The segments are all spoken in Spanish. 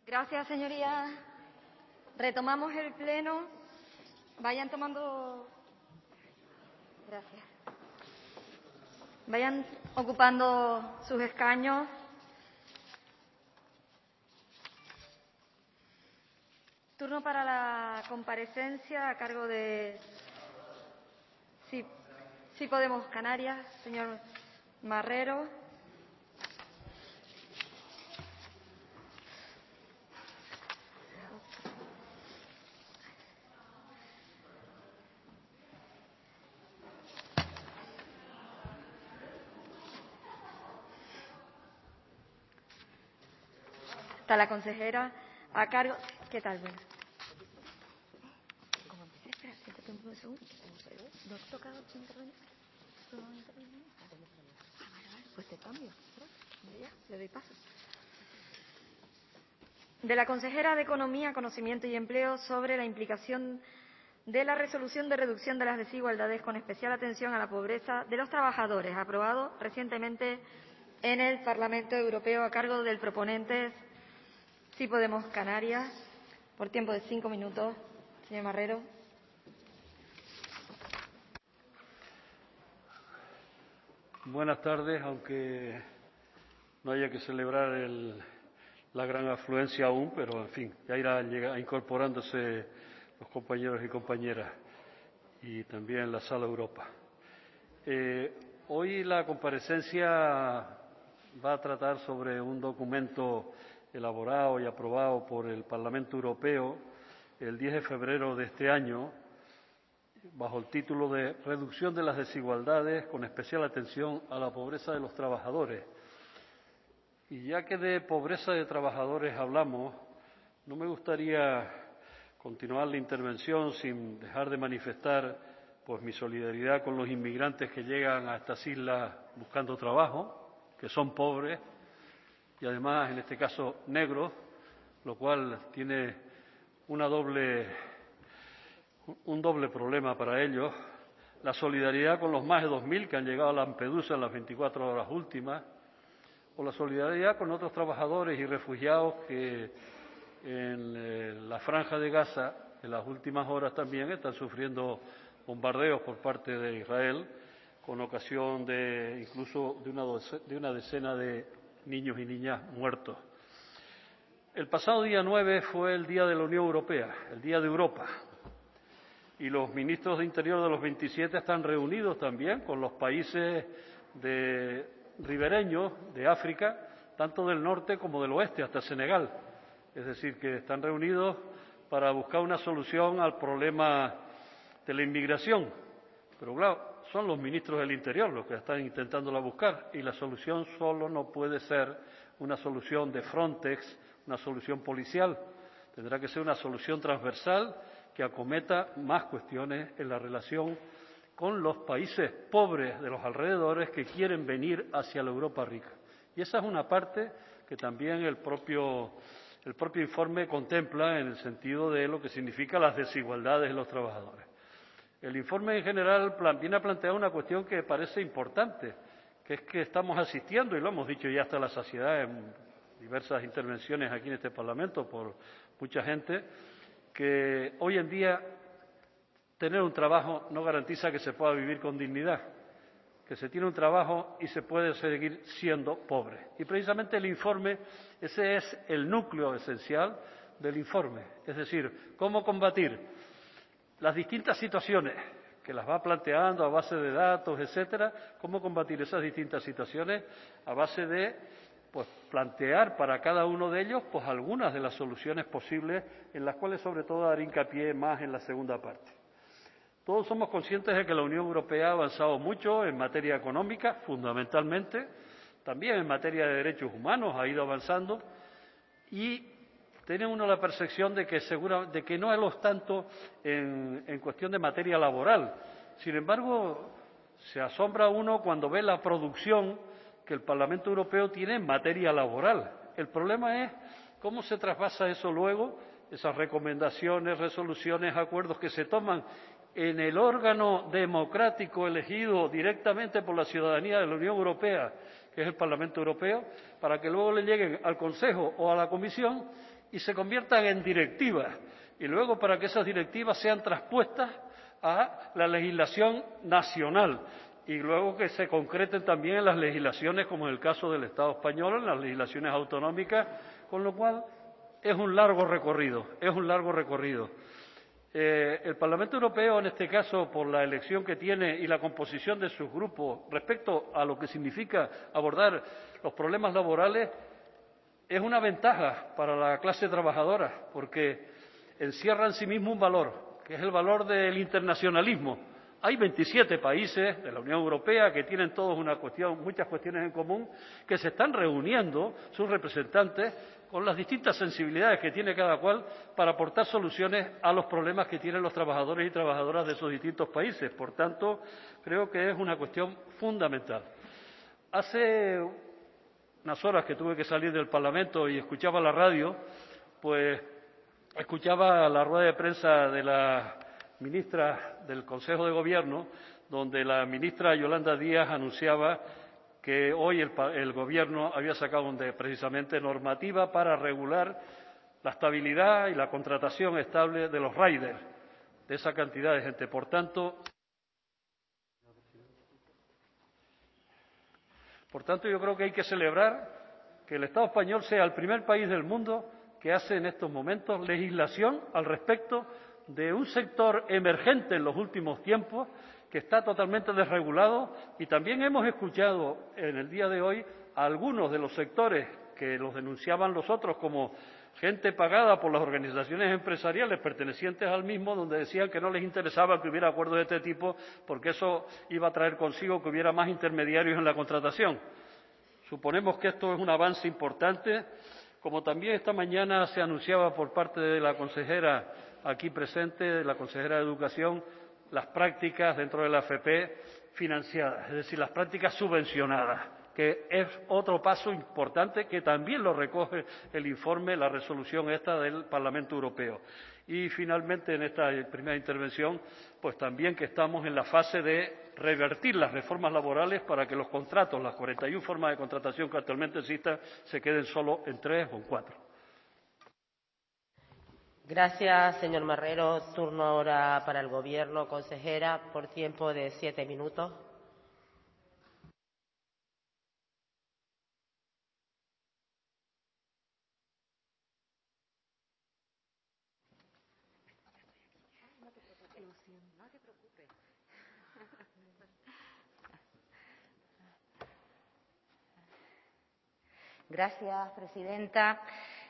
Gracias, señorías. Retomamos el pleno. Vayan tomando. Gracias. Vayan ocupando sus escaños. Turno para la comparecencia a cargo de Sí Podemos Canarias, señor Marrero. Está la consejera a cargo. ¿Qué tal? Bueno. ¿Cómo empecé? Espera, siéntate un segundo. ¿No has tocado intervenir? ¿No vas a intervenir? Vale. Pues te cambio. Ya, le doy paso. De la consejera de Economía, Conocimiento y Empleo sobre la implicación de la resolución de reducción de las desigualdades con especial atención a la pobreza de los trabajadores, aprobado recientemente en el Parlamento Europeo a cargo del proponente Sí Podemos Canarias, por tiempo de 5 minutos. Señor Marrero. Buenas tardes, aunque no haya que celebrar la gran afluencia aún, pero en fin, ya irá incorporándose los compañeros y compañeras y también la Sala Europa. Hoy la comparecencia va a tratar sobre un documento elaborado y aprobado por el Parlamento Europeo el 10 de febrero de este año, bajo el título de Reducción de las desigualdades con especial atención a la pobreza de los trabajadores. Y ya que de pobreza de trabajadores hablamos, no me gustaría continuar la intervención sin dejar de manifestar pues mi solidaridad con los inmigrantes que llegan a estas islas buscando trabajo, que son pobres y además en este caso negros, lo cual tiene un doble problema para ellos. La solidaridad con los más de 2.000 que han llegado a Lampedusa en las 24 horas últimas, o la solidaridad con otros trabajadores y refugiados que en la Franja de Gaza en las últimas horas también están sufriendo bombardeos por parte de Israel, con ocasión de incluso de una decena de niños y niñas muertos. El pasado día 9 fue el Día de la Unión Europea, el Día de Europa, y los ministros de Interior de los 27 están reunidos también con los países ribereños de África, tanto del norte como del oeste, hasta Senegal. Es decir, que están reunidos para buscar una solución al problema de la inmigración. Pero claro, son los ministros del Interior los que están intentándola buscar, y la solución solo no puede ser una solución de Frontex, una solución policial. Tendrá que ser una solución transversal que acometa más cuestiones en la relación con los países pobres de los alrededores que quieren venir hacia la Europa rica. Y esa es una parte que también el propio informe contempla en el sentido de lo que significa las desigualdades de los trabajadores. El informe en general viene a plantear una cuestión que parece importante, que es que estamos asistiendo, y lo hemos dicho ya hasta la saciedad en diversas intervenciones aquí en este Parlamento por mucha gente, que hoy en día tener un trabajo no garantiza que se pueda vivir con dignidad, que se tiene un trabajo y se puede seguir siendo pobre. Y precisamente el informe, ese es el núcleo esencial del informe, es decir, cómo combatir las distintas situaciones que las va planteando a base de datos, etcétera, cómo combatir esas distintas situaciones a base de plantear para cada uno de ellos algunas de las soluciones posibles, en las cuales sobre todo dar hincapié más en la segunda parte. Todos somos conscientes de que la Unión Europea ha avanzado mucho en materia económica, fundamentalmente, también en materia de derechos humanos ha ido avanzando, y tiene uno la percepción de que no es tanto en cuestión de materia laboral. Sin embargo, se asombra uno cuando ve la producción que el Parlamento Europeo tiene en materia laboral. El problema es cómo se traspasa eso luego, esas recomendaciones, resoluciones, acuerdos que se toman en el órgano democrático elegido directamente por la ciudadanía de la Unión Europea, que es el Parlamento Europeo, para que luego le lleguen al Consejo o a la Comisión y se conviertan en directivas, y luego para que esas directivas sean traspuestas a la legislación nacional y luego que se concreten también en las legislaciones, como en el caso del Estado español, en las legislaciones autonómicas, con lo cual es un largo recorrido, es un largo recorrido. El Parlamento Europeo, en este caso, por la elección que tiene y la composición de sus grupos respecto a lo que significa abordar los problemas laborales, es una ventaja para la clase trabajadora, porque encierra en sí mismo un valor, que es el valor del internacionalismo. Hay 27 países de la Unión Europea que tienen todos muchas cuestiones en común, que se están reuniendo sus representantes con las distintas sensibilidades que tiene cada cual para aportar soluciones a los problemas que tienen los trabajadores y trabajadoras de esos distintos países. Por tanto, creo que es una cuestión fundamental. Hace unas horas que tuve que salir del Parlamento y escuchaba la radio, pues escuchaba la rueda de prensa de la ministra del Consejo de Gobierno, donde la ministra Yolanda Díaz anunciaba que hoy el Gobierno había sacado precisamente normativa para regular la estabilidad y la contratación estable de los riders, de esa cantidad de gente. Por tanto, yo creo que hay que celebrar que el Estado español sea el primer país del mundo que hace en estos momentos legislación al respecto de un sector emergente en los últimos tiempos que está totalmente desregulado, y también hemos escuchado en el día de hoy a algunos de los sectores que los denunciaban los otros como gente pagada por las organizaciones empresariales pertenecientes al mismo, donde decían que no les interesaba que hubiera acuerdos de este tipo porque eso iba a traer consigo que hubiera más intermediarios en la contratación. Suponemos que esto es un avance importante, como también esta mañana se anunciaba por parte de la consejera aquí presente, la consejera de Educación, las prácticas dentro de la FP financiadas, es decir, las prácticas subvencionadas, que es otro paso importante que también lo recoge el informe, la resolución esta del Parlamento Europeo. Y finalmente, en esta primera intervención, pues también que estamos en la fase de revertir las reformas laborales para que los contratos, las 41 formas de contratación que actualmente existan, se queden solo en 3 o en 4. Gracias, señor Marrero. Turno ahora para el Gobierno. Consejera, por tiempo de 7 minutos. Gracias, presidenta.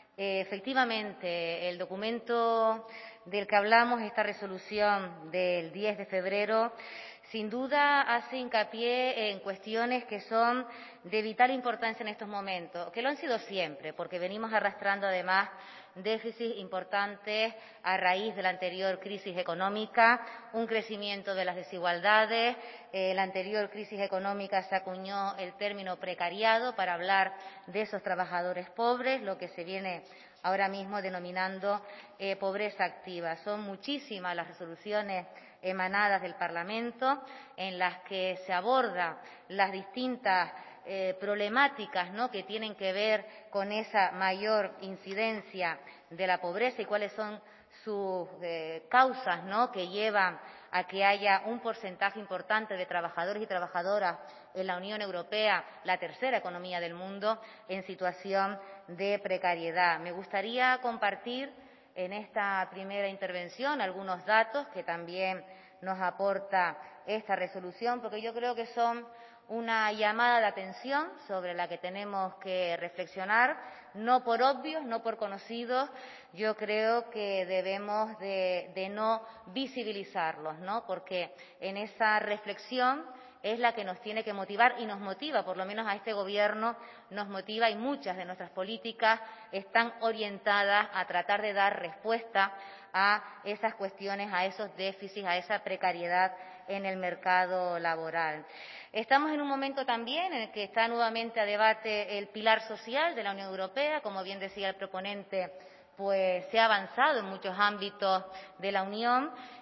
Efectivamente, el documento del que hablamos, esta resolución del 10 de febrero, sin duda hace hincapié en cuestiones que son de vital importancia en estos momentos, que lo han sido siempre, porque venimos arrastrando además déficits importantes a raíz de la anterior crisis económica, un crecimiento de las desigualdades. La anterior crisis económica se acuñó el término precariado para hablar de esos trabajadores pobres, lo que se viene ahora mismo denominando pobreza activa. Son muchísimas las resoluciones emanadas del Parlamento en las que se aborda las distintas problemáticas, ¿no?, que tienen que ver con esa mayor incidencia de la pobreza y cuáles son sus causas, ¿no?, que llevan a que haya un porcentaje importante de trabajadores y trabajadoras en la Unión Europea, la tercera economía del mundo, en situación de precariedad. Me gustaría compartir en esta primera intervención algunos datos que también nos aporta esta resolución, porque yo creo que son una llamada de atención sobre la que tenemos que reflexionar, no por obvios, no por conocidos. Yo creo que debemos de no visibilizarlos, ¿no?, porque en esa reflexión es la que nos tiene que motivar y nos motiva, por lo menos a este Gobierno nos motiva, y muchas de nuestras políticas están orientadas a tratar de dar respuesta a esas cuestiones, a esos déficits, a esa precariedad en el mercado laboral. Estamos en un momento también en el que está nuevamente a debate el pilar social de la Unión Europea. Como bien decía el proponente, pues se ha avanzado en muchos ámbitos de la Unión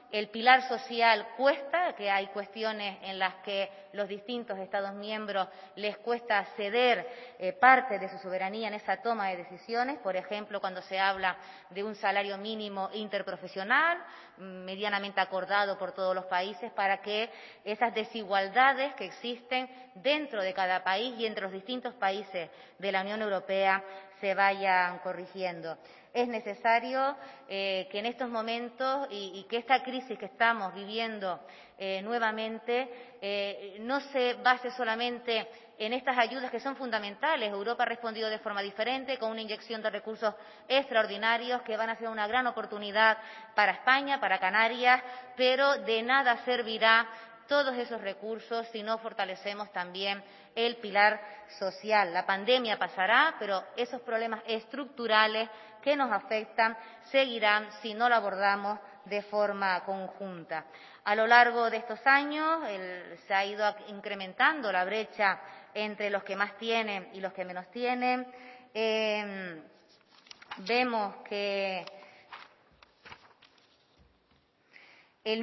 El pilar social cuesta, que hay cuestiones en las que los distintos Estados miembros les cuesta ceder parte de su soberanía en esa toma de decisiones. Por ejemplo, cuando se habla de un salario mínimo interprofesional, medianamente acordado por todos los países, para que esas desigualdades que existen dentro de cada país y entre los distintos países de la Unión Europea se vayan corrigiendo. Es necesario que en estos momentos y que esta crisis que estamos viviendo nuevamente no se base solamente en estas ayudas que son fundamentales. Europa ha respondido de forma diferente, con una inyección de recursos extraordinarios que van a ser una gran oportunidad para España, para Canarias, pero de nada servirá todos esos recursos si no fortalecemos también el pilar social. La pandemia pasará, pero esos problemas estructurales que nos afectan seguirán si no lo abordamos de forma conjunta. A lo largo de estos años se ha ido incrementando la brecha entre los que más tienen y los que menos tienen. Vemos que el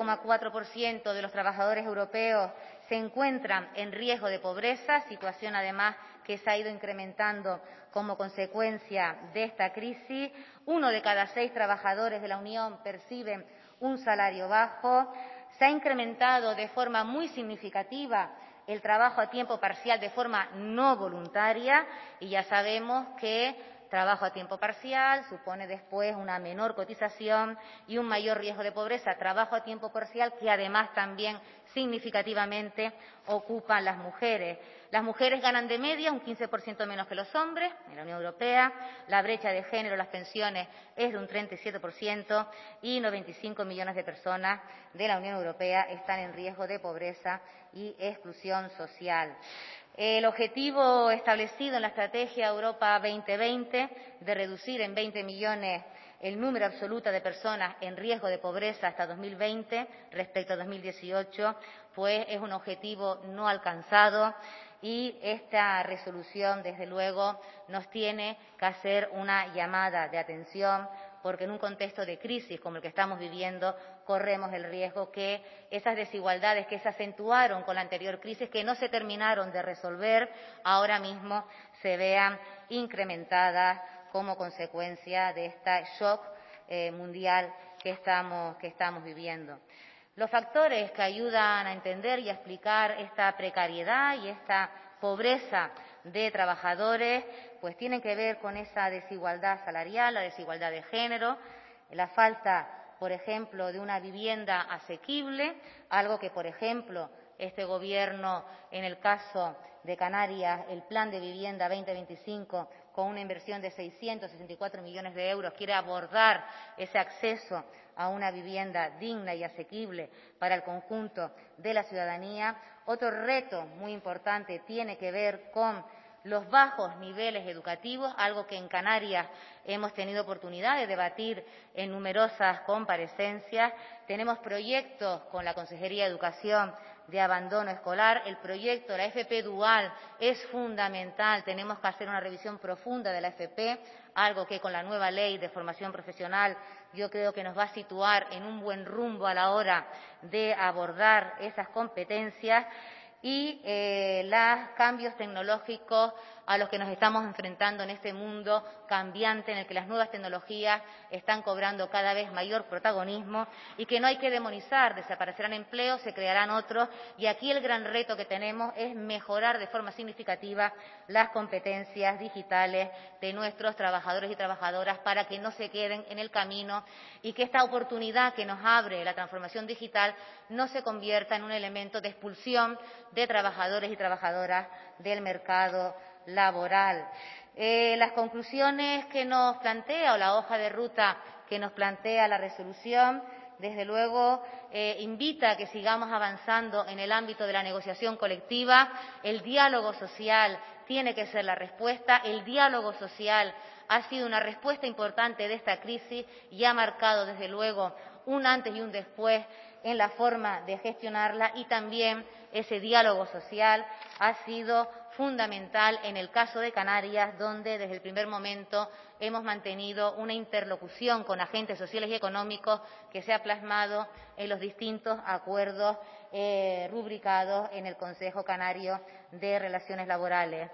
9,4% de los trabajadores europeos se encuentran en riesgo de pobreza, situación además que se ha ido incrementando como consecuencia de esta crisis. 1 de cada 6 trabajadores de la Unión perciben un salario bajo. Se ha incrementado de forma muy significativa el trabajo a tiempo parcial de forma no voluntaria y ya sabemos que trabajo a tiempo parcial supone después una menor cotización y un mayor riesgo de pobreza. Trabajo a tiempo parcial que además también significativamente ocupan las mujeres. Las mujeres ganan de media un 15% menos que los hombres en la Unión Europea. La brecha de género en las pensiones es de un 37% y 95 millones de personas de la Unión Europea están en riesgo de pobreza y exclusión social. El objetivo establecido en la Estrategia Europa 2020 de reducir en 20 millones el número absoluto de personas en riesgo de pobreza hasta 2020 respecto a 2018, pues es un objetivo no alcanzado y esta resolución, desde luego, nos tiene que hacer una llamada de atención porque en un contexto de crisis como el que estamos viviendo corremos el riesgo que esas desigualdades que se acentuaron con la anterior crisis, que no se terminaron de resolver, ahora mismo se vean incrementadas como consecuencia de este shock mundial que estamos viviendo. Los factores que ayudan a entender y a explicar esta precariedad y esta pobreza de trabajadores pues tienen que ver con esa desigualdad salarial, la desigualdad de género, la falta, por ejemplo, de una vivienda asequible, algo que, por ejemplo, este Gobierno, en el caso de Canarias, el Plan de Vivienda 2025, con una inversión de 664 millones de euros, quiere abordar ese acceso a una vivienda digna y asequible para el conjunto de la ciudadanía. Otro reto muy importante tiene que ver con los bajos niveles educativos, algo que en Canarias hemos tenido oportunidad de debatir en numerosas comparecencias. Tenemos proyectos con la Consejería de Educación de abandono escolar. El proyecto de la FP dual es fundamental. Tenemos que hacer una revisión profunda de la FP, algo que con la nueva ley de formación profesional yo creo que nos va a situar en un buen rumbo a la hora de abordar esas competencias. Y los cambios tecnológicos a los que nos estamos enfrentando en este mundo cambiante en el que las nuevas tecnologías están cobrando cada vez mayor protagonismo y que no hay que demonizar. Desaparecerán empleos, se crearán otros y aquí el gran reto que tenemos es mejorar de forma significativa las competencias digitales de nuestros trabajadores y trabajadoras para que no se queden en el camino y que esta oportunidad que nos abre la transformación digital no se convierta en un elemento de expulsión de trabajadores y trabajadoras del mercado laboral. Las conclusiones que nos plantea o la hoja de ruta que nos plantea la resolución, desde luego, invita a que sigamos avanzando en el ámbito de la negociación colectiva. El diálogo social tiene que ser la respuesta. El diálogo social ha sido una respuesta importante de esta crisis y ha marcado, desde luego, un antes y un después en la forma de gestionarla y también ese diálogo social ha sido fundamental en el caso de Canarias, donde desde el primer momento hemos mantenido una interlocución con agentes sociales y económicos que se ha plasmado en los distintos acuerdos rubricados en el Consejo Canario de Relaciones Laborales.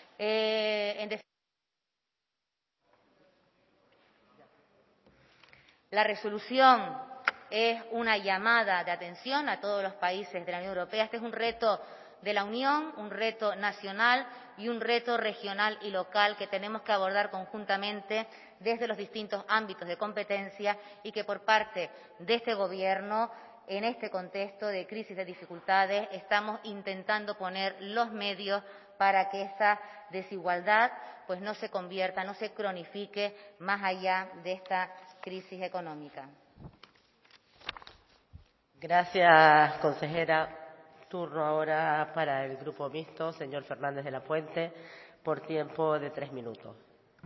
La resolución es una llamada de atención a todos los países de la Unión Europea. Este es un reto de la Unión, un reto nacional y un reto regional y local que tenemos que abordar conjuntamente desde los distintos ámbitos de competencia y que por parte de este Gobierno, en este contexto de crisis, de dificultades, estamos intentando poner los medios para que esta desigualdad pues no se convierta, no se cronifique más allá de esta crisis económica. Gracias, consejera. Turno ahora para el Grupo Mixto, señor Fernández de la Puente, por tiempo de 3 minutos.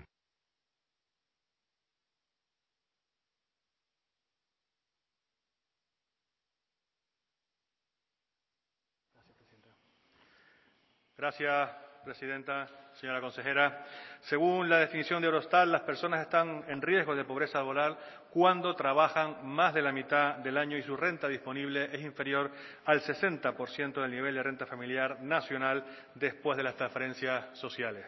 Gracias, presidenta. Señora consejera, según la definición de Eurostat, las personas están en riesgo de pobreza laboral cuando trabajan más de la mitad del año y su renta disponible es inferior al 60% del nivel de renta familiar nacional después de las transferencias sociales.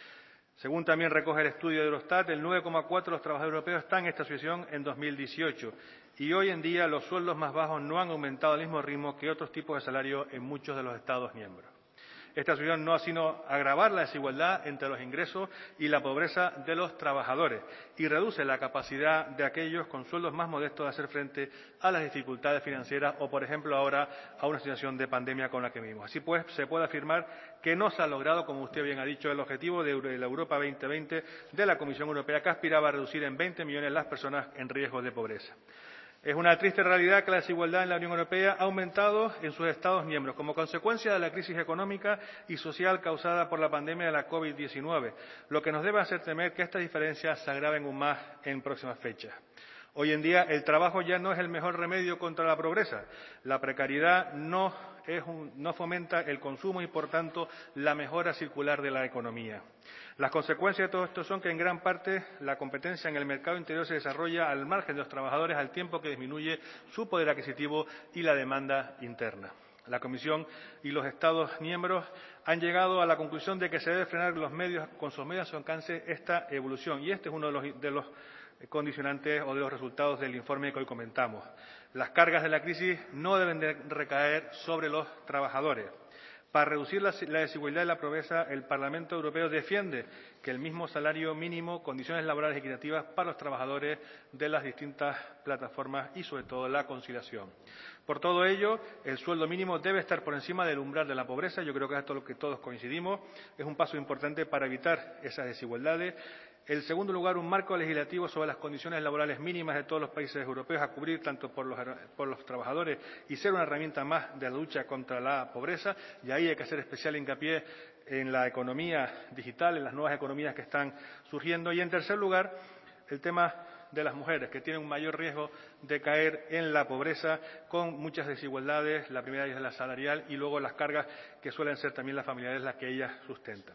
Según también recoge el estudio de Eurostat, el 9,4% de los trabajadores europeos están en esta situación en 2018 y hoy en día los sueldos más bajos no han aumentado al mismo ritmo que otros tipos de salario en muchos de los Estados miembros. Esta situación no ha sino agravar la desigualdad entre los ingresos y la pobreza de los trabajadores y reduce la capacidad de aquellos con sueldos más modestos de hacer frente a las dificultades financieras o, por ejemplo, ahora a una situación de pandemia con la que vivimos. Así pues, se puede afirmar que no se ha logrado, como usted bien ha dicho, el objetivo de la Europa 2020 de la Comisión Europea, que aspiraba a reducir en 20 millones las personas en riesgo de pobreza. Es una triste realidad que la desigualdad en la Unión Europea ha aumentado en sus Estados miembros como consecuencia de la crisis económica y social causada por la pandemia de la COVID-19, lo que nos debe hacer temer que estas diferencias se agraven aún más en próximas fechas. Hoy en día el trabajo ya no es el mejor remedio contra la pobreza. La precariedad no fomenta el consumo y, por tanto, la mejora circular de la economía. Las consecuencias de todo esto son que, en gran parte, la competencia en el mercado interior se desarrolla al margen de los trabajadores, al tiempo que disminuye su poder adquisitivo y la demanda interna. La Comisión y los Estados miembros han llegado a la conclusión de que se debe frenar con sus medios a su alcance esta evolución, y este es uno de los condicionantes o de los resultados del informe que hoy comentamos. Las cargas de la crisis no deben de recaer sobre los trabajadores. Para reducir la desigualdad y la pobreza, el Parlamento Europeo defiende que el mismo salario mínimo, condiciones laborales equitativas para los trabajadores de las distintas plataformas y, sobre todo, la conciliación. Por todo ello, el sueldo mínimo debe estar por encima del umbral de la pobreza. Yo creo que esto es lo que todos coincidimos. Es un paso importante para evitar esas desigualdades. En segundo lugar, un marco legislativo sobre las condiciones laborales mínimas de todos los países europeos a cubrir tanto por los trabajadores y ser una herramienta más de la lucha contra la pobreza. Y ahí hay que hacer especial hincapié en la economía digital, en las nuevas economías que están surgiendo. Y, en tercer lugar, el tema de las mujeres, que tienen un mayor riesgo de caer en la pobreza con muchas desigualdades. La primera es la salarial y luego las cargas que suelen ser también las familiares las que ellas sustentan.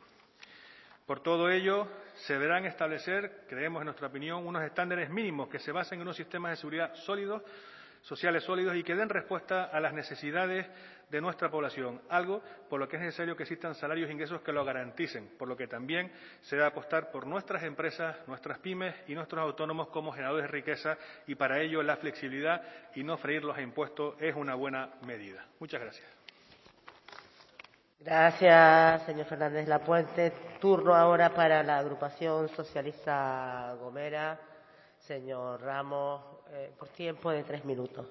Por todo ello, se deberán establecer, creemos en nuestra opinión, unos estándares mínimos que se basen en unos sistemas de seguridad sólidos, sociales sólidos y que den respuesta a las necesidades de nuestra población, algo por lo que es necesario que existan salarios e ingresos que lo garanticen, por lo que también se debe apostar por nuestras empresas, nuestras pymes y nuestros autónomos como generadores de riqueza, y para ello la flexibilidad y no freírlos a impuestos es una buena medida. Muchas gracias. Gracias, señor Fernández de la Puente. Turno ahora para la agrupación socialista Gomera. Señor Ramos, por tiempo de 3 minutos.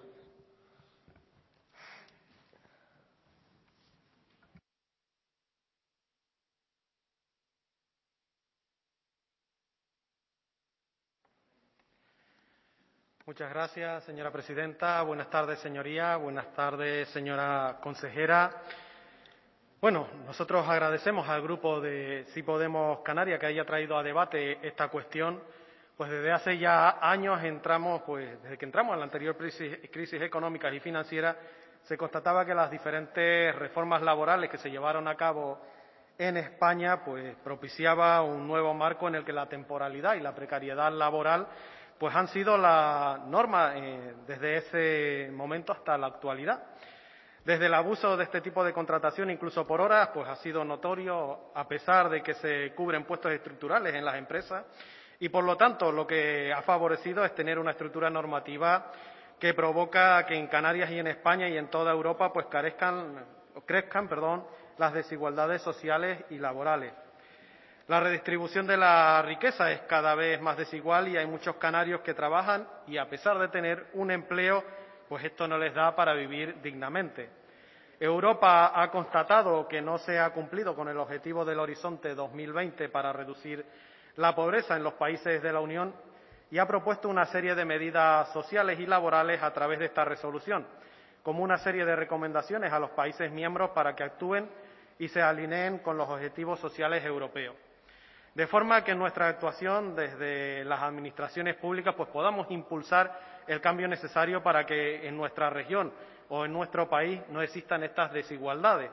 Muchas gracias, señora presidenta. Buenas tardes, señorías. Buenas tardes, señora consejera. Bueno, nosotros agradecemos al grupo de Sí Podemos Canarias que haya traído a debate esta cuestión, pues desde hace ya años desde que entramos en la anterior crisis económicas y financieras, se constataba que las diferentes reformas laborales que se llevaron a cabo en España pues propiciaba un nuevo marco en el que la temporalidad y la precariedad laboral pues han sido la norma desde ese momento hasta la actualidad. Desde el abuso de este tipo de contratación, incluso por horas, pues ha sido notorio, a pesar de que se cubren puestos estructurales en las empresas, y por lo tanto lo que ha favorecido es tener una estructura normativa que provoca que en Canarias y en España y en toda Europa pues crezcan las desigualdades sociales y laborales. La redistribución de la riqueza es cada vez más desigual y hay muchos canarios que trabajan y, a pesar de tener un empleo, pues esto no les da para vivir dignamente. Europa ha constatado que no se ha cumplido con el objetivo del Horizonte 2020 para reducir la pobreza en los países de la Unión y ha propuesto una serie de medidas sociales y laborales a través de esta resolución, como una serie de recomendaciones a los países miembros para que actúen y se alineen con los objetivos sociales europeos. De forma que en nuestra actuación desde las administraciones públicas pues podamos impulsar el cambio necesario para que en nuestra región o en nuestro país no existan estas desigualdades.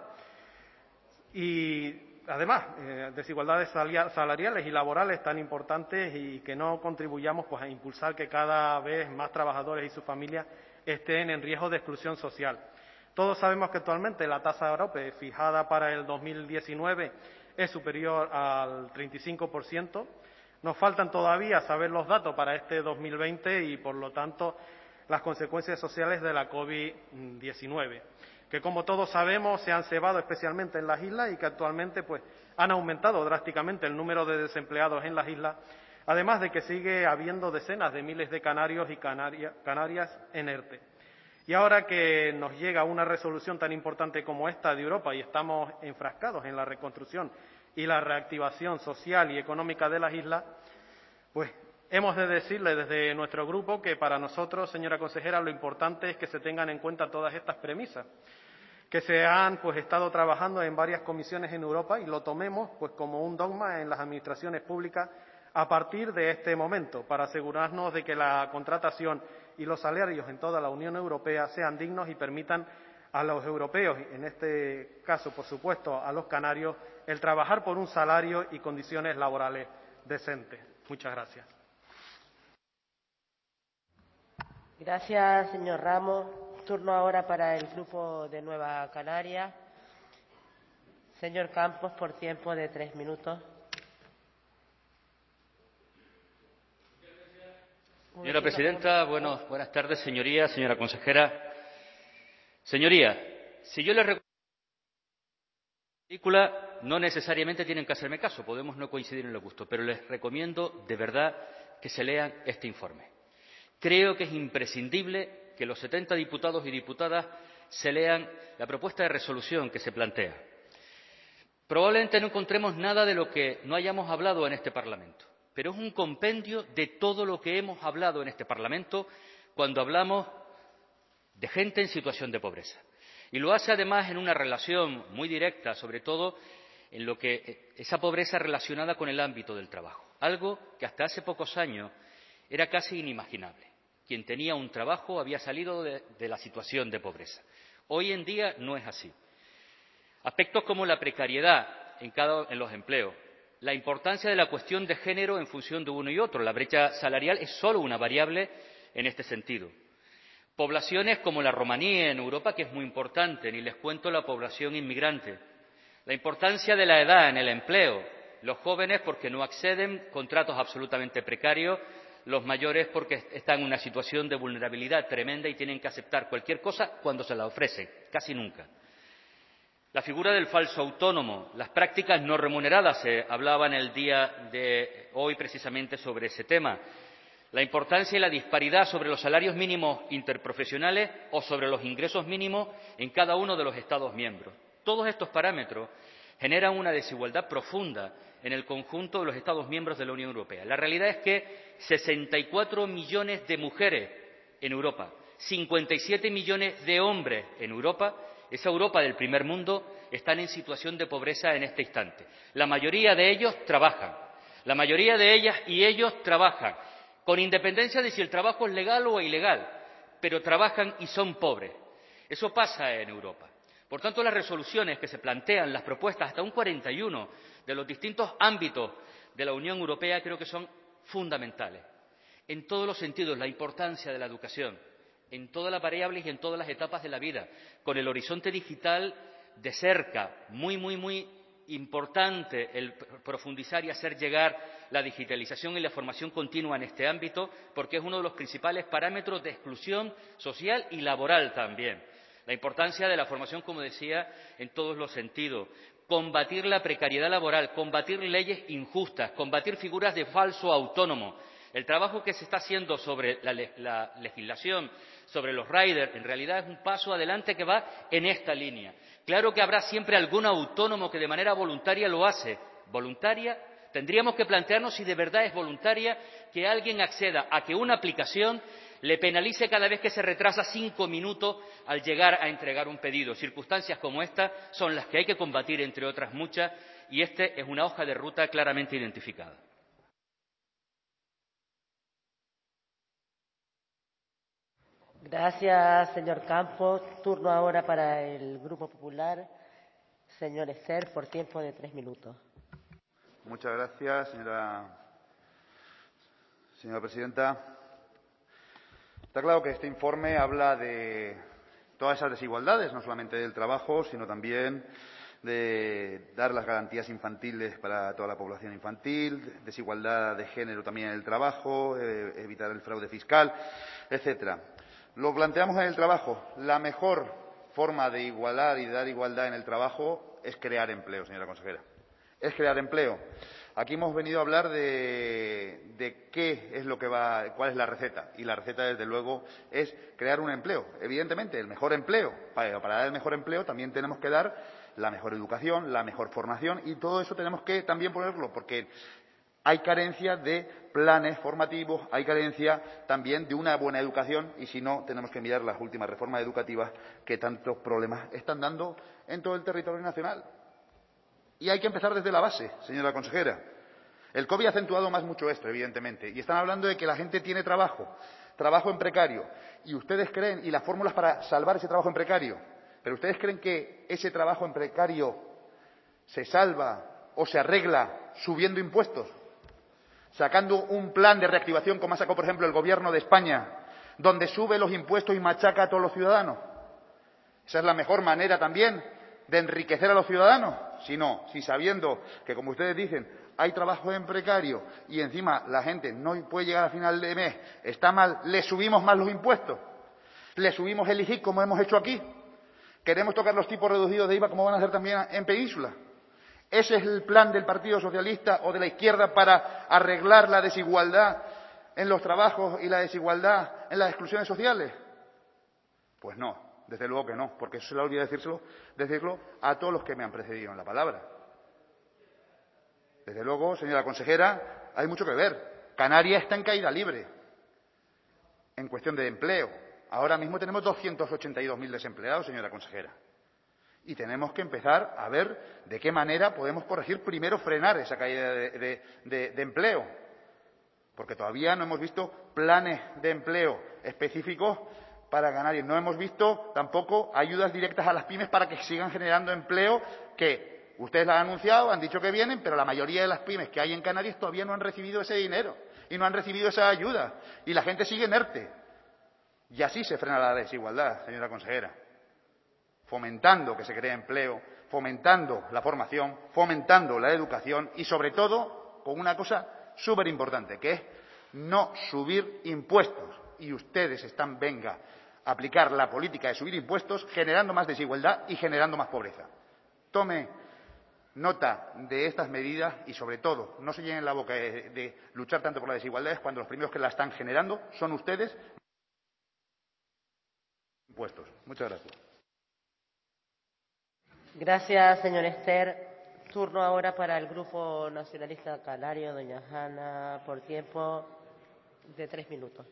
Y además, desigualdades salariales y laborales tan importantes y que no contribuyamos pues a impulsar que cada vez más trabajadores y sus familias estén en riesgo de exclusión social. Todos sabemos que actualmente la tasa AROPE fijada para el 2019 es superior al 35%. Nos faltan todavía saber los datos para este 2020 y, por lo tanto, las consecuencias sociales de la COVID-19, que, como todos sabemos, se han cebado especialmente en las islas y que actualmente pues, han aumentado drásticamente el número de desempleados en las islas, además de que sigue habiendo decenas de miles de canarios y canarias en ERTE. Y ahora que nos llega una resolución tan importante como esta de Europa y estamos enfrascados en la reconstrucción y la reactivación social y económica de las islas, pues hemos de decirle desde nuestro grupo que para nosotros, señora consejera, lo importante es que se tengan en cuenta todas estas premisas, que se han pues estado trabajando en varias comisiones en Europa y lo tomemos pues como un dogma en las administraciones públicas a partir de este momento, para asegurarnos de que la contratación y los salarios en toda la Unión Europea sean dignos y permitan a los europeos, en este caso, por supuesto, a los canarios, el trabajar por un salario y condiciones laborales decentes. Muchas gracias. Gracias, señor Ramos. Turno ahora para el Grupo de Nueva Canaria. Señor Campos, por tiempo de 3 minutos. Señora presidenta, buenas tardes, señorías, señora consejera. Señoría, si yo les recomiendo una película, no necesariamente tienen que hacerme caso, podemos no coincidir en los gustos, pero les recomiendo de verdad que se lean este informe. Creo que es imprescindible que los 70 diputados y diputadas se lean la propuesta de resolución que se plantea. Probablemente no encontremos nada de lo que no hayamos hablado en este Parlamento, pero es un compendio de todo lo que hemos hablado en este Parlamento cuando hablamos de gente en situación de pobreza. Y lo hace además en una relación muy directa, sobre todo en lo que esa pobreza relacionada con el ámbito del trabajo, algo que hasta hace pocos años era casi inimaginable. Quien tenía un trabajo había salido de la situación de pobreza. Hoy en día no es así. Aspectos como la precariedad en los empleos, la importancia de la cuestión de género en función de uno y otro, la brecha salarial es solo una variable en este sentido. Poblaciones como la romanía en Europa, que es muy importante, ni les cuento la población inmigrante. La importancia de la edad en el empleo, los jóvenes porque no acceden, contratos absolutamente precarios, los mayores porque están en una situación de vulnerabilidad tremenda y tienen que aceptar cualquier cosa cuando se la ofrecen, casi nunca. La figura del falso autónomo, las prácticas no remuneradas, se hablaba en el día de hoy precisamente sobre ese tema. La importancia y la disparidad sobre los salarios mínimos interprofesionales o sobre los ingresos mínimos en cada uno de los Estados miembros. Todos estos parámetros generan una desigualdad profunda en el conjunto de los Estados miembros de la Unión Europea. La realidad es que 64 millones de mujeres en Europa, 57 millones de hombres en Europa, esa Europa del primer mundo, están en situación de pobreza en este instante. La mayoría de ellos trabajan, la mayoría de ellas y ellos trabajan, con independencia de si el trabajo es legal o ilegal, pero trabajan y son pobres. Eso pasa en Europa. Por tanto, las resoluciones que se plantean, las propuestas, hasta un 41 de los distintos ámbitos de la Unión Europea, creo que son fundamentales. En todos los sentidos, la importancia de la educación, en todas las variables y en todas las etapas de la vida, con el horizonte digital de cerca, muy importante el profundizar y hacer llegar la digitalización y la formación continua en este ámbito, porque es uno de los principales parámetros de exclusión social y laboral también. La importancia de la formación, como decía, en todos los sentidos. Combatir la precariedad laboral, combatir leyes injustas, combatir figuras de falso autónomo. El trabajo que se está haciendo sobre la legislación, sobre los riders, en realidad es un paso adelante que va en esta línea. Claro que habrá siempre algún autónomo que de manera voluntaria lo hace. ¿Voluntaria? Tendríamos que plantearnos si de verdad es voluntaria que alguien acceda a que una aplicación le penalice cada vez que se retrasa 5 minutos al llegar a entregar un pedido. Circunstancias como esta son las que hay que combatir, entre otras muchas, y este es una hoja de ruta claramente identificada. Gracias, señor Campos. Turno ahora para el Grupo Popular. Señor Ester, por tiempo de 3 minutos. Muchas gracias, señora presidenta. Está claro que este informe habla de todas esas desigualdades, no solamente del trabajo, sino también de dar las garantías infantiles para toda la población infantil, desigualdad de género también en el trabajo, evitar el fraude fiscal, etcétera. Lo planteamos en el trabajo. La mejor forma de igualar y de dar igualdad en el trabajo es crear empleo, señora consejera. Es crear empleo. Aquí hemos venido a hablar de qué es lo que cuál es la receta. Y la receta, desde luego, es crear un empleo. Evidentemente, el mejor empleo. Para dar el mejor empleo también tenemos que dar la mejor educación, la mejor formación, y todo eso tenemos que también ponerlo, porque hay carencia de planes formativos, hay carencia también de una buena educación, y si no, tenemos que mirar las últimas reformas educativas que tantos problemas están dando en todo el territorio nacional. Y hay que empezar desde la base, señora consejera. El COVID ha acentuado mucho esto, evidentemente, y están hablando de que la gente tiene trabajo en precario, y ustedes creen, y las fórmulas para salvar ese trabajo en precario, pero ustedes creen que ese trabajo en precario se salva o se arregla subiendo impuestos, sacando un plan de reactivación como ha sacado, por ejemplo, el Gobierno de España, donde sube los impuestos y machaca a todos los ciudadanos. Esa es la mejor manera también de enriquecer a los ciudadanos. Si sabiendo que, como ustedes dicen, hay trabajo en precario y encima la gente no puede llegar a final de mes, está mal, le subimos más los impuestos, le subimos el IGI como hemos hecho aquí, queremos tocar los tipos reducidos de IVA como van a hacer también en Península. ¿Ese es el plan del Partido Socialista o de la izquierda para arreglar la desigualdad en los trabajos y la desigualdad en las exclusiones sociales? Pues no, desde luego que no, porque eso se le olvida decirlo a todos los que me han precedido en la palabra. Desde luego, señora consejera, hay mucho que ver. Canarias está en caída libre en cuestión de empleo. Ahora mismo tenemos 282.000 desempleados, señora consejera. Y tenemos que empezar a ver de qué manera podemos corregir, primero frenar esa caída de empleo, porque todavía no hemos visto planes de empleo específicos para Canarias. No hemos visto tampoco ayudas directas a las pymes para que sigan generando empleo, que ustedes lo han anunciado, han dicho que vienen, pero la mayoría de las pymes que hay en Canarias todavía no han recibido ese dinero y no han recibido esa ayuda. Y la gente sigue inerte. Y así se frena la desigualdad, señora consejera. Fomentando que se cree empleo, fomentando la formación, fomentando la educación y, sobre todo, con una cosa súper importante, que es no subir impuestos. Y ustedes están, a aplicar la política de subir impuestos, generando más desigualdad y generando más pobreza. Tome nota de estas medidas y, sobre todo, no se llenen la boca de luchar tanto por las desigualdades cuando los primeros que la están generando son ustedes. Impuestos. Muchas gracias. Gracias, señor Ester. Turno ahora para el Grupo Nacionalista Canario, doña Hanna, por tiempo de 3 minutos.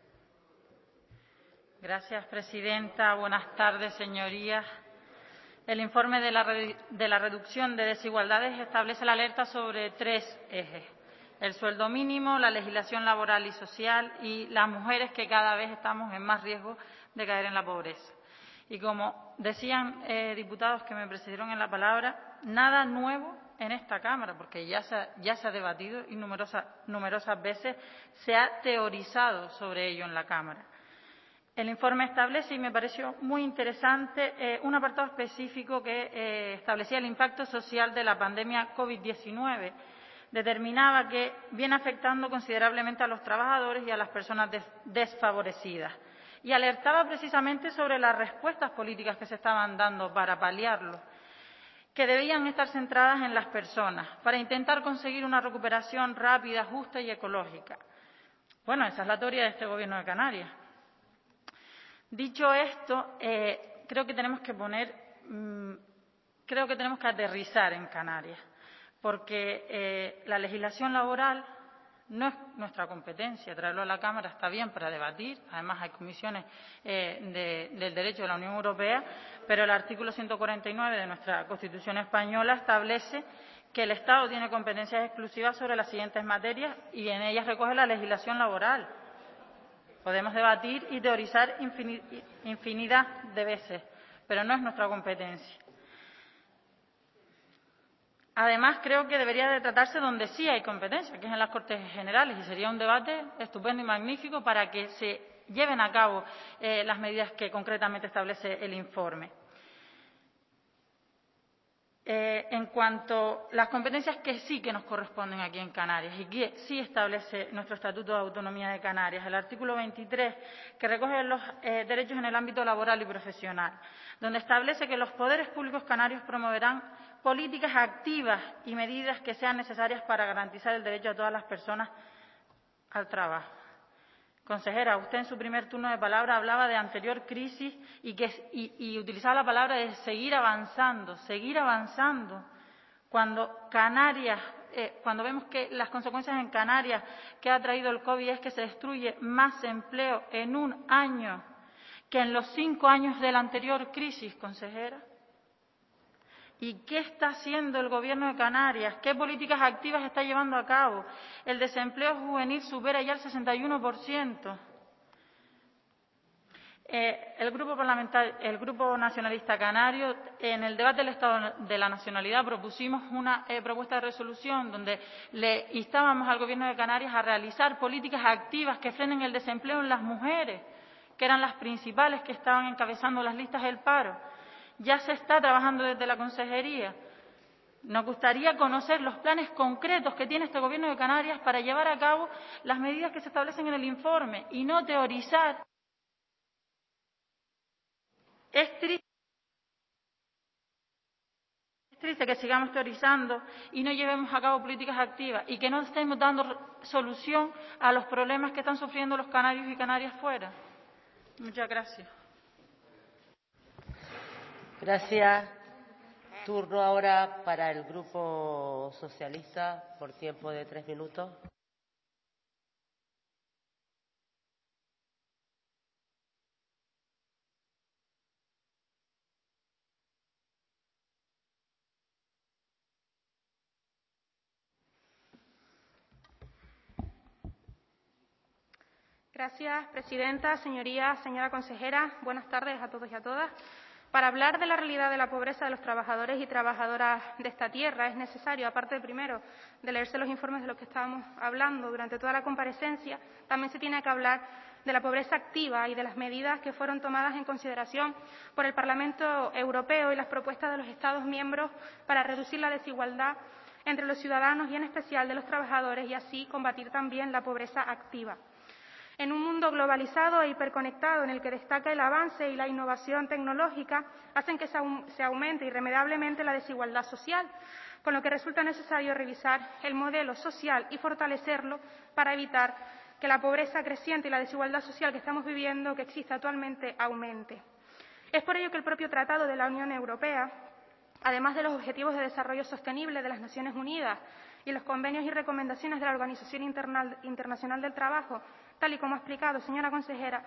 Gracias, presidenta. Buenas tardes, señorías. El informe de la reducción de desigualdades establece la alerta sobre 3 ejes: el sueldo mínimo, la legislación laboral y social y las mujeres, que cada vez estamos en más riesgo de caer en la pobreza. Y como decían diputados que me precedieron en la palabra, nada nuevo en esta Cámara, porque ya se ha debatido y numerosas veces se ha teorizado sobre ello en la Cámara. El informe establece, y me pareció muy interesante, un apartado específico que establecía el impacto social de la pandemia COVID-19. Determinaba que viene afectando considerablemente a los trabajadores y a las personas desfavorecidas, y alertaba precisamente sobre las respuestas políticas que se estaban dando para paliarlo, que debían estar centradas en las personas, para intentar conseguir una recuperación rápida, justa y ecológica. Bueno, esa es la teoría de este Gobierno de Canarias. Dicho esto, creo que tenemos que aterrizar en Canarias, porque la legislación laboral no es nuestra competencia. Traerlo a la Cámara está bien para debatir. Además, hay comisiones del derecho de la Unión Europea, pero el artículo 149 de nuestra Constitución española establece que el Estado tiene competencias exclusivas sobre las siguientes materias y en ellas recoge la legislación laboral. Podemos debatir y teorizar infinidad de veces, pero no es nuestra competencia. Además, creo que debería de tratarse donde sí hay competencia, que es en las Cortes Generales, y sería un debate estupendo y magnífico para que se lleven a cabo las medidas que concretamente establece el informe. En cuanto a las competencias que sí que nos corresponden aquí en Canarias y que sí establece nuestro Estatuto de Autonomía de Canarias, el artículo 23, que recoge los derechos en el ámbito laboral y profesional, donde establece que los poderes públicos canarios promoverán políticas activas y medidas que sean necesarias para garantizar el derecho a todas las personas al trabajo. Consejera, usted en su primer turno de palabra hablaba de anterior crisis y utilizaba la palabra de seguir avanzando, cuando cuando vemos que las consecuencias en Canarias que ha traído el COVID es que se destruye más empleo en un año que en los 5 años de la anterior crisis, consejera. ¿Y qué está haciendo el Gobierno de Canarias? ¿Qué políticas activas está llevando a cabo? El desempleo juvenil supera ya el 61%. El Grupo Nacionalista Canario, en el debate del Estado de la Nacionalidad, propusimos una propuesta de resolución donde le instábamos al Gobierno de Canarias a realizar políticas activas que frenen el desempleo en las mujeres, que eran las principales que estaban encabezando las listas del paro. Ya se está trabajando desde la Consejería. Nos gustaría conocer los planes concretos que tiene este Gobierno de Canarias para llevar a cabo las medidas que se establecen en el informe y no teorizar. Es triste que sigamos teorizando y no llevemos a cabo políticas activas y que no estemos dando solución a los problemas que están sufriendo los canarios y canarias fuera. Muchas gracias. Gracias. Turno ahora para el Grupo Socialista por tiempo de 3 minutos. Gracias, presidenta. Señorías, señora consejera, buenas tardes a todos y a todas. Para hablar de la realidad de la pobreza de los trabajadores y trabajadoras de esta tierra es necesario, aparte primero de leerse los informes de los que estábamos hablando durante toda la comparecencia, también se tiene que hablar de la pobreza activa y de las medidas que fueron tomadas en consideración por el Parlamento Europeo y las propuestas de los Estados miembros para reducir la desigualdad entre los ciudadanos y en especial de los trabajadores y así combatir también la pobreza activa. En un mundo globalizado e hiperconectado en el que destaca el avance y la innovación tecnológica, hacen que se aumente irremediablemente la desigualdad social, con lo que resulta necesario revisar el modelo social y fortalecerlo para evitar que la pobreza creciente y la desigualdad social que estamos viviendo, que existe actualmente, aumente. Es por ello que el propio Tratado de la Unión Europea, además de los Objetivos de Desarrollo Sostenible de las Naciones Unidas y los convenios y recomendaciones de la Organización Internacional del Trabajo, tal y como ha explicado, señora consejera,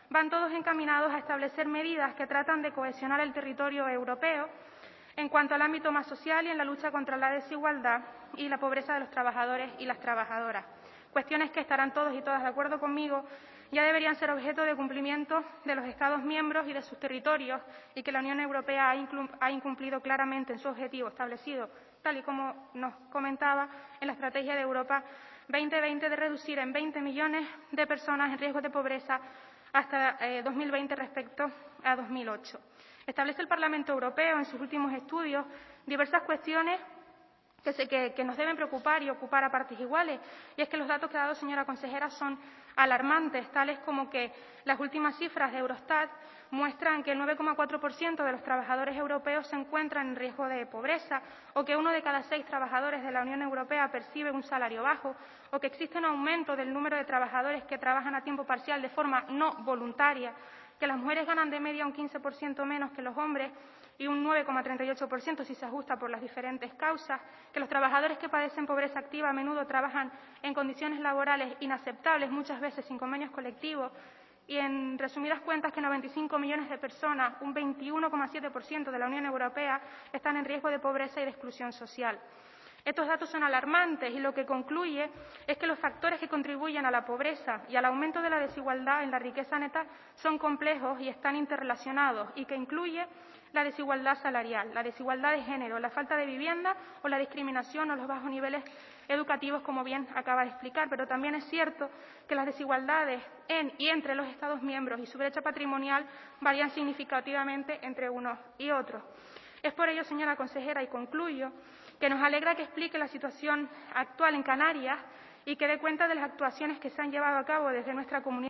van todos encaminados a establecer medidas que tratan de cohesionar el territorio europeo en cuanto al ámbito más social y en la lucha contra la desigualdad y la pobreza de los trabajadores y las trabajadoras. Cuestiones que estarán todos y todas de acuerdo conmigo ya deberían ser objeto de cumplimiento de los Estados miembros y de sus territorios y que la Unión Europea ha incumplido claramente en su objetivo establecido, tal y como nos comentaba en la Estrategia de Europa 2020, de reducir en 20 millones de personas en riesgo de pobreza hasta 2020 respecto a 2008. Establece el Parlamento Europeo en sus últimos estudios diversas cuestiones que nos deben preocupar y ocupar a partes iguales. Y es que los datos que ha dado, señora consejera, son alarmantes, tales como que las últimas cifras de Eurostat muestran que el 9,4% de los trabajadores europeos se encuentran en riesgo de pobreza, o que 1 de cada 6 trabajadores de la Unión Europea percibe un salario bajo, o que existe un aumento del número de trabajadores que trabajan a tiempo parcial de forma no voluntaria, que las mujeres ganan de media un 15% menos que los hombres y un 9,38% si se ajusta por las diferentes causas, que los trabajadores que padecen pobreza activa a menudo trabajan en condiciones laborales inaceptables, muchas veces sin convenios colectivos, y en resumidas cuentas que 95 millones de personas, un 21,7% de la Unión Europea, están en riesgo de pobreza y de exclusión social. Estos datos son alarmantes y lo que concluye es que los factores que contribuyen a la pobreza y al aumento de la desigualdad en la riqueza neta son complejos y están interrelacionados, y que incluye la desigualdad salarial, la desigualdad de género, la falta de vivienda o la discriminación o los bajos niveles educativos, como bien acaba de explicar. Pero también es cierto que las desigualdades en y entre los Estados miembros y su brecha patrimonial varían significativamente entre unos y otros. Es por ello, señora consejera, y concluyo, que nos alegra que explique la situación actual en Canarias y que dé cuenta de las actuaciones que se han llevado a cabo desde nuestra comunidad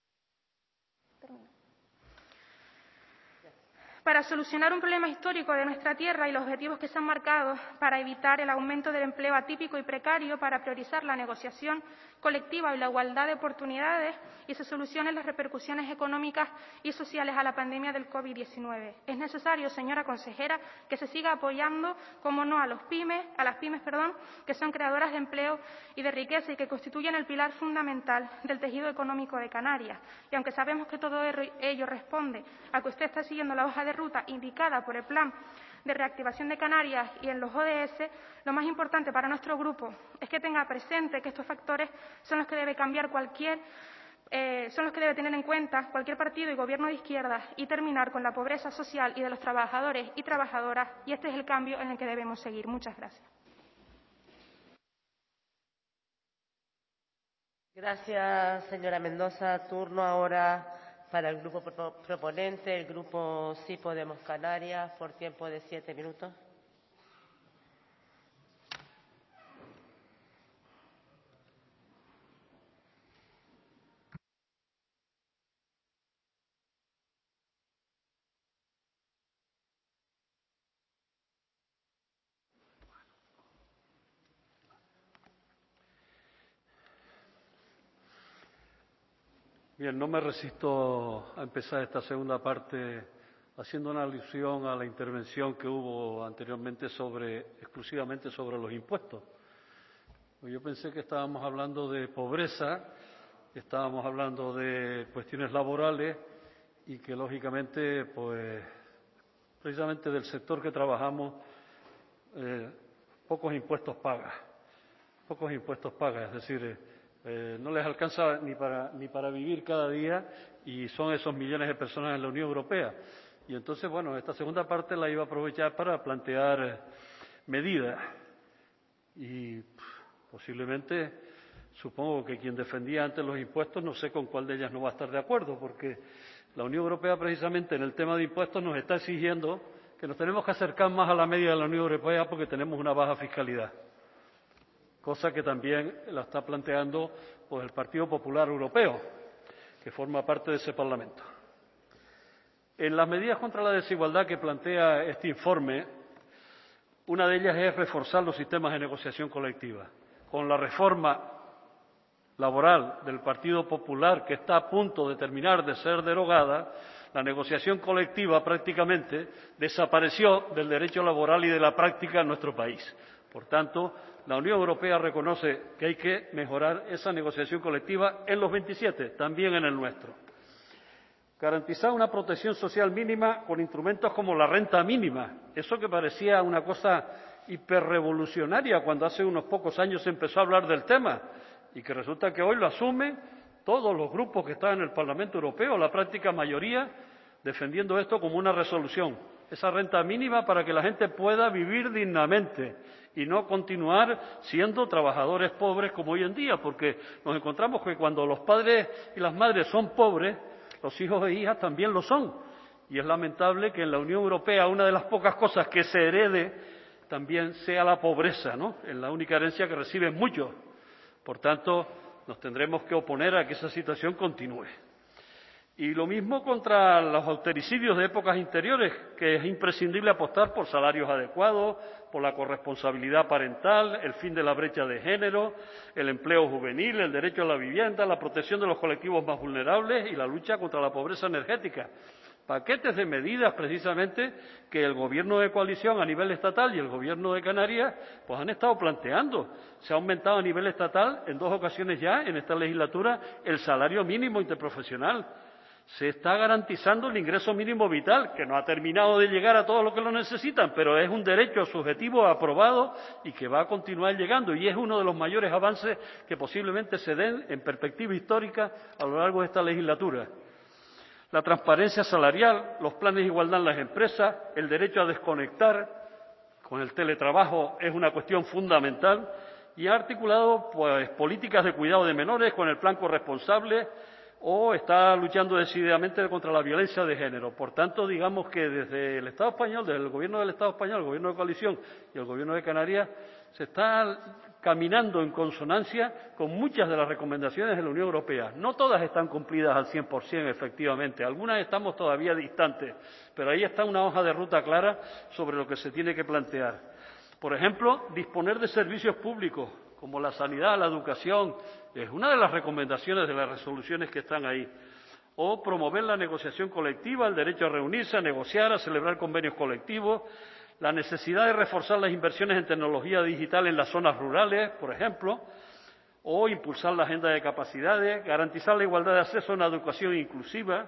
para solucionar un problema histórico de nuestra tierra y los objetivos que se han marcado para evitar el aumento del empleo atípico y precario, para priorizar la negociación colectiva y la igualdad de oportunidades y se solucionen las repercusiones económicas y sociales a la pandemia del COVID-19. Es necesario, señora consejera, que se siga apoyando, como no, a las pymes, que son creadoras de empleo y de riqueza y que constituyen el pilar fundamental del tejido económico de Canarias. Y aunque sabemos que todo ello responde a que usted está siguiendo la hoja de ruta indicada por el Plan de Reactivación de Canarias y en los ODS, lo más importante para nuestro grupo es que tenga presente que estos factores son los que debe tener en cuenta cualquier partido y gobierno de izquierdas y terminar con la pobreza social y de los trabajadores y trabajadoras, y este es el cambio en el que debemos seguir. Muchas gracias. Gracias, señora Mendoza. Turno ahora para el grupo proponente, el grupo Sí Podemos Canarias, por tiempo de 7 minutos. Bien, no me resisto a empezar esta segunda parte haciendo una alusión a la intervención que hubo anteriormente exclusivamente sobre los impuestos. Yo pensé que estábamos hablando de pobreza, estábamos hablando de cuestiones laborales y que, lógicamente, pues, precisamente del sector que trabajamos, pocos impuestos paga, es decir, no les alcanza ni para vivir cada día, y son esos millones de personas en la Unión Europea. Y entonces, bueno, esta segunda parte la iba a aprovechar para plantear medidas y posiblemente, supongo que quien defendía antes los impuestos, no sé con cuál de ellas no va a estar de acuerdo, porque la Unión Europea precisamente en el tema de impuestos nos está exigiendo que nos tenemos que acercar más a la media de la Unión Europea porque tenemos una baja fiscalidad, cosa que también la está planteando pues el Partido Popular Europeo, que forma parte de ese Parlamento. En las medidas contra la desigualdad que plantea este informe, una de ellas es reforzar los sistemas de negociación colectiva. Con la reforma laboral del Partido Popular, que está a punto de terminar de ser derogada, la negociación colectiva prácticamente desapareció del derecho laboral y de la práctica en nuestro país. Por tanto, la Unión Europea reconoce que hay que mejorar esa negociación colectiva en los 27, también en el nuestro. Garantizar una protección social mínima con instrumentos como la renta mínima. Eso que parecía una cosa hiperrevolucionaria cuando hace unos pocos años se empezó a hablar del tema y que resulta que hoy lo asumen todos los grupos que están en el Parlamento Europeo, la práctica mayoría, defendiendo esto como una resolución. Esa renta mínima para que la gente pueda vivir dignamente y no continuar siendo trabajadores pobres como hoy en día, porque nos encontramos que cuando los padres y las madres son pobres, los hijos e hijas también lo son. Y es lamentable que en la Unión Europea una de las pocas cosas que se herede también sea la pobreza, ¿no? Es la única herencia que reciben muchos. Por tanto, nos tendremos que oponer a que esa situación continúe. Y lo mismo contra los austericidios de épocas anteriores, que es imprescindible apostar por salarios adecuados, por la corresponsabilidad parental, el fin de la brecha de género, el empleo juvenil, el derecho a la vivienda, la protección de los colectivos más vulnerables y la lucha contra la pobreza energética. Paquetes de medidas, precisamente, que el Gobierno de coalición a nivel estatal y el Gobierno de Canarias pues han estado planteando. Se ha aumentado a nivel estatal en 2 ocasiones ya, en esta legislatura, el salario mínimo interprofesional. Se está garantizando el ingreso mínimo vital, que no ha terminado de llegar a todos los que lo necesitan, pero es un derecho subjetivo aprobado y que va a continuar llegando. Y es uno de los mayores avances que posiblemente se den en perspectiva histórica a lo largo de esta legislatura. La transparencia salarial, los planes de igualdad en las empresas, el derecho a desconectar con el teletrabajo es una cuestión fundamental y ha articulado pues políticas de cuidado de menores con el plan corresponsable o está luchando decididamente contra la violencia de género. Por tanto, digamos que desde el Estado español, desde el Gobierno del Estado español, el Gobierno de coalición y el Gobierno de Canarias, se está caminando en consonancia con muchas de las recomendaciones de la Unión Europea. No todas están cumplidas al 100%, efectivamente. Algunas estamos todavía distantes, pero ahí está una hoja de ruta clara sobre lo que se tiene que plantear. Por ejemplo, disponer de servicios públicos como la sanidad, la educación, es una de las recomendaciones de las resoluciones que están ahí. O promover la negociación colectiva, el derecho a reunirse, a negociar, a celebrar convenios colectivos, la necesidad de reforzar las inversiones en tecnología digital en las zonas rurales, por ejemplo, o impulsar la agenda de capacidades, garantizar la igualdad de acceso a una educación inclusiva,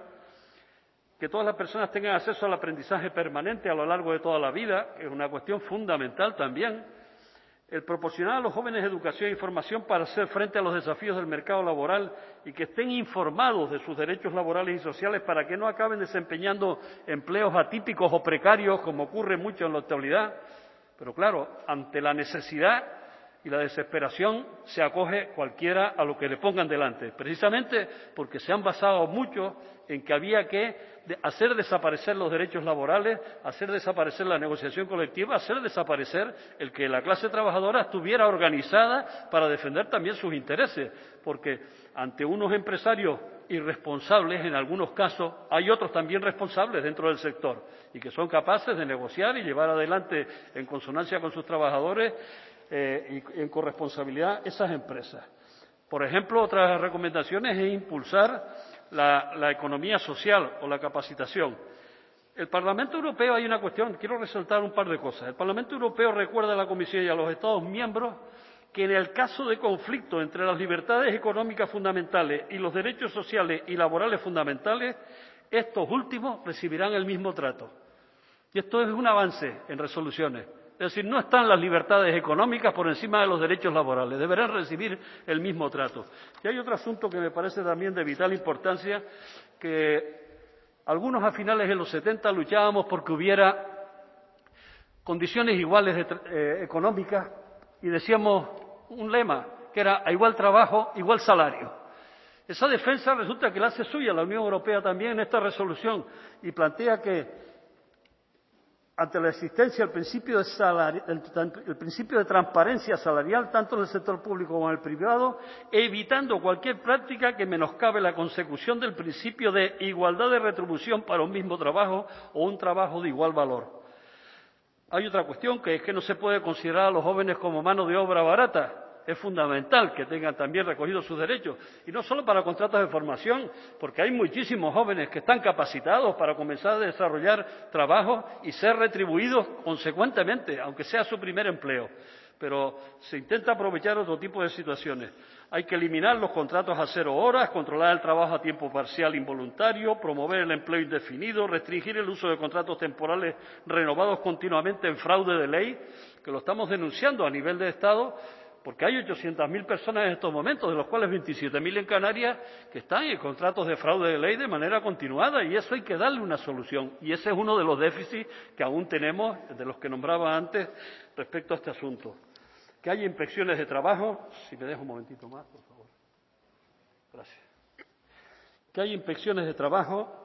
que todas las personas tengan acceso al aprendizaje permanente a lo largo de toda la vida, que es una cuestión fundamental también, el proporcionar a los jóvenes educación e información para hacer frente a los desafíos del mercado laboral y que estén informados de sus derechos laborales y sociales para que no acaben desempeñando empleos atípicos o precarios, como ocurre mucho en la actualidad. Pero claro, ante la necesidad y la desesperación se acoge cualquiera a lo que le pongan delante, precisamente porque se han basado mucho en que había que hacer desaparecer los derechos laborales, hacer desaparecer la negociación colectiva, hacer desaparecer el que la clase trabajadora estuviera organizada para defender también sus intereses, porque ante unos empresarios irresponsables, en algunos casos, hay otros también responsables dentro del sector y que son capaces de negociar y llevar adelante en consonancia con sus trabajadores y en corresponsabilidad esas empresas. Por ejemplo, otras recomendaciones es impulsar la economía social o la capacitación. El Parlamento Europeo, hay una cuestión, quiero resaltar un par de cosas. El Parlamento Europeo recuerda a la Comisión y a los Estados miembros que en el caso de conflicto entre las libertades económicas fundamentales y los derechos sociales y laborales fundamentales, estos últimos recibirán el mismo trato. Y esto es un avance en resoluciones. Es decir, no están las libertades económicas por encima de los derechos laborales, deberán recibir el mismo trato. Y hay otro asunto que me parece también de vital importancia, que algunos a finales de los 70 luchábamos porque hubiera condiciones iguales económicas y decíamos un lema, que era a igual trabajo, igual salario. Esa defensa resulta que la hace suya la Unión Europea también en esta resolución y plantea que ante la existencia del principio de transparencia salarial, tanto en el sector público como en el privado, evitando cualquier práctica que menoscabe la consecución del principio de igualdad de retribución para un mismo trabajo o un trabajo de igual valor. Hay otra cuestión, que es que no se puede considerar a los jóvenes como mano de obra barata. Es fundamental que tengan también recogidos sus derechos, y no solo para contratos de formación, porque hay muchísimos jóvenes que están capacitados para comenzar a desarrollar trabajo y ser retribuidos consecuentemente, aunque sea su primer empleo. pero se intenta aprovechar otro tipo de situaciones. Hay que eliminar los contratos a 0 horas, controlar el trabajo a tiempo parcial involuntario, promover el empleo indefinido, restringir el uso de contratos temporales renovados continuamente en fraude de ley, que lo estamos denunciando a nivel de Estado, porque hay 800.000 personas en estos momentos, de los cuales 27.000 en Canarias, que están en contratos de fraude de ley de manera continuada, y eso hay que darle una solución. Y ese es uno de los déficits que aún tenemos, de los que nombraba antes, respecto a este asunto. Que haya inspecciones de trabajo, si me deja un momentito más, por favor. Gracias. Que haya inspecciones de trabajo.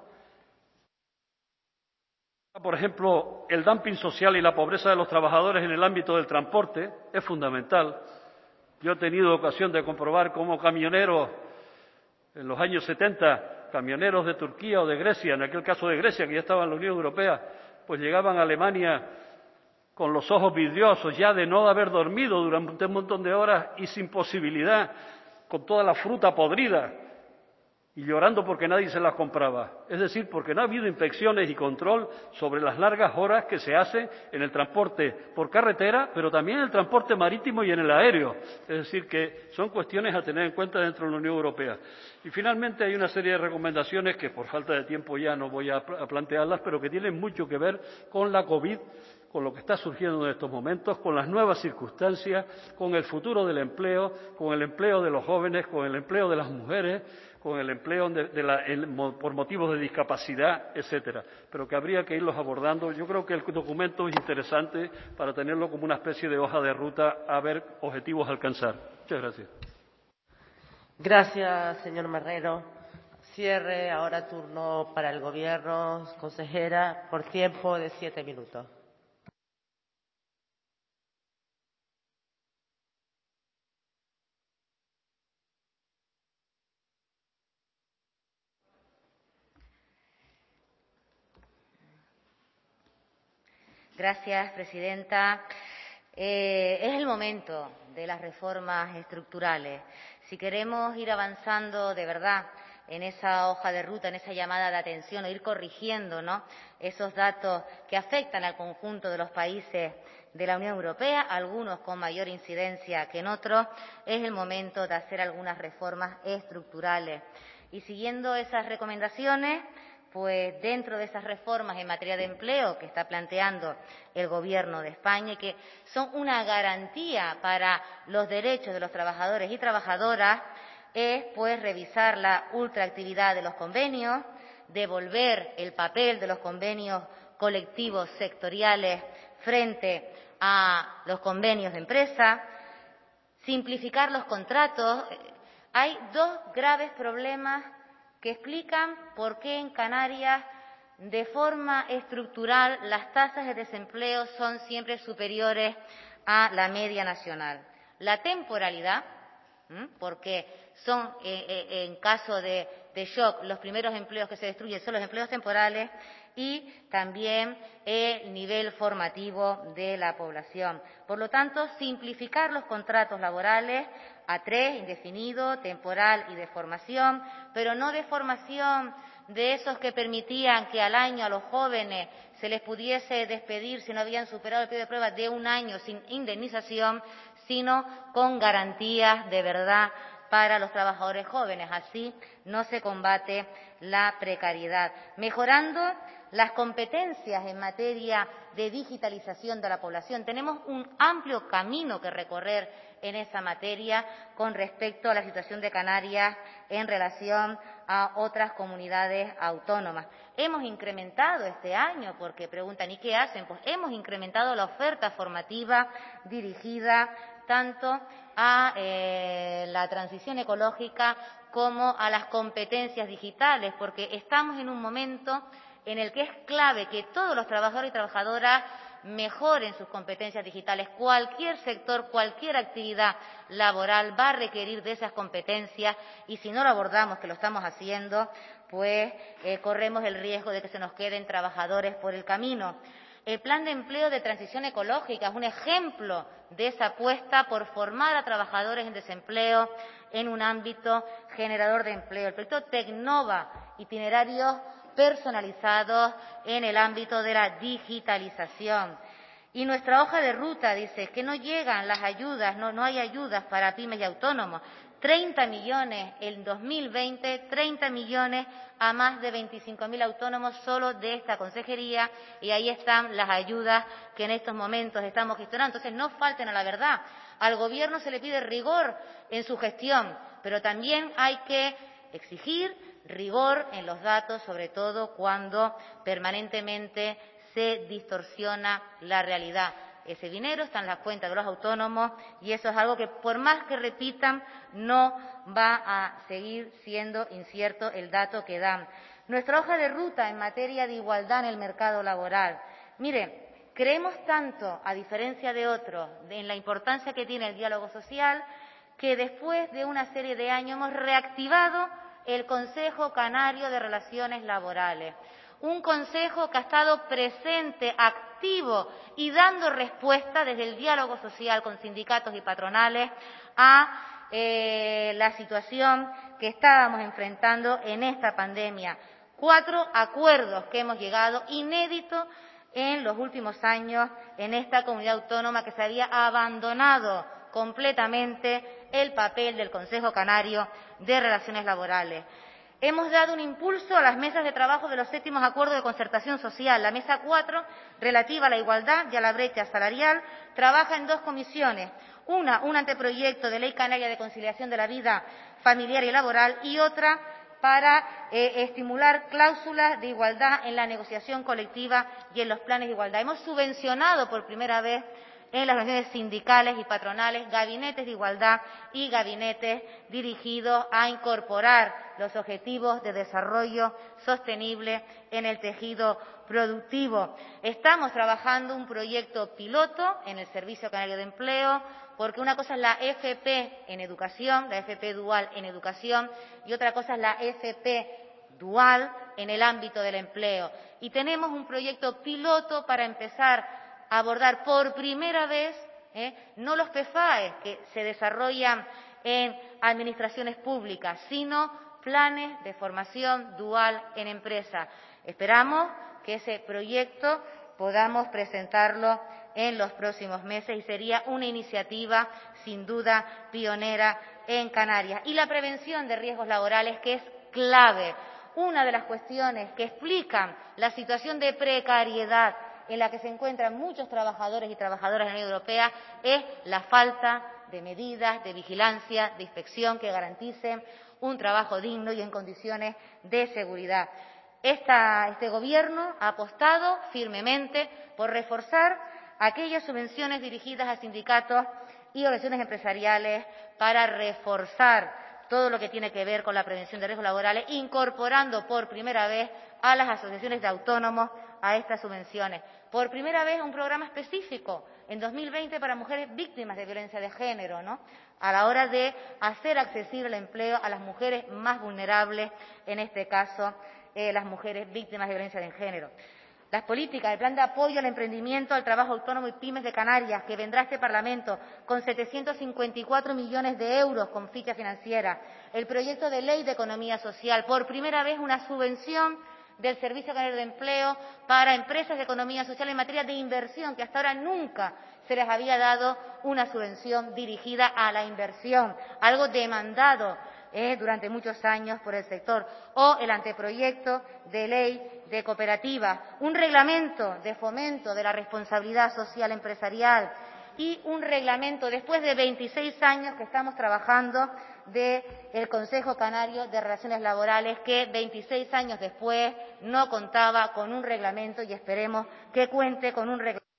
Por ejemplo, el dumping social y la pobreza de los trabajadores en el ámbito del transporte es fundamental. Yo he tenido ocasión de comprobar cómo camioneros, en los años 70, camioneros de Turquía o de Grecia, en aquel caso de Grecia, que ya estaba en la Unión Europea, pues llegaban a Alemania con los ojos vidriosos ya de no haber dormido durante un montón de horas y sin posibilidad, con toda la fruta podrida y llorando porque nadie se las compraba. Es decir, porque no ha habido inspecciones y control sobre las largas horas que se hacen en el transporte por carretera, pero también en el transporte marítimo y en el aéreo. Es decir, que son cuestiones a tener en cuenta dentro de la Unión Europea. Y finalmente hay una serie de recomendaciones que por falta de tiempo ya no voy a plantearlas, pero que tienen mucho que ver con la COVID, con lo que está surgiendo en estos momentos, con las nuevas circunstancias, con el futuro del empleo, con el empleo de los jóvenes, con el empleo de las mujeres, con el empleo por motivos de discapacidad, etcétera, pero que habría que irlos abordando. Yo creo que el documento es interesante para tenerlo como una especie de hoja de ruta a ver objetivos a alcanzar. Muchas gracias. Gracias, señor Marrero. Cierre ahora turno para el Gobierno, consejera, por tiempo de 7 minutos. Gracias, presidenta. Es el momento de las reformas estructurales. Si queremos ir avanzando de verdad en esa hoja de ruta, en esa llamada de atención, o ir corrigiendo, ¿no?, esos datos que afectan al conjunto de los países de la Unión Europea, algunos con mayor incidencia que en otros, es el momento de hacer algunas reformas estructurales. Y siguiendo esas recomendaciones, pues dentro de esas reformas en materia de empleo que está planteando el Gobierno de España y que son una garantía para los derechos de los trabajadores y trabajadoras, es pues revisar la ultraactividad de los convenios, devolver el papel de los convenios colectivos sectoriales frente a los convenios de empresa, simplificar los contratos. Hay dos graves problemas que explican por qué en Canarias, de forma estructural, las tasas de desempleo son siempre superiores a la media nacional. La temporalidad, porque son, en caso de shock, los primeros empleos que se destruyen son los empleos temporales, y también el nivel formativo de la población. Por lo tanto, simplificar los contratos laborales a 3, indefinido, temporal y de formación, pero no de formación de esos que permitían que al año a los jóvenes se les pudiese despedir si no habían superado el periodo de prueba de un año sin indemnización, sino con garantías de verdad para los trabajadores jóvenes. Así no se combate la precariedad. Mejorando las competencias en materia de digitalización de la población. Tenemos un amplio camino que recorrer en esa materia con respecto a la situación de Canarias en relación a otras comunidades autónomas. Hemos incrementado este año, porque preguntan ¿y qué hacen? Pues hemos incrementado la oferta formativa dirigida tanto a la transición ecológica como a las competencias digitales, porque estamos en un momento en el que es clave que todos los trabajadores y trabajadoras mejoren sus competencias digitales. Cualquier sector, cualquier actividad laboral va a requerir de esas competencias y si no lo abordamos, que lo estamos haciendo, pues corremos el riesgo de que se nos queden trabajadores por el camino. El Plan de Empleo de Transición Ecológica es un ejemplo de esa apuesta por formar a trabajadores en desempleo en un ámbito generador de empleo. El proyecto Tecnova, itinerarios personalizados en el ámbito de la digitalización. Y nuestra hoja de ruta dice que no llegan las ayudas, no hay ayudas para pymes y autónomos. 30 millones en 2020, 30 millones a más de 25.000 autónomos solo de esta consejería, y ahí están las ayudas que en estos momentos estamos gestionando. Entonces, no falten a la verdad. Al Gobierno se le pide rigor en su gestión, pero también hay que exigir rigor en los datos, sobre todo cuando permanentemente se distorsiona la realidad. Ese dinero está en las cuentas de los autónomos y eso es algo que, por más que repitan, no va a seguir siendo incierto el dato que dan. Nuestra hoja de ruta en materia de igualdad en el mercado laboral. Mire, creemos tanto, a diferencia de otros, en la importancia que tiene el diálogo social, que después de una serie de años hemos reactivado el Consejo Canario de Relaciones Laborales. Un consejo que ha estado presente, activo y dando respuesta desde el diálogo social con sindicatos y patronales a la situación que estábamos enfrentando en esta pandemia. 4 acuerdos que hemos llegado, inéditos en los últimos años en esta comunidad autónoma, que se había abandonado completamente el papel del Consejo Canario de Relaciones Laborales. Hemos dado un impulso a las mesas de trabajo de los 7º acuerdos de concertación social. La mesa 4, relativa a la igualdad y a la brecha salarial, trabaja en 2 comisiones. Un anteproyecto de ley canaria de conciliación de la vida familiar y laboral, y otra para estimular cláusulas de igualdad en la negociación colectiva y en los planes de igualdad. Hemos subvencionado por primera vez en las organizaciones sindicales y patronales gabinetes de igualdad y gabinetes dirigidos a incorporar los objetivos de desarrollo sostenible en el tejido productivo. Estamos trabajando un proyecto piloto en el Servicio Canario de Empleo, porque una cosa es la FP en educación, la FP dual en educación, y otra cosa es la FP dual en el ámbito del empleo. Y tenemos un proyecto piloto para empezar a abordar por primera vez, no los PFAE que se desarrollan en administraciones públicas, sino planes de formación dual en empresa. Esperamos que ese proyecto podamos presentarlo en los próximos meses y sería una iniciativa sin duda pionera en Canarias. Y la prevención de riesgos laborales, que es clave. Una de las cuestiones que explican la situación de precariedad en la que se encuentran muchos trabajadores y trabajadoras en la Unión Europea es la falta de medidas de vigilancia, de inspección que garanticen un trabajo digno y en condiciones de seguridad. Este Gobierno ha apostado firmemente por reforzar aquellas subvenciones dirigidas a sindicatos y organizaciones empresariales para reforzar todo lo que tiene que ver con la prevención de riesgos laborales, incorporando por primera vez a las asociaciones de autónomos a estas subvenciones. Por primera vez un programa específico en 2020 para mujeres víctimas de violencia de género, ¿no?, a la hora de hacer accesible el empleo a las mujeres más vulnerables, en este caso las mujeres víctimas de violencia de género. Las políticas, el plan de apoyo al emprendimiento, al trabajo autónomo y pymes de Canarias, que vendrá a este Parlamento con 754 millones de euros con ficha financiera. El proyecto de ley de economía social, por primera vez una subvención del Servicio Canario de Empleo para empresas de economía social en materia de inversión, que hasta ahora nunca se les había dado una subvención dirigida a la inversión, algo demandado durante muchos años por el sector. O el anteproyecto de ley de cooperativas, un reglamento de fomento de la responsabilidad social empresarial y un reglamento, después de 26 años que estamos trabajando, del Consejo Canario de Relaciones Laborales, que 26 años después no contaba con un reglamento, y esperemos que cuente con un reglamento.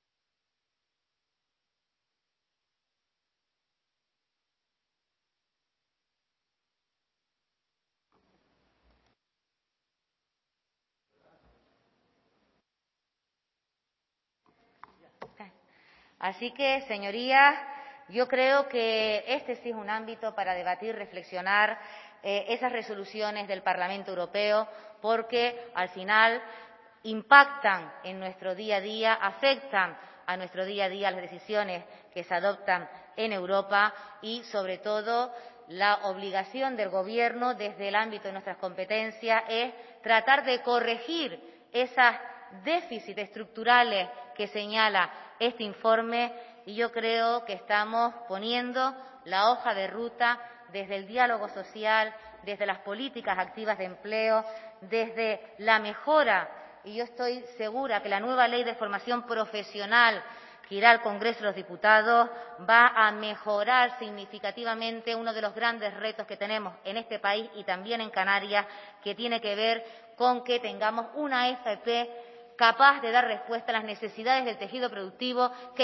Así que, señorías, yo creo que este sí es un ámbito para debatir, reflexionar esas resoluciones del Parlamento Europeo, porque al final impactan en nuestro día a día, afectan a nuestro día a día las decisiones que se adoptan en Europa y, sobre todo, la obligación del Gobierno desde el ámbito de nuestras competencias es tratar de corregir esas déficits estructurales que señala este informe, y yo creo que estamos poniendo la hoja de ruta desde el diálogo social, desde las políticas activas de empleo, desde la mejora, y yo estoy segura que la nueva ley de formación profesional que irá al Congreso de los Diputados va a mejorar significativamente uno de los grandes retos que tenemos en este país y también en Canarias, que tiene que ver con que tengamos una FP capaz de dar respuesta a las necesidades del tejido productivo, que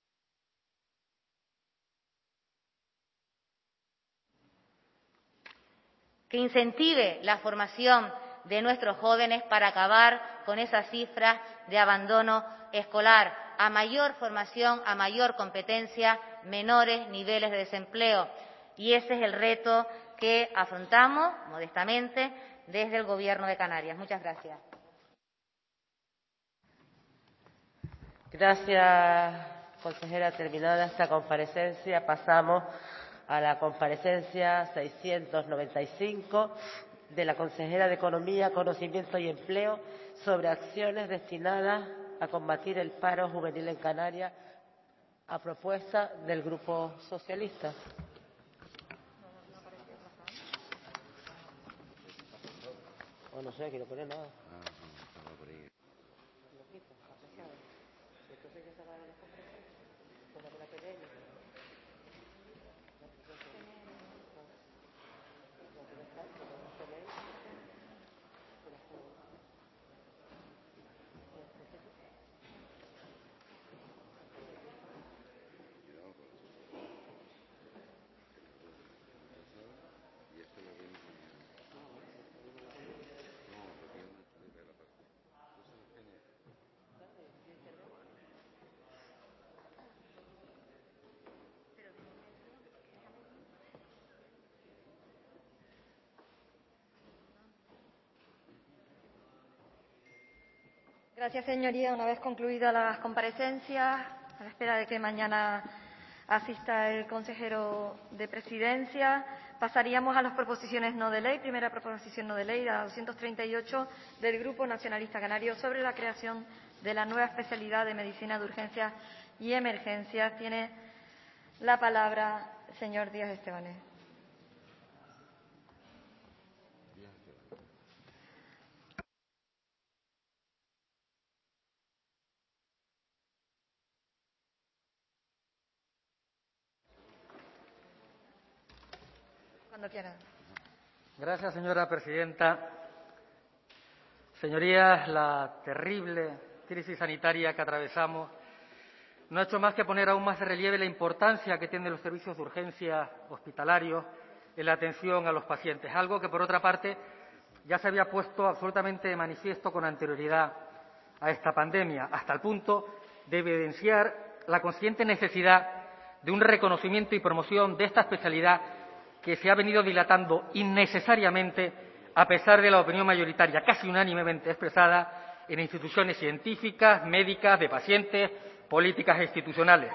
incentive la formación de nuestros jóvenes para acabar con esas cifras de abandono escolar. A mayor formación, a mayor competencia, menores niveles de desempleo. Y ese es el reto que afrontamos, modestamente, desde el Gobierno de Canarias. Muchas gracias. Gracias, consejera. Terminada esta comparecencia, pasamos a la comparecencia 695 de la consejera de Economía, Conocimiento y Empleo sobre acciones destinadas a combatir el paro juvenil en Canarias, a propuesta del Grupo Socialista. O no sé, aquí no pone nada. Gracias, señoría. Una vez concluidas las comparecencias, a la espera de que mañana asista el consejero de Presidencia, pasaríamos a las proposiciones no de ley. Primera proposición no de ley, la 238 del Grupo Nacionalista Canario, sobre la creación de la nueva especialidad de Medicina de Urgencias y Emergencias. Tiene la palabra el señor Díaz Estebanés. Cuando quiera. Gracias, señora presidenta. Señorías, la terrible crisis sanitaria que atravesamos no ha hecho más que poner aún más de relieve la importancia que tienen los servicios de urgencia hospitalarios en la atención a los pacientes, algo que, por otra parte, ya se había puesto absolutamente de manifiesto con anterioridad a esta pandemia, hasta el punto de evidenciar la consciente necesidad de un reconocimiento y promoción de esta especialidad que se ha venido dilatando innecesariamente a pesar de la opinión mayoritaria, casi unánimemente expresada en instituciones científicas, médicas, de pacientes, políticas e institucionales.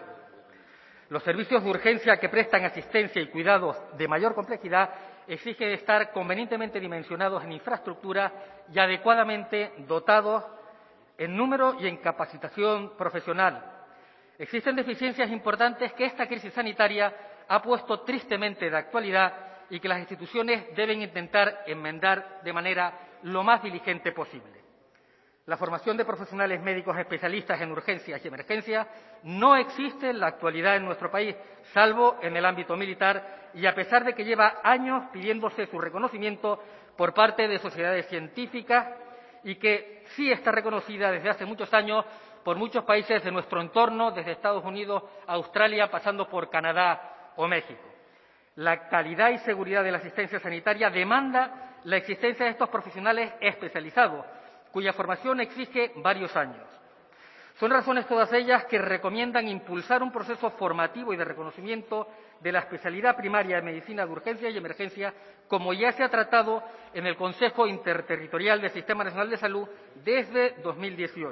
Los servicios de urgencia que prestan asistencia y cuidados de mayor complejidad exigen estar convenientemente dimensionados en infraestructura y adecuadamente dotados en número y en capacitación profesional. Existen deficiencias importantes que esta crisis sanitaria ha puesto tristemente de actualidad y que las instituciones deben intentar enmendar de manera lo más diligente posible. La formación de profesionales médicos especialistas en urgencias y emergencias no existe en la actualidad en nuestro país, salvo en el ámbito militar, y a pesar de que lleva años pidiéndose su reconocimiento por parte de sociedades científicas y que sí está reconocida desde hace muchos años por muchos países de nuestro entorno, desde Estados Unidos a Australia, pasando por Canadá o México. La calidad y seguridad de la asistencia sanitaria demanda la existencia de estos profesionales especializados, cuya formación exige varios años. Son razones todas ellas que recomiendan impulsar un proceso formativo y de reconocimiento de la especialidad primaria de medicina de urgencia y emergencia, como ya se ha tratado en el Consejo Interterritorial del Sistema Nacional de Salud desde 2018.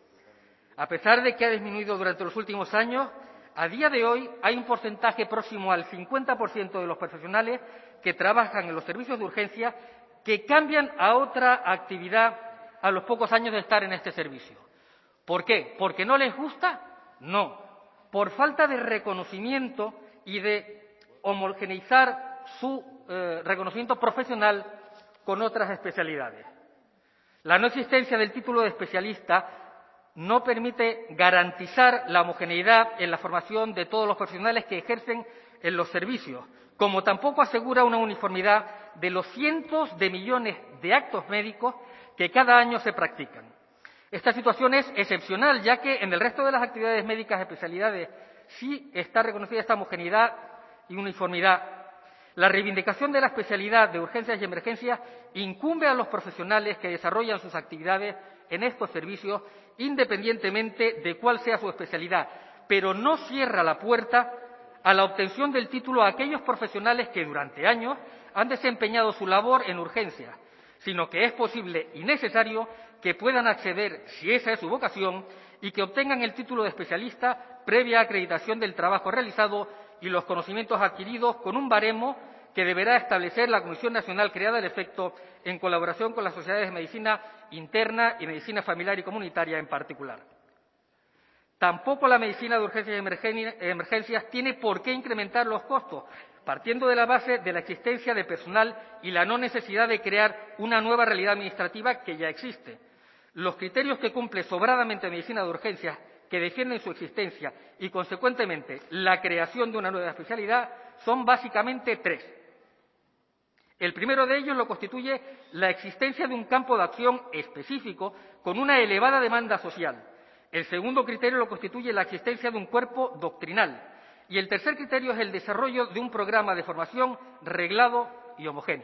A pesar de que ha disminuido durante los últimos años, a día de hoy hay un porcentaje próximo al 50% de los profesionales que trabajan en los servicios de urgencia que cambian a otra actividad a los pocos años de estar en este servicio. ¿Por qué? ¿Porque no les gusta? No, por falta de reconocimiento y de homogeneizar su reconocimiento profesional con otras especialidades. La no existencia del título de especialista no permite garantizar la homogeneidad en la formación de todos los profesionales que ejercen en los servicios, como tampoco asegura una uniformidad de los cientos de millones de actos médicos que cada año se practican. Esta situación es excepcional, ya que en el resto de las actividades médicas especialidades sí está reconocida esta homogeneidad y uniformidad. La reivindicación de la especialidad de urgencias y emergencias incumbe a los profesionales que desarrollan sus actividades en estos servicios, independientemente de cuál sea su especialidad, pero no cierra la puerta a la obtención del título a aquellos profesionales que durante años han desempeñado su labor en urgencias, sino que es posible y necesario que puedan acceder, si esa es su vocación, y que obtengan el título de especialista previa acreditación del trabajo realizado y los conocimientos adquiridos con un baremo que deberá establecer la Comisión Nacional creada al efecto en colaboración con las sociedades de medicina interna y medicina familiar y comunitaria en particular. Tampoco la medicina de urgencias y emergencias tiene por qué incrementar los costos, partiendo de la base de la existencia de personal y la no necesidad de crear una nueva realidad administrativa que ya existe. Los criterios que cumple sobradamente medicina de urgencias, que defienden su existencia y, consecuentemente, la creación de una nueva especialidad, son básicamente tres. El primero de ellos lo constituye la existencia de un campo de acción específico con una elevada demanda social. El segundo criterio lo constituye la existencia de un cuerpo doctrinal. Y el tercer criterio es el desarrollo de un programa de formación reglado y homogéneo.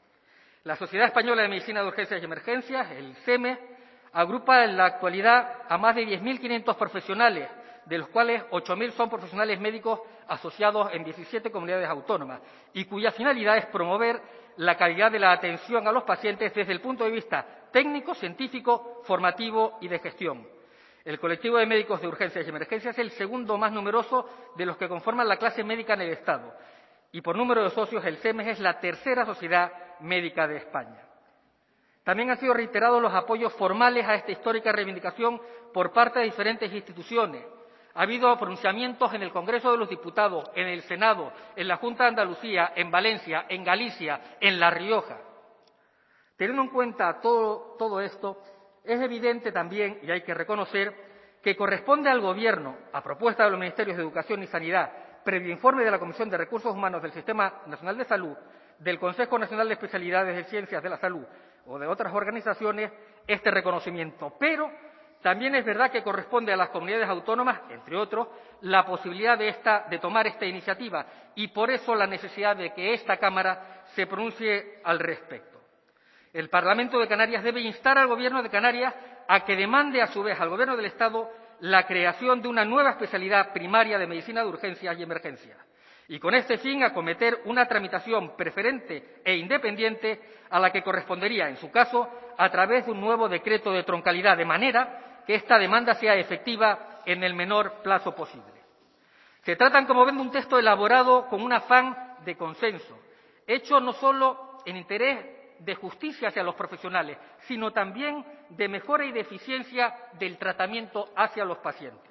La Sociedad Española de Medicina de Urgencias y Emergencias, el SEME, agrupa en la actualidad a más de 10.500 profesionales, de los cuales 8.000 son profesionales médicos asociados en 17 comunidades autónomas, y cuya finalidad es promover la calidad de la atención a los pacientes desde el punto de vista técnico, científico, formativo y de gestión. El colectivo de médicos de urgencias y emergencias es el segundo más numeroso de los que conforman la clase médica en el Estado, y por número de socios el SEMES es la tercera sociedad médica de España. También han sido reiterados los apoyos formales a esta histórica reivindicación por parte de diferentes instituciones. Ha habido pronunciamientos en el Congreso de los Diputados, en el Senado, en la Junta de Andalucía, en Valencia, en Galicia, en La Rioja. Teniendo en cuenta todo esto, es evidente también, y hay que reconocer, que corresponde al Gobierno, a propuesta de los Ministerios de Educación y Sanidad, previo informe de la Comisión de Recursos Humanos del Sistema Nacional de Salud, del Consejo Nacional de Especialidades de Ciencias de la Salud o de otras organizaciones, este reconocimiento. Pero también es verdad que corresponde a las comunidades autónomas, entre otros, la posibilidad de tomar esta iniciativa y por eso la necesidad de que esta Cámara se pronuncie al respecto. El Parlamento de Canarias debe instar al Gobierno de Canarias a que demande a su vez al Gobierno del Estado la creación de una nueva especialidad primaria de medicina de urgencias y emergencias, y con este fin acometer una tramitación preferente e independiente a la que correspondería, en su caso, a través de un nuevo decreto de troncalidad, de manera que esta demanda sea efectiva en el menor plazo posible. Se trata, como ven, de un texto elaborado con un afán de consenso, hecho no solo en interés de justicia hacia los profesionales, sino también de mejora y de eficiencia del tratamiento hacia los pacientes.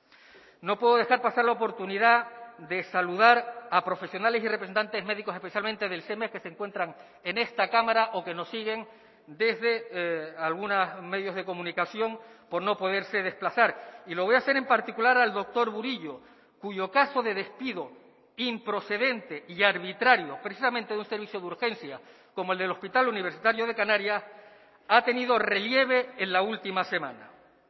No puedo dejar pasar la oportunidad de saludar a profesionales y representantes médicos, especialmente del SEMES, que se encuentran en esta Cámara o que nos siguen desde algunos medios de comunicación por no poderse desplazar. Y lo voy a hacer en particular al doctor Burillo, cuyo caso de despido improcedente y arbitrario, precisamente de un servicio de urgencia como el del Hospital Universitario de Canarias, ha tenido relieve en la última semana.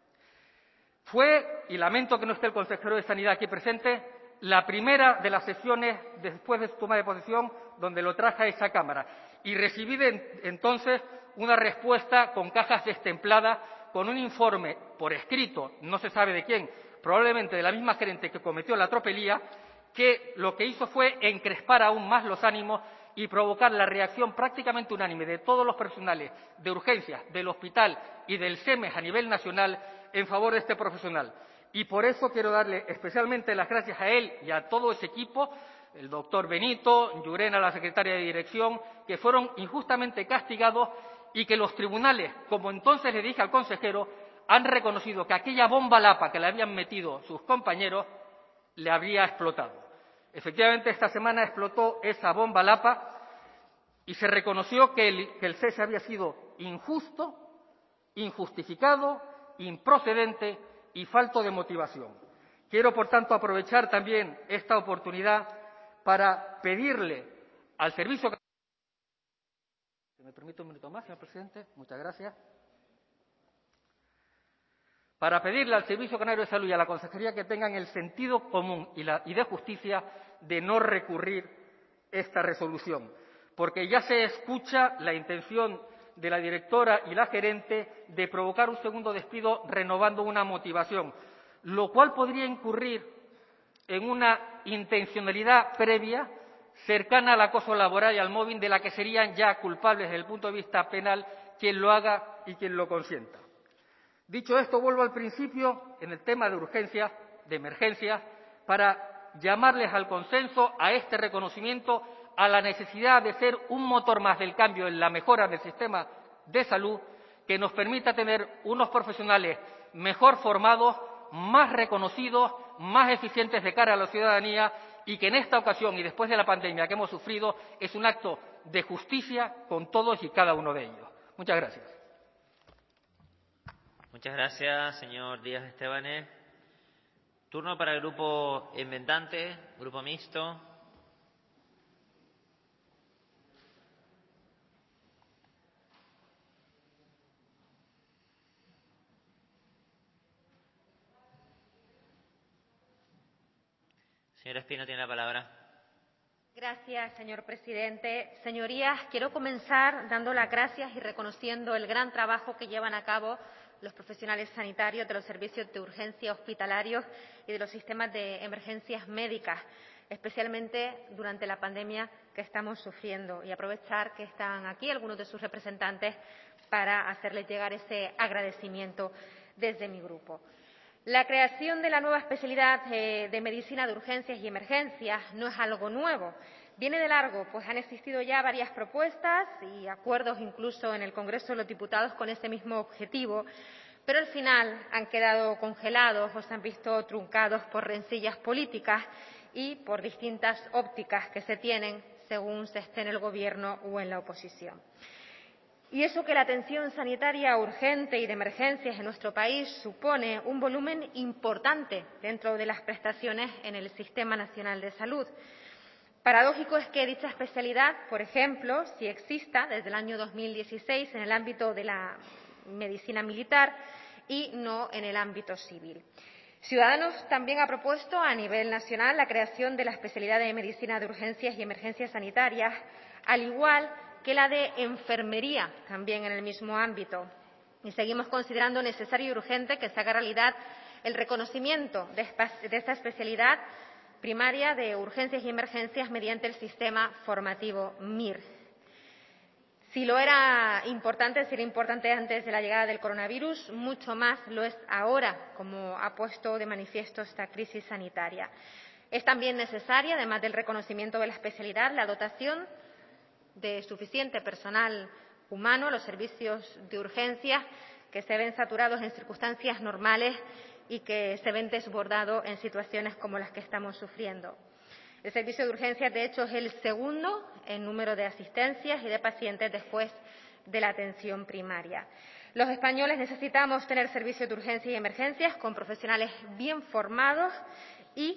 Fue, y lamento que no esté el consejero de Sanidad aquí presente, la primera de las sesiones después de su toma de posesión donde lo traje a esa Cámara, y recibí entonces una respuesta con cajas destempladas, con un informe por escrito, no se sabe de quién, probablemente de la misma gerente que cometió la tropelía, que lo que hizo fue encrespar aún más los ánimos y provocar la reacción prácticamente unánime de todos los profesionales de urgencias, del hospital y del SEMES a nivel nacional en favor de este profesional. Y por eso quiero darle especialmente las gracias a él y a todo ese equipo, el doctor Benito, Llurena, la secretaria de dirección, que fueron injustamente castigados y que los tribunales, como entonces le dije al consejero, han reconocido que aquella bomba lapa que le habían metido sus compañeros le habría explotado. Efectivamente, esta semana explotó esa bomba lapa y se reconoció que el cese había sido injusto, injustificado, improcedente y falto de motivación. Quiero, por tanto, aprovechar también esta oportunidad para pedirle al Servicio... ¿Me permite un minuto más, señor presidente? Muchas gracias. Para pedirle al Servicio Canario de Salud y a la Consejería que tengan el sentido común y de justicia de no recurrir esta resolución, porque ya se escucha la intención de la directora y la gerente de provocar un segundo despido renovando una motivación, lo cual podría incurrir en una intencionalidad previa cercana al acoso laboral y al mobbing, de la que serían ya culpables desde el punto de vista penal quien lo haga y quien lo consienta. Dicho esto, vuelvo al principio en el tema de urgencias, de emergencias, para llamarles al consenso, a este reconocimiento, a la necesidad de ser un motor más del cambio en la mejora del sistema de salud, que nos permita tener unos profesionales mejor formados, más reconocidos, más eficientes de cara a la ciudadanía, y que en esta ocasión y después de la pandemia que hemos sufrido es un acto de justicia con todos y cada uno de ellos. Muchas gracias. Muchas gracias, señor Díaz Estebanes. Turno para el grupo enmendante, grupo mixto. Señora Espino tiene la palabra. Gracias, señor presidente. Señorías, quiero comenzar dando las gracias y reconociendo el gran trabajo que llevan a cabo los profesionales sanitarios de los servicios de urgencia hospitalarios y de los sistemas de emergencias médicas, especialmente durante la pandemia que estamos sufriendo, y aprovechar que están aquí algunos de sus representantes para hacerles llegar ese agradecimiento desde mi grupo. La creación de la nueva especialidad de medicina de urgencias y emergencias no es algo nuevo. Viene de largo, pues han existido ya varias propuestas y acuerdos incluso en el Congreso de los Diputados con ese mismo objetivo, pero al final han quedado congelados o se han visto truncados por rencillas políticas y por distintas ópticas que se tienen según se esté en el Gobierno o en la oposición. Y eso que la atención sanitaria urgente y de emergencias en nuestro país supone un volumen importante dentro de las prestaciones en el Sistema Nacional de Salud. Paradójico es que dicha especialidad, por ejemplo, sí exista desde el año 2016 en el ámbito de la medicina militar y no en el ámbito civil. Ciudadanos también ha propuesto a nivel nacional la creación de la especialidad de medicina de urgencias y emergencias sanitarias, al igual que la de enfermería, también en el mismo ámbito. Y seguimos considerando necesario y urgente que se haga realidad el reconocimiento de esta especialidad primaria de urgencias y emergencias mediante el sistema formativo MIR. Si lo era importante, si era importante antes de la llegada del coronavirus, mucho más lo es ahora, como ha puesto de manifiesto esta crisis sanitaria. Es también necesaria, además del reconocimiento de la especialidad, la dotación de suficiente personal humano a los servicios de urgencias, que se ven saturados en circunstancias normales y que se ven desbordados en situaciones como las que estamos sufriendo. El servicio de urgencias, de hecho, es el segundo en número de asistencias y de pacientes después de la atención primaria. Los españoles necesitamos tener servicios de urgencias y emergencias con profesionales bien formados y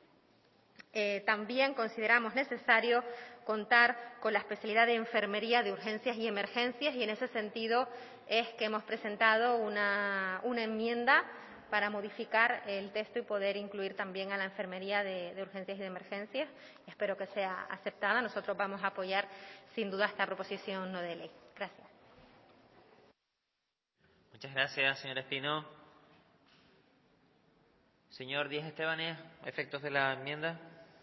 también consideramos necesario contar con la especialidad de enfermería de urgencias y emergencias, y en ese sentido es que hemos presentado una enmienda para modificar el texto y poder incluir también a la enfermería de urgencias y de emergencias. Espero que sea aceptada. Nosotros vamos a apoyar sin duda esta proposición no de ley. Gracias. Muchas gracias, señora Espino. Señor Díaz Estebanes, efectos de la enmienda.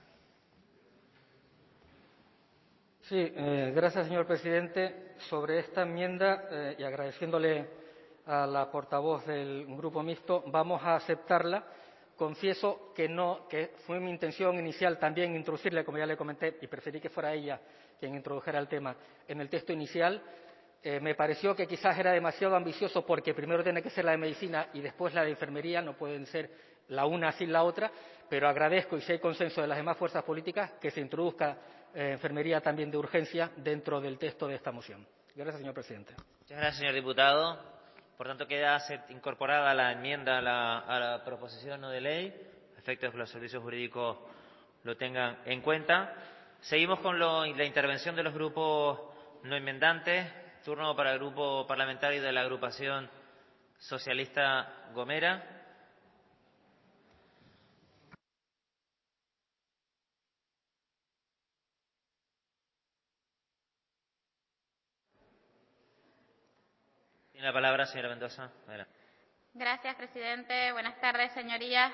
Sí, gracias, señor presidente. Sobre esta enmienda, y agradeciéndole a la portavoz del Grupo Mixto, vamos a aceptarla. Confieso que fue mi intención inicial también introducirle, como ya le comenté, y preferí que fuera ella quien introdujera el tema en el texto inicial. me pareció que quizás era demasiado ambicioso porque primero tiene que ser la de medicina y después la de enfermería, no pueden ser la una sin la otra, pero agradezco, y si hay consenso de las demás fuerzas políticas, que se introduzca enfermería también de urgencia dentro del texto de esta moción. Gracias, señor presidente. Muchas gracias, señor diputado. Por tanto, queda incorporada la enmienda a la proposición no de ley, a efectos de que los servicios jurídicos lo tengan en cuenta. Seguimos con la intervención de los grupos no enmendantes. Turno para el Grupo Parlamentario de la Agrupación Socialista Gomera. Tiene la palabra, señora Mendoza. Adelante. Gracias, presidente. Buenas tardes, señorías.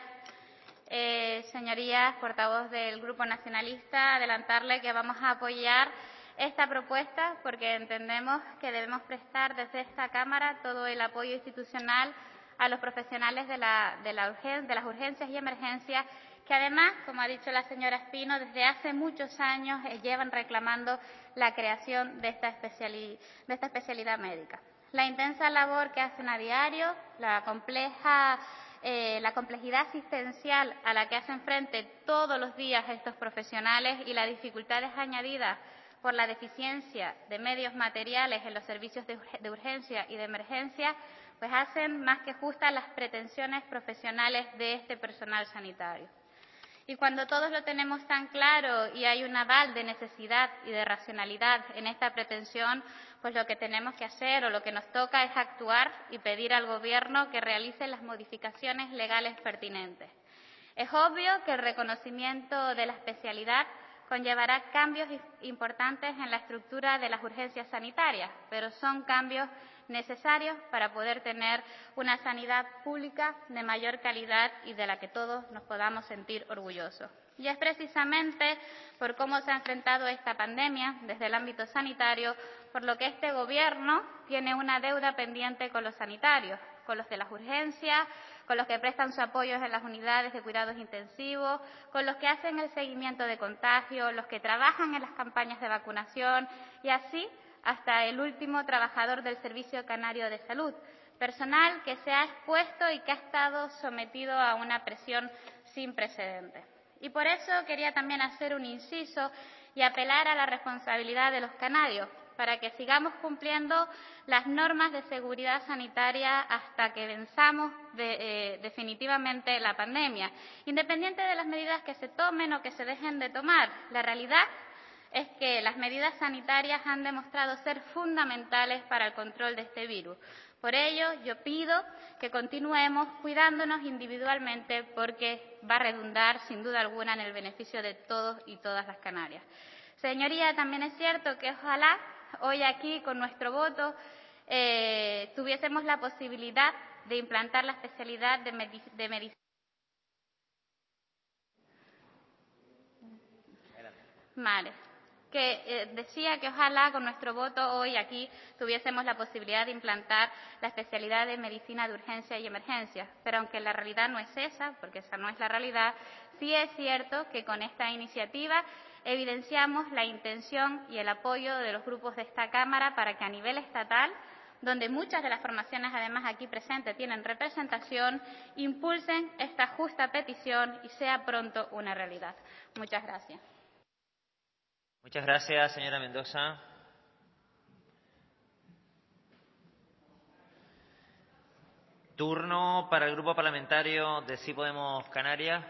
Señorías, portavoz del Grupo Nacionalista, adelantarle que vamos a apoyar esta propuesta porque entendemos que debemos prestar desde esta Cámara todo el apoyo institucional a los profesionales de las urgencias y emergencias que además, como ha dicho la señora Espino, desde hace muchos años llevan reclamando la creación de esta especialidad médica. La intensa labor que hacen a diario, la complejidad asistencial a la que hacen frente todos los días estos profesionales y las dificultades añadidas por la deficiencia de medios materiales en los servicios de urgencia y de emergencia, pues hacen más que justas las pretensiones profesionales de este personal sanitario. Y cuando todos lo tenemos tan claro y hay un aval de necesidad y de racionalidad en esta pretensión, pues lo que tenemos que hacer o lo que nos toca es actuar y pedir al Gobierno que realice las modificaciones legales pertinentes. Es obvio que el reconocimiento de la especialidad conllevará cambios importantes en la estructura de las urgencias sanitarias, pero son cambios necesarios para poder tener una sanidad pública de mayor calidad y de la que todos nos podamos sentir orgullosos. Y es precisamente por cómo se ha enfrentado esta pandemia desde el ámbito sanitario, por lo que este Gobierno tiene una deuda pendiente con los sanitarios, con los de las urgencias, con los que prestan su apoyo en las unidades de cuidados intensivos, con los que hacen el seguimiento de contagios, los que trabajan en las campañas de vacunación y así hasta el último trabajador del Servicio Canario de Salud, personal que se ha expuesto y que ha estado sometido a una presión sin precedentes. Y por eso quería también hacer un inciso y apelar a la responsabilidad de los canarios, para que sigamos cumpliendo las normas de seguridad sanitaria hasta que venzamos definitivamente la pandemia, independiente de las medidas que se tomen o que se dejen de tomar. La realidad es que las medidas sanitarias han demostrado ser fundamentales para el control de este virus. Por ello, yo pido que continuemos cuidándonos individualmente porque va a redundar, sin duda alguna, en el beneficio de todos y todas las canarias. Señoría, también es cierto que ojalá hoy aquí, con nuestro voto, tuviésemos la posibilidad de implantar la especialidad de medicina. Vale. Decía que ojalá con nuestro voto hoy aquí tuviésemos la posibilidad de implantar la especialidad de medicina de urgencia y emergencia, pero aunque la realidad no es esa, porque esa no es la realidad, sí es cierto que con esta iniciativa evidenciamos la intención y el apoyo de los grupos de esta Cámara para que a nivel estatal, donde muchas de las formaciones además aquí presentes tienen representación, impulsen esta justa petición y sea pronto una realidad. Muchas gracias. Muchas gracias, señora Mendoza. Turno para el Grupo Parlamentario de Sí Podemos Canarias.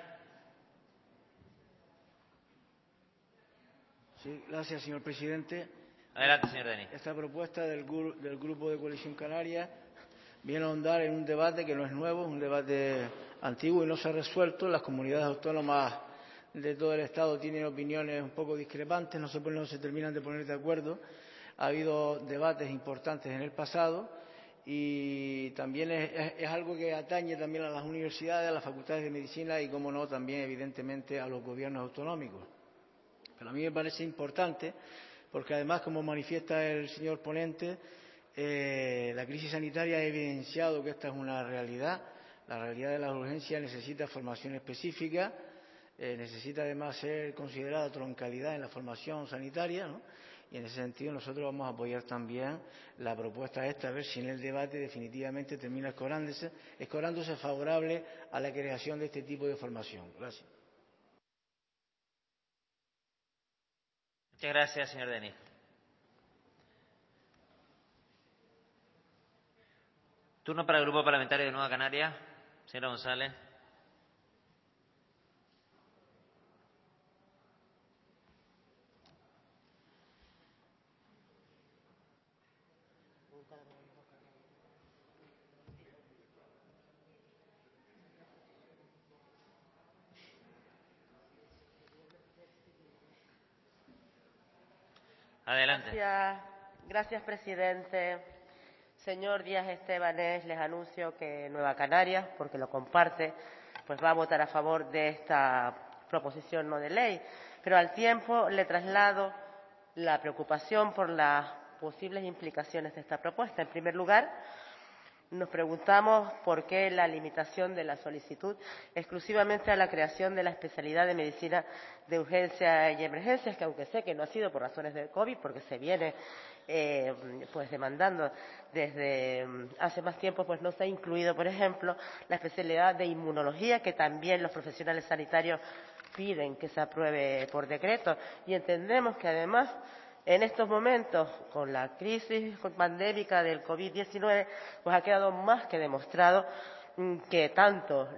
Sí, gracias, señor presidente. Adelante, señor Denis. Esta propuesta del Grupo de Coalición Canaria viene a ahondar en un debate que no es nuevo, un debate antiguo y no se ha resuelto. Las comunidades autónomas de todo el Estado tienen opiniones un poco discrepantes, no se terminan de poner de acuerdo. Ha habido debates importantes en el pasado y también es algo que atañe también a las universidades, a las facultades de medicina y, como no, también evidentemente a los gobiernos autonómicos. Pero a mí me parece importante porque, además, como manifiesta el señor ponente, la crisis sanitaria ha evidenciado que esta es una realidad. La realidad de las urgencias necesita formación específica, necesita además ser considerada troncalidad en la formación sanitaria, ¿no? y en ese sentido nosotros vamos a apoyar también la propuesta esta, a ver si en el debate definitivamente termina escorándose favorable a la creación de este tipo de formación. Gracias. Muchas gracias, señor Denis. Turno para el Grupo Parlamentario de Nueva Canaria. Señora González. Adelante. Gracias, presidente. Señor Díaz Estebanés, les anuncio que Nueva Canarias, porque lo comparte, pues va a votar a favor de esta proposición no de ley. Pero al tiempo le traslado la preocupación por las posibles implicaciones de esta propuesta. En primer lugar, nos preguntamos por qué la limitación de la solicitud exclusivamente a la creación de la especialidad de medicina de urgencia y emergencias, que aunque sé que no ha sido por razones del COVID, porque se viene pues demandando desde hace más tiempo, pues no se ha incluido, por ejemplo, la especialidad de inmunología, que también los profesionales sanitarios piden que se apruebe por decreto. Y entendemos que además, en estos momentos, con la crisis pandémica del COVID-19, pues ha quedado más que demostrado que tanto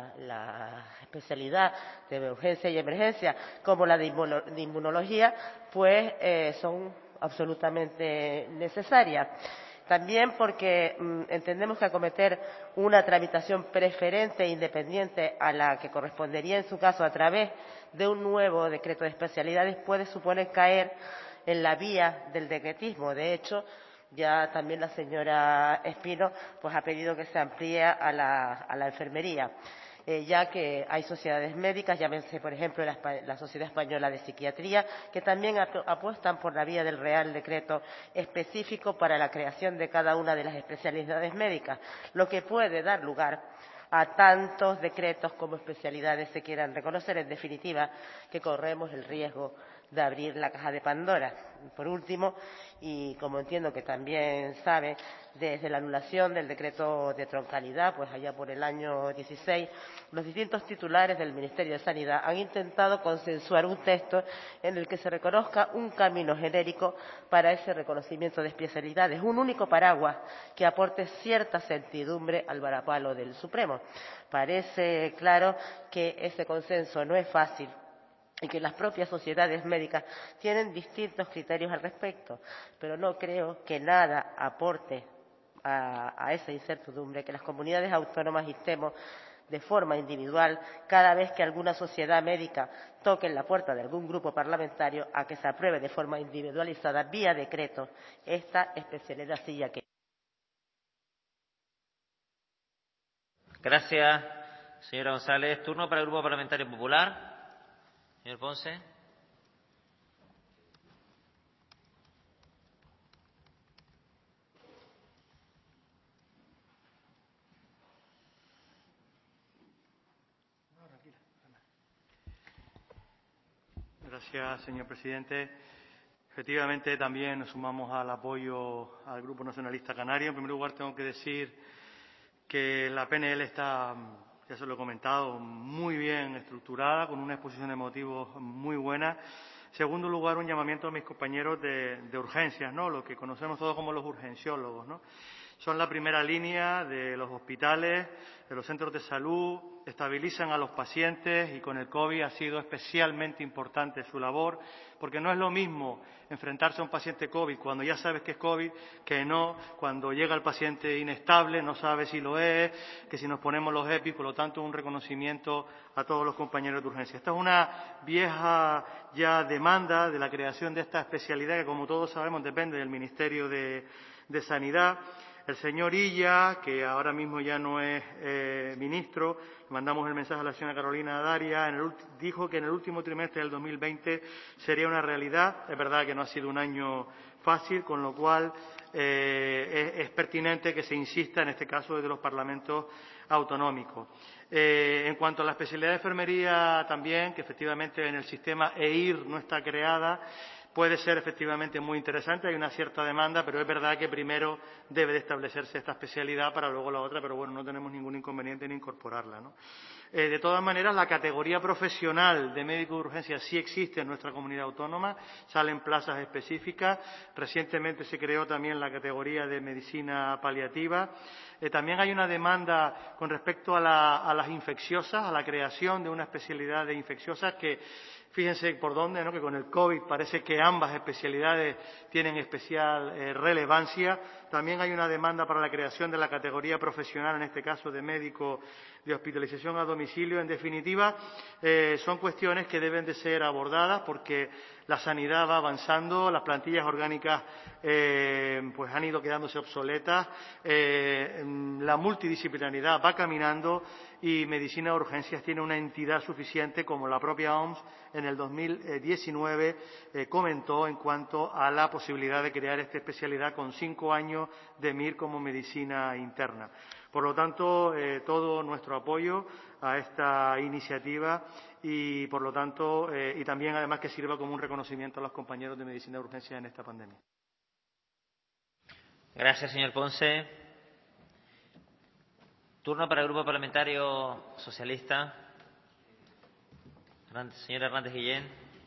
la especialidad de urgencia y emergencia como la de inmunología, pues son absolutamente necesarias. También porque entendemos que acometer una tramitación preferente e independiente a la que correspondería en su caso a través de un nuevo decreto de especialidades puede suponer caer en la vía del decretismo. De hecho, ya también la señora Espino pues ha pedido que se amplíe a la enfermería, ya que hay sociedades médicas, llámense por ejemplo la Sociedad Española de Psiquiatría, que también apuestan por la vía del Real Decreto específico para la creación de cada una de las especialidades médicas, lo que puede dar lugar a tantos decretos como especialidades se quieran reconocer. En definitiva, que corremos el riesgo de abrir la caja de Pandora. Por último, y como entiendo que también sabe, desde la anulación del decreto de troncalidad, pues allá por el año 16, los distintos titulares del Ministerio de Sanidad han intentado consensuar un texto en el que se reconozca un camino genérico para ese reconocimiento de especialidades, un único paraguas que aporte cierta certidumbre al varapalo del Supremo. Parece claro que ese consenso no es fácil y que las propias sociedades médicas tienen distintos criterios al respecto, pero no creo que nada aporte a esa incertidumbre que las comunidades autónomas instemos de forma individual cada vez que alguna sociedad médica toque en la puerta de algún grupo parlamentario a que se apruebe de forma individualizada vía decreto esta especialidad silla que. Gracias, señora González. Turno para el Grupo Parlamentario Popular. Señor Ponce. Gracias, señor presidente. Efectivamente, también nos sumamos al apoyo al Grupo Nacionalista Canario. En primer lugar, tengo que decir que la PNL está, ya se lo he comentado, muy bien estructurada, con una exposición de motivos muy buena. En segundo lugar, un llamamiento a mis compañeros de urgencias, ¿no? Lo que conocemos todos como los urgenciólogos, ¿no? Son la primera línea de los hospitales, de los centros de salud, estabilizan a los pacientes y con el COVID ha sido especialmente importante su labor, porque no es lo mismo enfrentarse a un paciente COVID cuando ya sabes que es COVID, que no cuando llega el paciente inestable, no sabe si lo es, que si nos ponemos los EPI, por lo tanto un reconocimiento a todos los compañeros de urgencia. Esta es una vieja ya demanda de la creación de esta especialidad que, como todos sabemos, depende del Ministerio de Sanidad. El señor Illa, que ahora mismo ya no es ministro, mandamos el mensaje a la señora Carolina Daria, dijo que en el último trimestre del 2020 sería una realidad. Es verdad que no ha sido un año fácil, con lo cual es pertinente que se insista, en este caso, desde los parlamentos autonómicos. En cuanto a la especialidad de enfermería también, que efectivamente en el sistema EIR no está creada, puede ser efectivamente muy interesante, hay una cierta demanda, pero es verdad que primero debe de establecerse esta especialidad para luego la otra, pero bueno, no tenemos ningún inconveniente en incorporarla, ¿no? De todas maneras, la categoría profesional de médico de urgencia sí existe en nuestra comunidad autónoma, salen plazas específicas. Recientemente se creó también la categoría de medicina paliativa. También hay una demanda con respecto a las infecciosas, a la creación de una especialidad de infecciosas que, fíjense por dónde, ¿no?, que con el COVID parece que ambas especialidades tienen especial relevancia. También hay una demanda para la creación de la categoría profesional, en este caso de médico de hospitalización a domicilio. En definitiva, son cuestiones que deben de ser abordadas porque la sanidad va avanzando, las plantillas orgánicas pues han ido quedándose obsoletas, la multidisciplinaridad va caminando y Medicina de Urgencias tiene una entidad suficiente, como la propia OMS en el 2019 comentó en cuanto a la posibilidad de crear esta especialidad con 5 años de MIR como medicina interna. Por lo tanto, todo nuestro apoyo a esta iniciativa y, por lo tanto, y también, además, que sirva como un reconocimiento a los compañeros de Medicina de Urgencia en esta pandemia. Gracias, señor Ponce. Turno para el Grupo Parlamentario Socialista. Señor Hernández Guillén.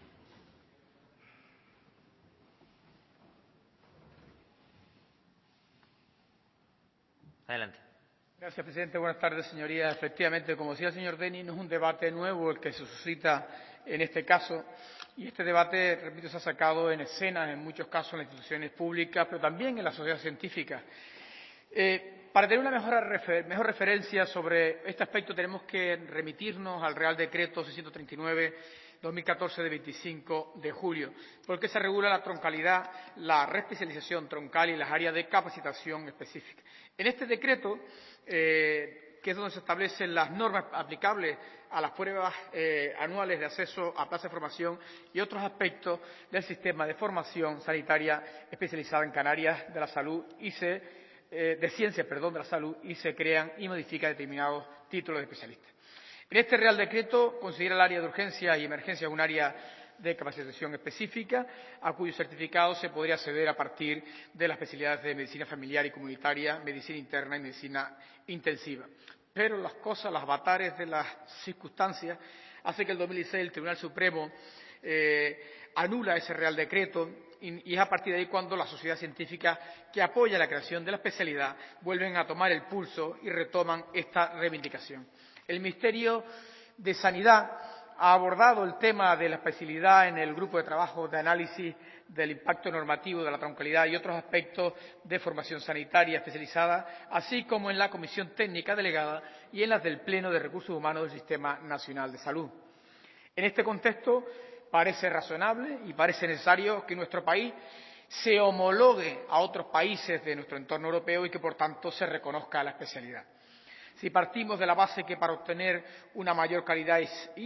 Adelante. Gracias, presidente. Buenas tardes, señorías. Efectivamente, como decía el señor Denis, no es un debate nuevo el que se suscita en este caso. Y este debate, repito, se ha sacado en escena en muchos casos en las instituciones públicas, pero también en la sociedad científica. Para tener una mejor referencia sobre este aspecto tenemos que remitirnos al Real Decreto 639/2014 de 25 de julio, porque se regula la troncalidad, la reespecialización troncal y las áreas de capacitación específica. En este decreto, que es donde se establecen las normas aplicables a las pruebas anuales de acceso a plazas de formación y otros aspectos del sistema de formación sanitaria especializada en Canarias de la salud de ciencias de la salud, y se crean y modifican determinados títulos de especialistas. En este Real Decreto considera el área de urgencia y emergencia un área de capacitación específica, a cuyo certificado se podría acceder a partir de las especialidades de medicina familiar y comunitaria, medicina interna y medicina intensiva. Pero las cosas, los avatares de las circunstancias, hace que el 2016 el Tribunal Supremo anula ese Real Decreto y es a partir de ahí cuando la sociedad científica que apoya la creación de la especialidad vuelven a tomar el pulso y retoman esta reivindicación. El Ministerio de Sanidad ha abordado el tema de la especialidad en el grupo de trabajo de análisis del impacto normativo de la troncalidad y otros aspectos de formación sanitaria especializada, así como en la Comisión Técnica Delegada y en las del Pleno de Recursos Humanos del Sistema Nacional de Salud. En este contexto, parece razonable y parece necesario que nuestro país se homologue a otros países de nuestro entorno europeo y que, por tanto, se reconozca la especialidad. Si partimos de la base que para obtener una mayor calidad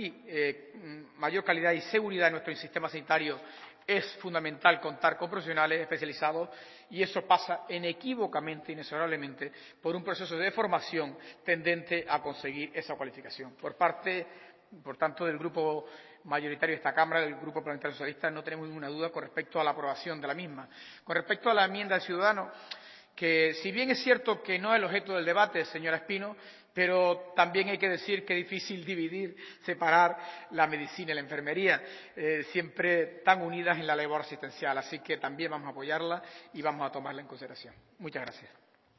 y seguridad en nuestro sistema sanitario es fundamental contar con profesionales especializados, y eso pasa inequívocamente, inexorablemente, por un proceso de formación tendente a conseguir esa cualificación. Por parte, por tanto, del grupo mayoritario de esta Cámara, del Grupo Parlamentario Socialista, no tenemos ninguna duda con respecto a la aprobación de la misma. Con respecto a la enmienda de Ciudadanos, que si bien es cierto que no es el objeto del debate, señora Espino, pero también hay que decir que es difícil separar la medicina y la enfermería, siempre tan unidas en la labor asistencial. Así que también vamos a apoyarla y vamos a tomarla en consideración. Muchas gracias.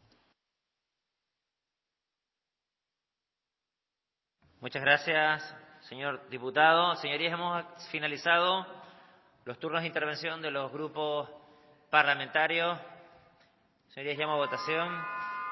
Muchas gracias, señor diputado. Señorías, hemos finalizado los turnos de intervención de los grupos parlamentarios. Señorías, llamo a votación.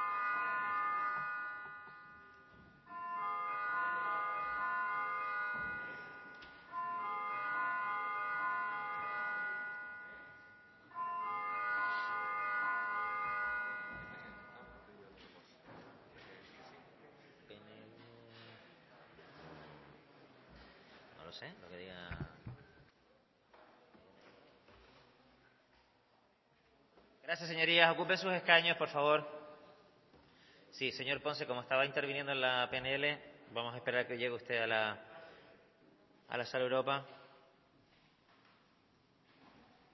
No lo sé, lo que diga. Gracias, señorías. Ocupen sus escaños, por favor. Sí, señor Ponce, como estaba interviniendo en la PNL, vamos a esperar que llegue usted a la Sala Europa.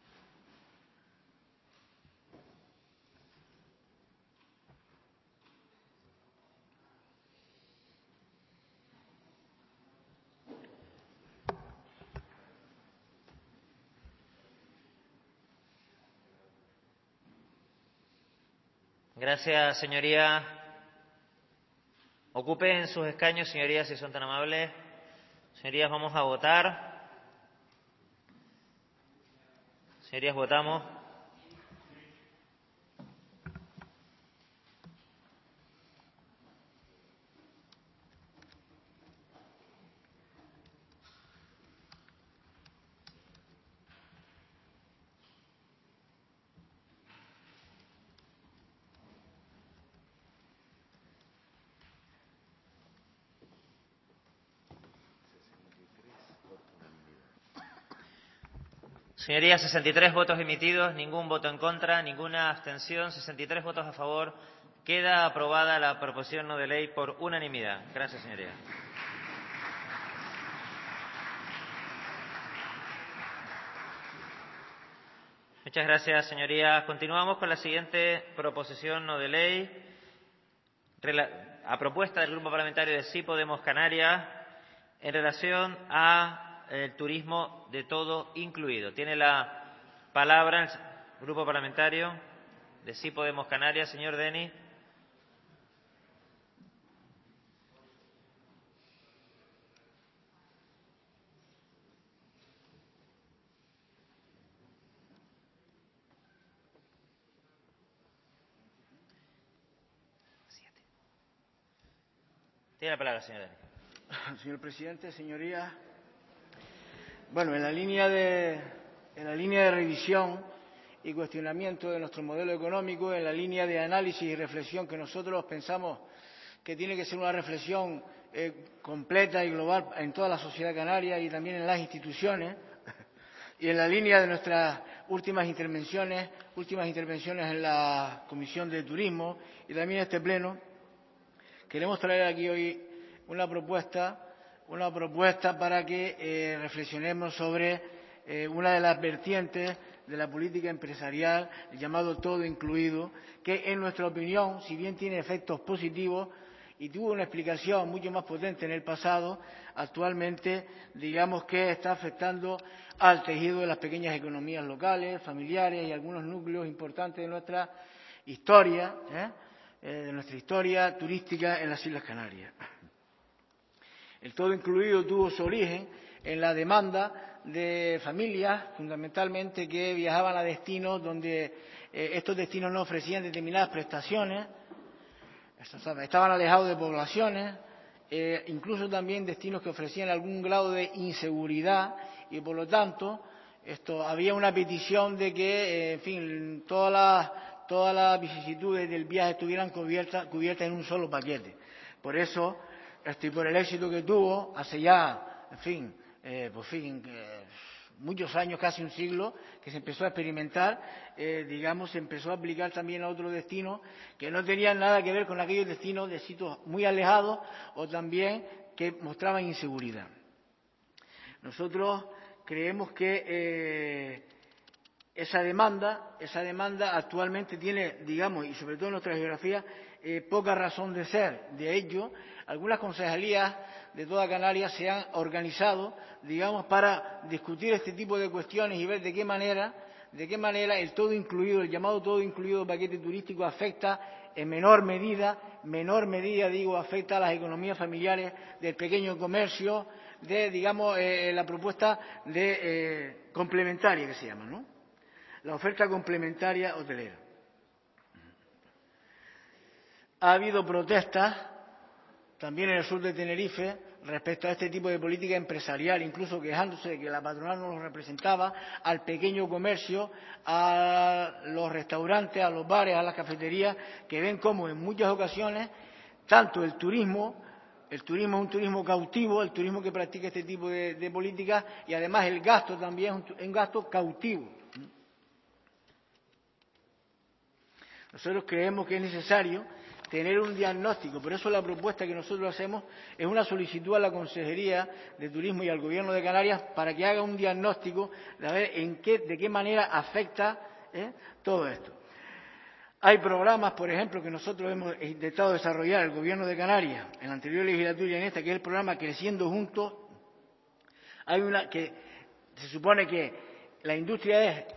Gracias, señoría. Ocupen sus escaños, señorías, si son tan amables. Señorías, vamos a votar. Señorías, votamos. Señorías, 63 votos emitidos, ningún voto en contra, ninguna abstención, 63 votos a favor. Queda aprobada la proposición no de ley por unanimidad. Gracias, señorías. Muchas gracias, señorías. Continuamos con la siguiente proposición no de ley. A propuesta del Grupo Parlamentario de Sí Podemos Canarias en relación a el turismo de todo incluido. Tiene la palabra el Grupo Parlamentario de Sí Podemos Canarias. Señor Denis. Tiene la palabra, señor Denis. Señor presidente, señorías, bueno, en la línea de revisión y cuestionamiento de nuestro modelo económico, en la línea de análisis y reflexión que nosotros pensamos que tiene que ser una reflexión completa y global en toda la sociedad canaria y también en las instituciones, y en la línea de nuestras últimas intervenciones en la Comisión de Turismo y también en este Pleno, queremos traer aquí hoy una propuesta para que reflexionemos sobre una de las vertientes de la política empresarial, el llamado todo incluido, que en nuestra opinión, si bien tiene efectos positivos y tuvo una explicación mucho más potente en el pasado, actualmente digamos que está afectando al tejido de las pequeñas economías locales, familiares y algunos núcleos importantes de nuestra historia, turística en las Islas Canarias. El todo incluido tuvo su origen en la demanda de familias, fundamentalmente, que viajaban a destinos donde estos destinos no ofrecían determinadas prestaciones, estaban alejados de poblaciones, incluso también destinos que ofrecían algún grado de inseguridad y, por lo tanto, había una petición de que, en fin, todas las vicisitudes del viaje estuvieran cubiertas en un solo paquete. Por eso, y por el éxito que tuvo hace ya, muchos años, casi un siglo, que se empezó a experimentar, se empezó a aplicar también a otros destinos que no tenían nada que ver con aquellos destinos de sitios muy alejados o también que mostraban inseguridad. Nosotros creemos que esa demanda actualmente tiene, y sobre todo en nuestra geografía, poca razón de ser. De hecho, algunas concejalías de toda Canarias se han organizado, para discutir este tipo de cuestiones y ver de qué manera el todo incluido, el llamado todo incluido paquete turístico afecta en menor medida, afecta a las economías familiares del pequeño comercio, la propuesta de complementaria que se llama, ¿no? La oferta complementaria hotelera. Ha habido protestas también en el sur de Tenerife respecto a este tipo de política empresarial, incluso quejándose de que la patronal no los representaba, al pequeño comercio, a los restaurantes, a los bares, a las cafeterías, que ven cómo en muchas ocasiones tanto el turismo es un turismo cautivo, el turismo que practica este tipo de políticas, y además el gasto también es un gasto cautivo. Nosotros creemos que es necesario tener un diagnóstico. Por eso la propuesta que nosotros hacemos es una solicitud a la Consejería de Turismo y al Gobierno de Canarias para que haga un diagnóstico de ver de qué manera afecta todo esto. Hay programas, por ejemplo, que nosotros hemos intentado desarrollar el Gobierno de Canarias en la anterior legislatura y en esta, que es el programa Creciendo Juntos. Hay una que se supone que la industria es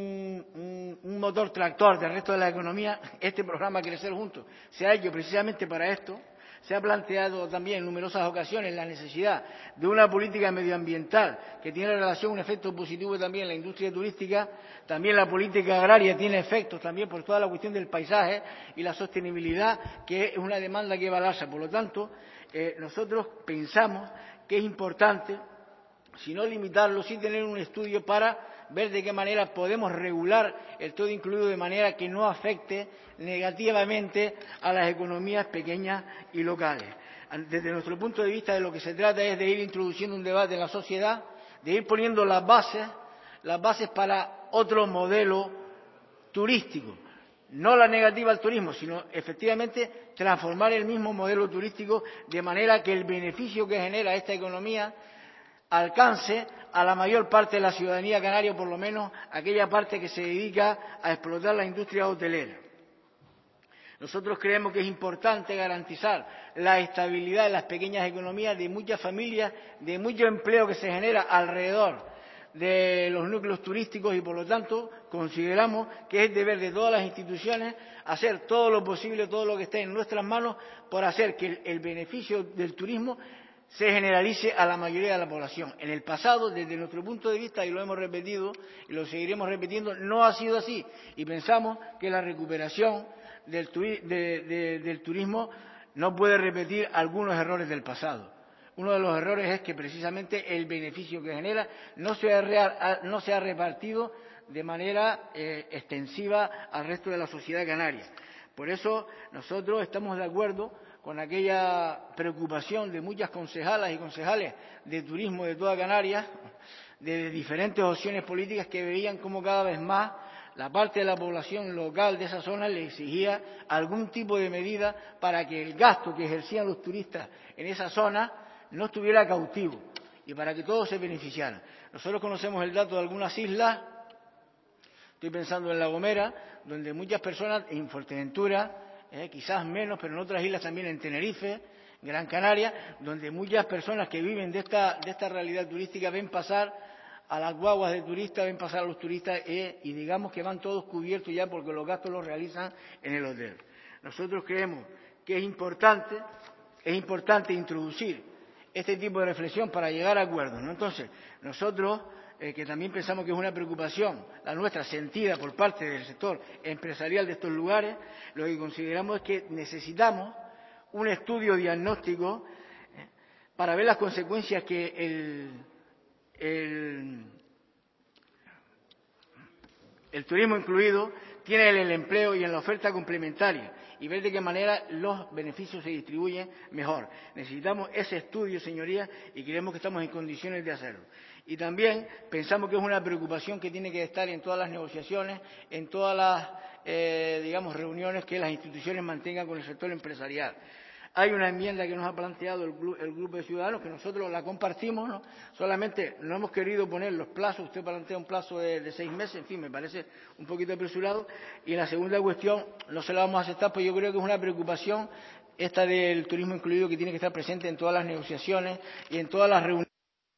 un motor tractor del resto de la economía. Este programa Crecer Juntos se ha hecho precisamente para esto. Se ha planteado también en numerosas ocasiones la necesidad de una política medioambiental que tiene relación, un efecto positivo también en la industria turística. También la política agraria tiene efectos también por toda la cuestión del paisaje y la sostenibilidad, que es una demanda que va al alza. Por lo tanto, nosotros pensamos que es importante, si no limitarlo, sí tener un estudio para ver de qué manera podemos regular el todo incluido de manera que no afecte negativamente a las economías pequeñas y locales. Desde nuestro punto de vista, de lo que se trata es de ir introduciendo un debate en la sociedad, de ir poniendo las bases para otro modelo turístico. No la negativa al turismo, sino efectivamente transformar el mismo modelo turístico de manera que el beneficio que genera esta economía alcance a la mayor parte de la ciudadanía canaria, o por lo menos aquella parte que se dedica a explotar la industria hotelera. Nosotros creemos que es importante garantizar la estabilidad de las pequeñas economías de muchas familias, de mucho empleo que se genera alrededor de los núcleos turísticos y, por lo tanto, consideramos que es deber de todas las instituciones hacer todo lo posible, todo lo que esté en nuestras manos, por hacer que el beneficio del turismo se generalice a la mayoría de la población. En el pasado, desde nuestro punto de vista, y lo hemos repetido y lo seguiremos repitiendo, no ha sido así, y pensamos que la recuperación del turismo no puede repetir algunos errores del pasado. Uno de los errores es que precisamente el beneficio que genera no se ha repartido de manera extensiva al resto de la sociedad canaria. Por eso nosotros estamos de acuerdo con aquella preocupación de muchas concejalas y concejales de turismo de toda Canarias, de diferentes opciones políticas, que veían cómo cada vez más la parte de la población local de esa zona le exigía algún tipo de medida para que el gasto que ejercían los turistas en esa zona no estuviera cautivo y para que todos se beneficiaran. Nosotros conocemos el dato de algunas islas, estoy pensando en La Gomera, donde muchas personas, en Fuerteventura, quizás menos, pero en otras islas también, en Tenerife, Gran Canaria, donde muchas personas que viven de esta realidad turística ven pasar a las guaguas de turistas, ven pasar a los turistas y digamos que van todos cubiertos ya porque los gastos los realizan en el hotel. Nosotros creemos que es importante introducir este tipo de reflexión para llegar a acuerdos, ¿no? Entonces, nosotros, que también pensamos que es una preocupación, la nuestra, sentida por parte del sector empresarial de estos lugares, lo que consideramos es que necesitamos un estudio diagnóstico para ver las consecuencias que el turismo incluido tiene en el empleo y en la oferta complementaria, y ver de qué manera los beneficios se distribuyen mejor. Necesitamos ese estudio, señorías, y creemos que estamos en condiciones de hacerlo. Y también pensamos que es una preocupación que tiene que estar en todas las negociaciones, en todas las, reuniones que las instituciones mantengan con el sector empresarial. Hay una enmienda que nos ha planteado el Grupo de Ciudadanos, que nosotros la compartimos, ¿no? Solamente no hemos querido poner los plazos. Usted plantea un plazo de 6 meses, en fin, me parece un poquito apresurado. Y la segunda cuestión no se la vamos a aceptar, pues yo creo que es una preocupación esta del turismo incluido, que tiene que estar presente en todas las negociaciones y en todas las reuniones,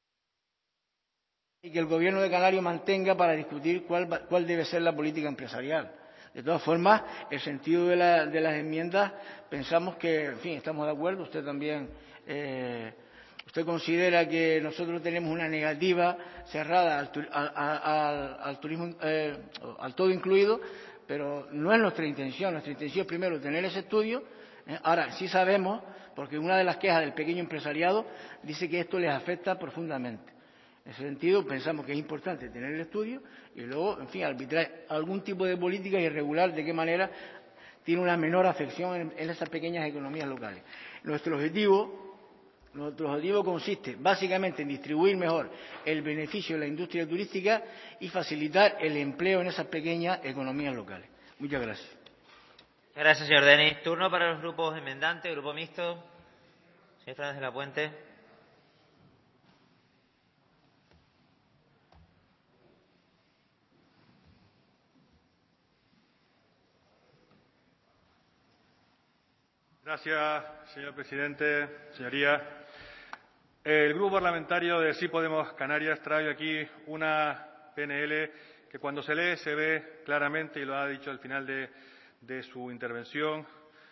y que el Gobierno de Canarias mantenga para discutir cuál debe ser la política empresarial. De todas formas, el sentido de las enmiendas, pensamos que, en fin, estamos de acuerdo. Usted también, usted considera que nosotros tenemos una negativa cerrada al turismo, al todo incluido, pero no es nuestra intención. Nuestra intención es primero tener ese estudio. Ahora, sí sabemos, porque una de las quejas del pequeño empresariado dice que esto les afecta profundamente. En ese sentido, pensamos que es importante tener el estudio y luego, en fin, arbitrar algún tipo de política y regular de qué manera tiene una menor afección en esas pequeñas economías locales. Nuestro objetivo consiste básicamente en distribuir mejor el beneficio de la industria turística y facilitar el empleo en esas pequeñas economías locales. Muchas gracias. Gracias, señor Denis. Turno para los grupos enmendantes. Grupo mixto. Señor Fernández de la Puente. Gracias, señor presidente, señorías. El Grupo Parlamentario de Sí Podemos Canarias trae aquí una PNL que cuando se lee se ve claramente, y lo ha dicho al final de su intervención,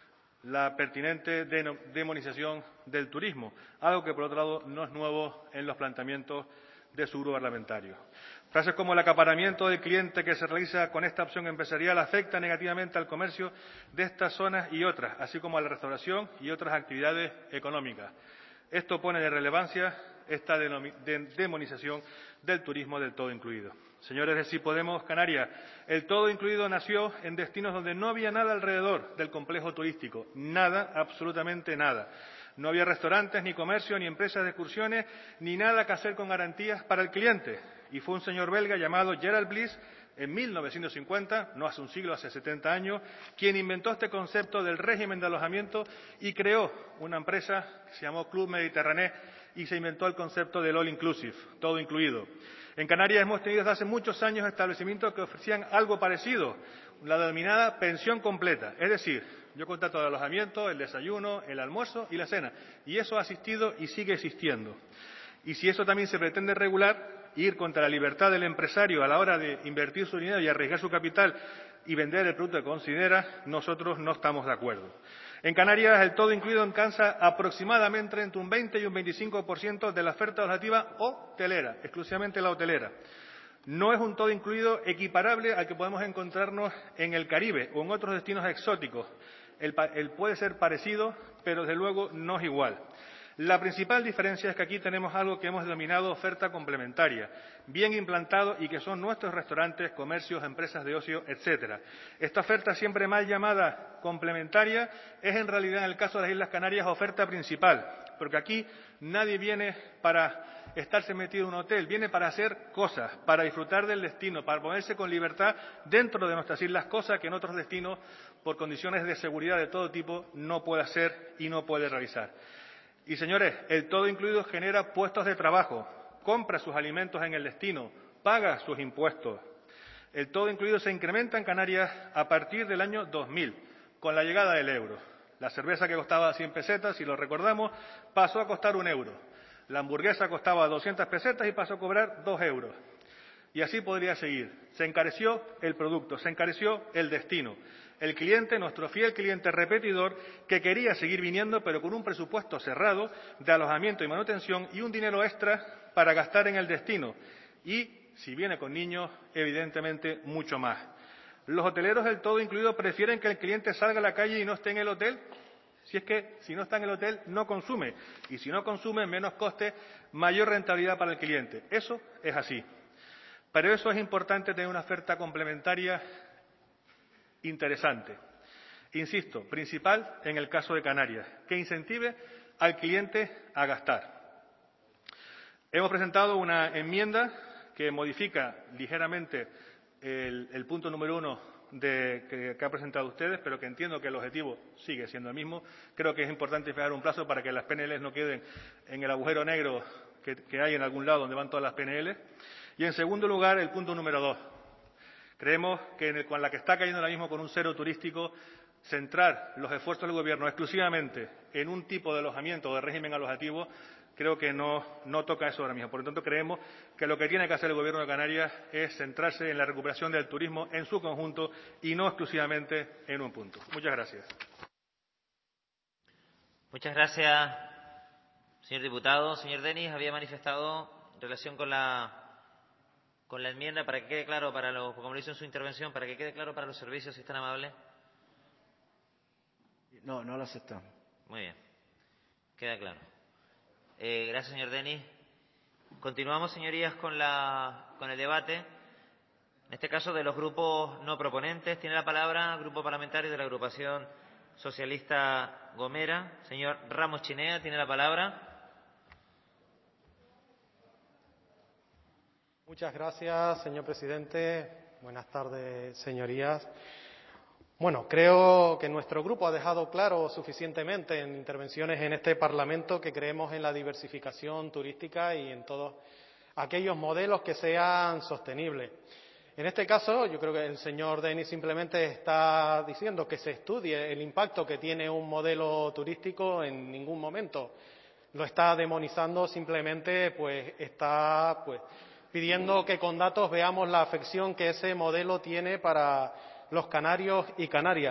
la pertinente demonización del turismo, algo que, por otro lado, no es nuevo en los planteamientos de su grupo parlamentario. Frases como el acaparamiento del cliente que se realiza con esta opción empresarial afecta negativamente al comercio de estas zonas y otras, así como a la restauración y otras actividades económicas. Esto pone de relevancia esta demonización del turismo del todo incluido. Señores de Sí Podemos Canarias, el todo incluido nació en destinos donde no había nada alrededor del complejo turístico, nada, absolutamente nada. No había restaurantes, ni comercio, ni empresas de excursiones, ni nada que hacer con garantías para el cliente. Y fue un señor belga llamado Gerald Bliss, en 1950, no hace un siglo, hace 70 años, quien inventó este concepto del régimen de alojamiento y creó una empresa que se llamó Club Mediterráneo y se inventó el concepto del all inclusive, todo incluido. En Canarias hemos tenido desde hace muchos años establecimientos que ofrecían algo parecido, la denominada pensión completa, es decir, yo contrato el alojamiento, el desayuno, el almuerzo y la cena, y eso ha existido y sigue existiendo. Y si eso también se pretende regular, ir contra la libertad del empresario a la hora de invertir su dinero y arriesgar su capital y vender el producto que considera, nosotros no estamos de acuerdo. En Canarias, el todo incluido alcanza aproximadamente entre un 20 y un 25% de la oferta alojativa hotelera, exclusivamente la hotelera. No es un todo incluido equiparable al que podemos encontrarnos en el Caribe o en otros destinos exóticos. Él puede ser parecido, pero desde luego no es igual. La principal diferencia es que aquí tenemos algo que hemos denominado oferta complementaria, bien implantado y que son nuestros restaurantes, comercios, empresas de ocio, etcétera. Esta oferta, siempre mal llamada complementaria, es en realidad en el caso de las Islas Canarias oferta principal, porque aquí nadie viene para estarse metido en un hotel, viene para hacer cosas, para disfrutar del destino, para ponerse con libertad dentro de nuestras islas, cosa que en otros destinos, por condiciones de seguridad de todo tipo, no puede hacer y no puede realizar. Y, señores, el todo incluido genera puestos de trabajo, compra sus alimentos en el destino, paga sus impuestos. El todo incluido se incrementa en Canarias a partir del año 2000, con la llegada del euro. La cerveza que costaba 100 pesetas, si lo recordamos, pasó a costar 1 euro. La hamburguesa costaba 200 pesetas y pasó a cobrar 2 euros. Y así podría seguir. Se encareció el producto, se encareció el destino. El cliente, nuestro fiel cliente repetidor, que quería seguir viniendo, pero con un presupuesto cerrado de alojamiento y manutención y un dinero extra para gastar en el destino. Y, si viene con niños, evidentemente mucho más. Los hoteleros del todo incluido prefieren que el cliente salga a la calle y no esté en el hotel. Si es que, si no está en el hotel, no consume. Y si no consume, menos coste, mayor rentabilidad para el cliente. Eso es así. Pero eso es importante tener una oferta complementaria interesante. Insisto, principal en el caso de Canarias, que incentive al cliente a gastar. Hemos presentado una enmienda que modifica ligeramente el punto número 1 que ha presentado ustedes, pero que entiendo que el objetivo sigue siendo el mismo. Creo que es importante fijar un plazo para que las PNL no queden en el agujero negro que hay en algún lado donde van todas las PNL. Y, en segundo lugar, el punto número 2. Creemos que con la que está cayendo ahora mismo con un cero turístico, centrar los esfuerzos del Gobierno exclusivamente en un tipo de alojamiento o de régimen alojativo, creo que no toca eso ahora mismo. Por lo tanto, creemos que lo que tiene que hacer el Gobierno de Canarias es centrarse en la recuperación del turismo en su conjunto y no exclusivamente en un punto. Muchas gracias. Muchas gracias, señor diputado. Señor Denis, había manifestado en relación con la enmienda, para que quede claro, como lo hizo en su intervención, para que quede claro para los servicios, si es tan amable. No lo aceptamos. Muy bien, queda claro. Gracias, señor Denis. Continuamos, señorías, con el debate. En este caso, de los grupos no proponentes. Tiene la palabra el Grupo Parlamentario de la Agrupación Socialista Gomera. Señor Ramos Chinea, tiene la palabra. Muchas gracias, señor presidente. Buenas tardes, señorías. Bueno, creo que nuestro grupo ha dejado claro suficientemente en intervenciones en este Parlamento que creemos en la diversificación turística y en todos aquellos modelos que sean sostenibles. En este caso, yo creo que el señor Denis simplemente está diciendo que se estudie el impacto que tiene un modelo turístico. En ningún momento lo está demonizando, simplemente está pidiendo que con datos veamos la afección que ese modelo tiene para los canarios y Canarias.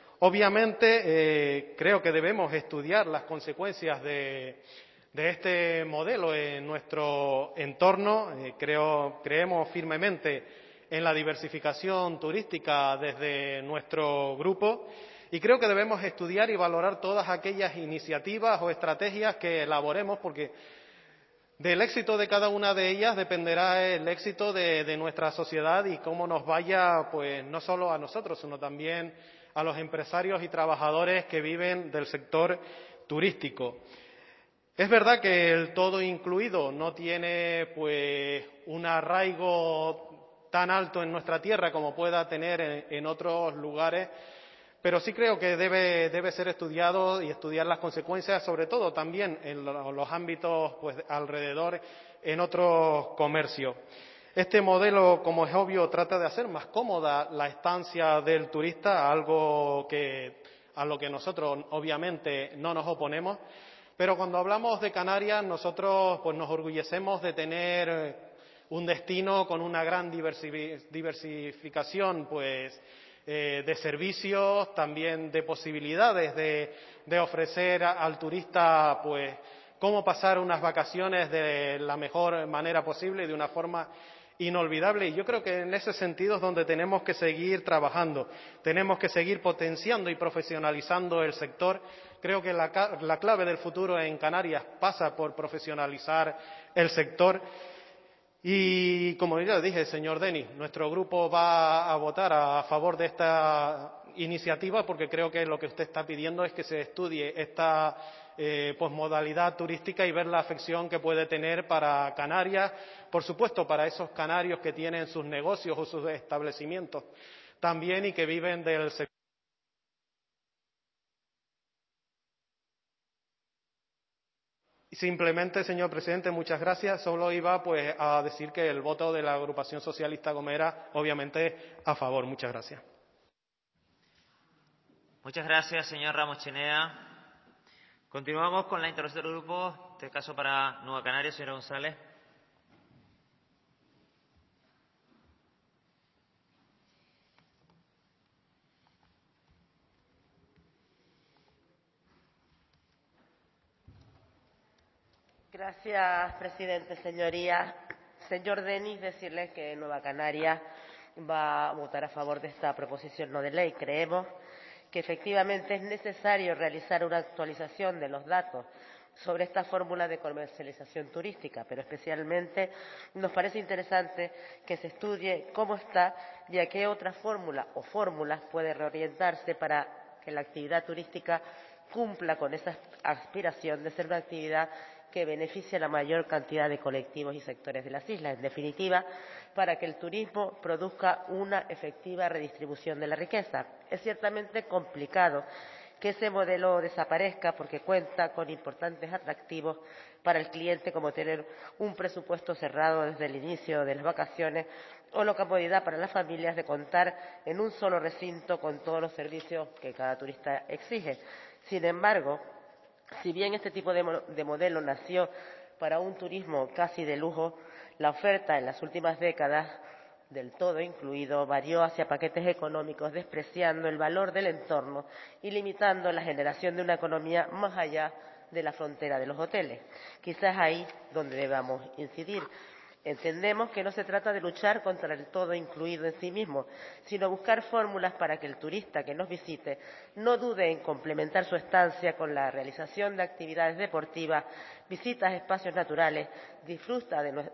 Obviamente, creo que debemos estudiar las consecuencias de este modelo en nuestro entorno. Creemos firmemente en la diversificación turística desde nuestro grupo y creo que debemos estudiar y valorar todas aquellas iniciativas o estrategias que elaboremos, porque del éxito de cada una de ellas dependerá el éxito de nuestra sociedad y cómo nos vaya, pues no solo a nosotros, sino también a los empresarios y trabajadores que viven del sector turístico. Es verdad que el todo incluido no tiene pues un arraigo tan alto en nuestra tierra como pueda tener en otros lugares, pero sí creo que debe ser estudiado y estudiar las consecuencias, sobre todo también en los ámbitos pues alrededor, en otros comercios. Este modelo, como es obvio, trata de hacer más cómoda la estancia del turista, algo a lo que nosotros obviamente no nos oponemos, pero cuando hablamos de Canarias nosotros pues nos orgullecemos de tener un destino con una gran diversificación pues de servicios, también de posibilidades de ofrecer al turista pues cómo pasar unas vacaciones de la mejor manera posible y de una forma inolvidable. Y yo creo que en ese sentido es donde tenemos que seguir trabajando, tenemos que seguir potenciando y profesionalizando el sector. Creo que la clave del futuro en Canarias pasa por profesionalizar el sector. Y como ya dije, señor Denis, nuestro grupo va a votar a favor de esta iniciativa porque creo que lo que usted está pidiendo es que se estudie esta posmodalidad turística y ver la afección que puede tener para Canarias, por supuesto para esos canarios que tienen sus negocios o sus establecimientos también y que viven del sector. Simplemente, señor presidente, muchas gracias. Solo iba pues a decir que el voto de la agrupación socialista Gomera, obviamente, a favor. Muchas gracias. Muchas gracias, señor Ramos Chinea. Continuamos con la intervención del grupo, en este caso para Nueva Canarias, señora González. Gracias, presidente, señorías. Señor Denis, decirle que Nueva Canarias va a votar a favor de esta proposición no de ley. Creemos que efectivamente es necesario realizar una actualización de los datos sobre esta fórmula de comercialización turística, pero especialmente nos parece interesante que se estudie cómo está y a qué otra fórmula o fórmulas puede reorientarse para que la actividad turística cumpla con esa aspiración de ser una actividad que beneficie a la mayor cantidad de colectivos y sectores de las islas. En definitiva, para que el turismo produzca una efectiva redistribución de la riqueza. Es ciertamente complicado que ese modelo desaparezca porque cuenta con importantes atractivos para el cliente, como tener un presupuesto cerrado desde el inicio de las vacaciones o la comodidad para las familias de contar en un solo recinto con todos los servicios que cada turista exige. Sin embargo, si bien este tipo de modelo nació para un turismo casi de lujo, la oferta en las últimas décadas, del todo incluido, varió hacia paquetes económicos, despreciando el valor del entorno y limitando la generación de una economía más allá de la frontera de los hoteles. Quizás ahí donde debamos incidir. Entendemos que no se trata de luchar contra el todo incluido en sí mismo, sino buscar fórmulas para que el turista que nos visite no dude en complementar su estancia con la realización de actividades deportivas, visitas a espacios naturales, disfrute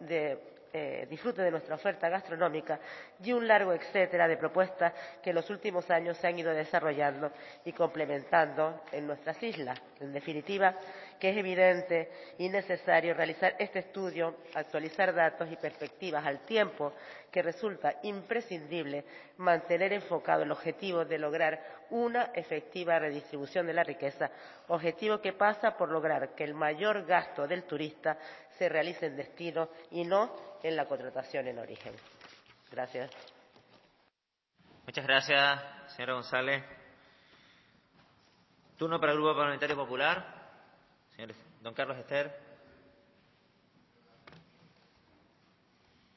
de nuestra oferta gastronómica y un largo etcétera de propuestas que en los últimos años se han ido desarrollando y complementando en nuestras islas. En definitiva, que es evidente y necesario realizar este estudio, actualizar datos y perspectivas al tiempo que resulta imprescindible mantener enfocado el objetivo de lograr una efectiva redistribución de la riqueza, objetivo que pasa por lograr que el mayor gasto del turista se realice en destino y no en la contratación en origen. Gracias. Muchas gracias, señora González. Turno para el Grupo Parlamentario Popular. Señor don Carlos Ester.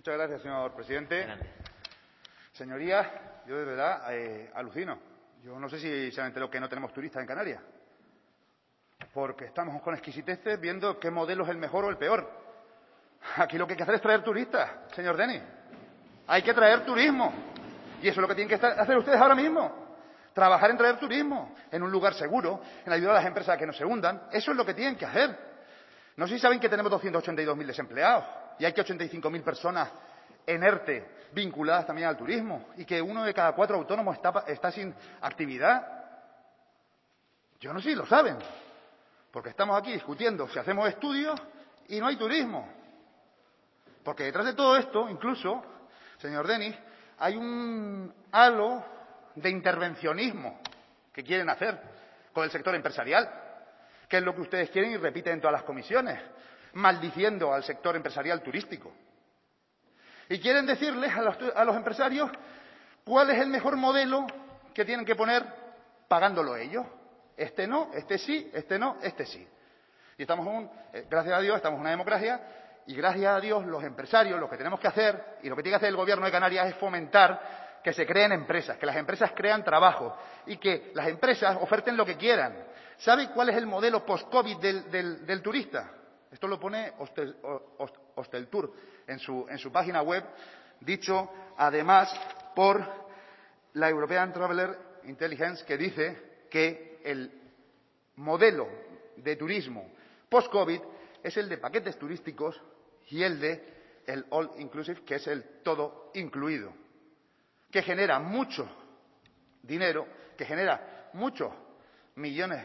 Muchas gracias, señor presidente. Señorías, yo de verdad alucino. Yo no sé si se han enterado que no tenemos turistas en Canarias, porque estamos con exquisiteces viendo qué modelo es el mejor o el peor. Aquí lo que hay que hacer es traer turistas, señor Denis. Hay que traer turismo. Y eso es lo que tienen que hacer ustedes ahora mismo. Trabajar en traer turismo, en un lugar seguro, en ayudar a las empresas a que no se hundan. Eso es lo que tienen que hacer. No sé si saben que tenemos 282.000 desempleados y hay que 85.000 personas en ERTE vinculadas también al turismo y que 1 de cada 4 autónomos está sin actividad. Yo no sé si lo saben, porque estamos aquí discutiendo si hacemos estudios y no hay turismo. Porque detrás de todo esto, incluso, señor Denis, hay un halo de intervencionismo que quieren hacer con el sector empresarial, que es lo que ustedes quieren y repiten en todas las comisiones, maldiciendo al sector empresarial turístico. Y quieren decirles a los empresarios cuál es el mejor modelo que tienen que poner pagándolo ellos. Este no, este sí, este no, este sí. Y estamos gracias a Dios, estamos en una democracia y gracias a Dios los empresarios lo que tenemos que hacer y lo que tiene que hacer el Gobierno de Canarias es fomentar que se creen empresas, que las empresas crean trabajo y que las empresas oferten lo que quieran. ¿Sabe cuál es el modelo post-COVID del turista? Esto lo pone Hosteltour en su página web, dicho además por la European Traveller Intelligence, que dice que el modelo de turismo post-COVID es el de paquetes turísticos y el de el all inclusive, que es el todo incluido, que genera mucho dinero, que genera muchos millones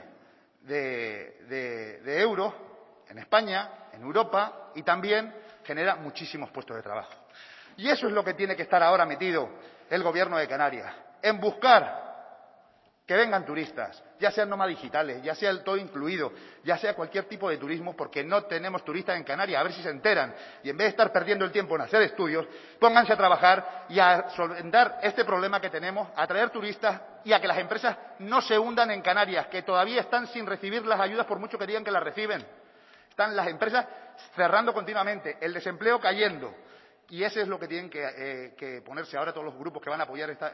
de euros en España, en Europa, y también genera muchísimos puestos de trabajo. Y eso es lo que tiene que estar ahora metido el Gobierno de Canarias, en buscar que vengan turistas, ya sean nómadas digitales, ya sea el todo incluido, ya sea cualquier tipo de turismo, porque no tenemos turistas en Canarias, a ver si se enteran. Y en vez de estar perdiendo el tiempo en hacer estudios, pónganse a trabajar y a solventar este problema que tenemos, a traer turistas y a que las empresas no se hundan en Canarias, que todavía están sin recibir las ayudas por mucho que digan que las reciben. Están las empresas cerrando continuamente, el desempleo cayendo. Y eso es lo que tienen que ponerse ahora todos los grupos que van a apoyar esta.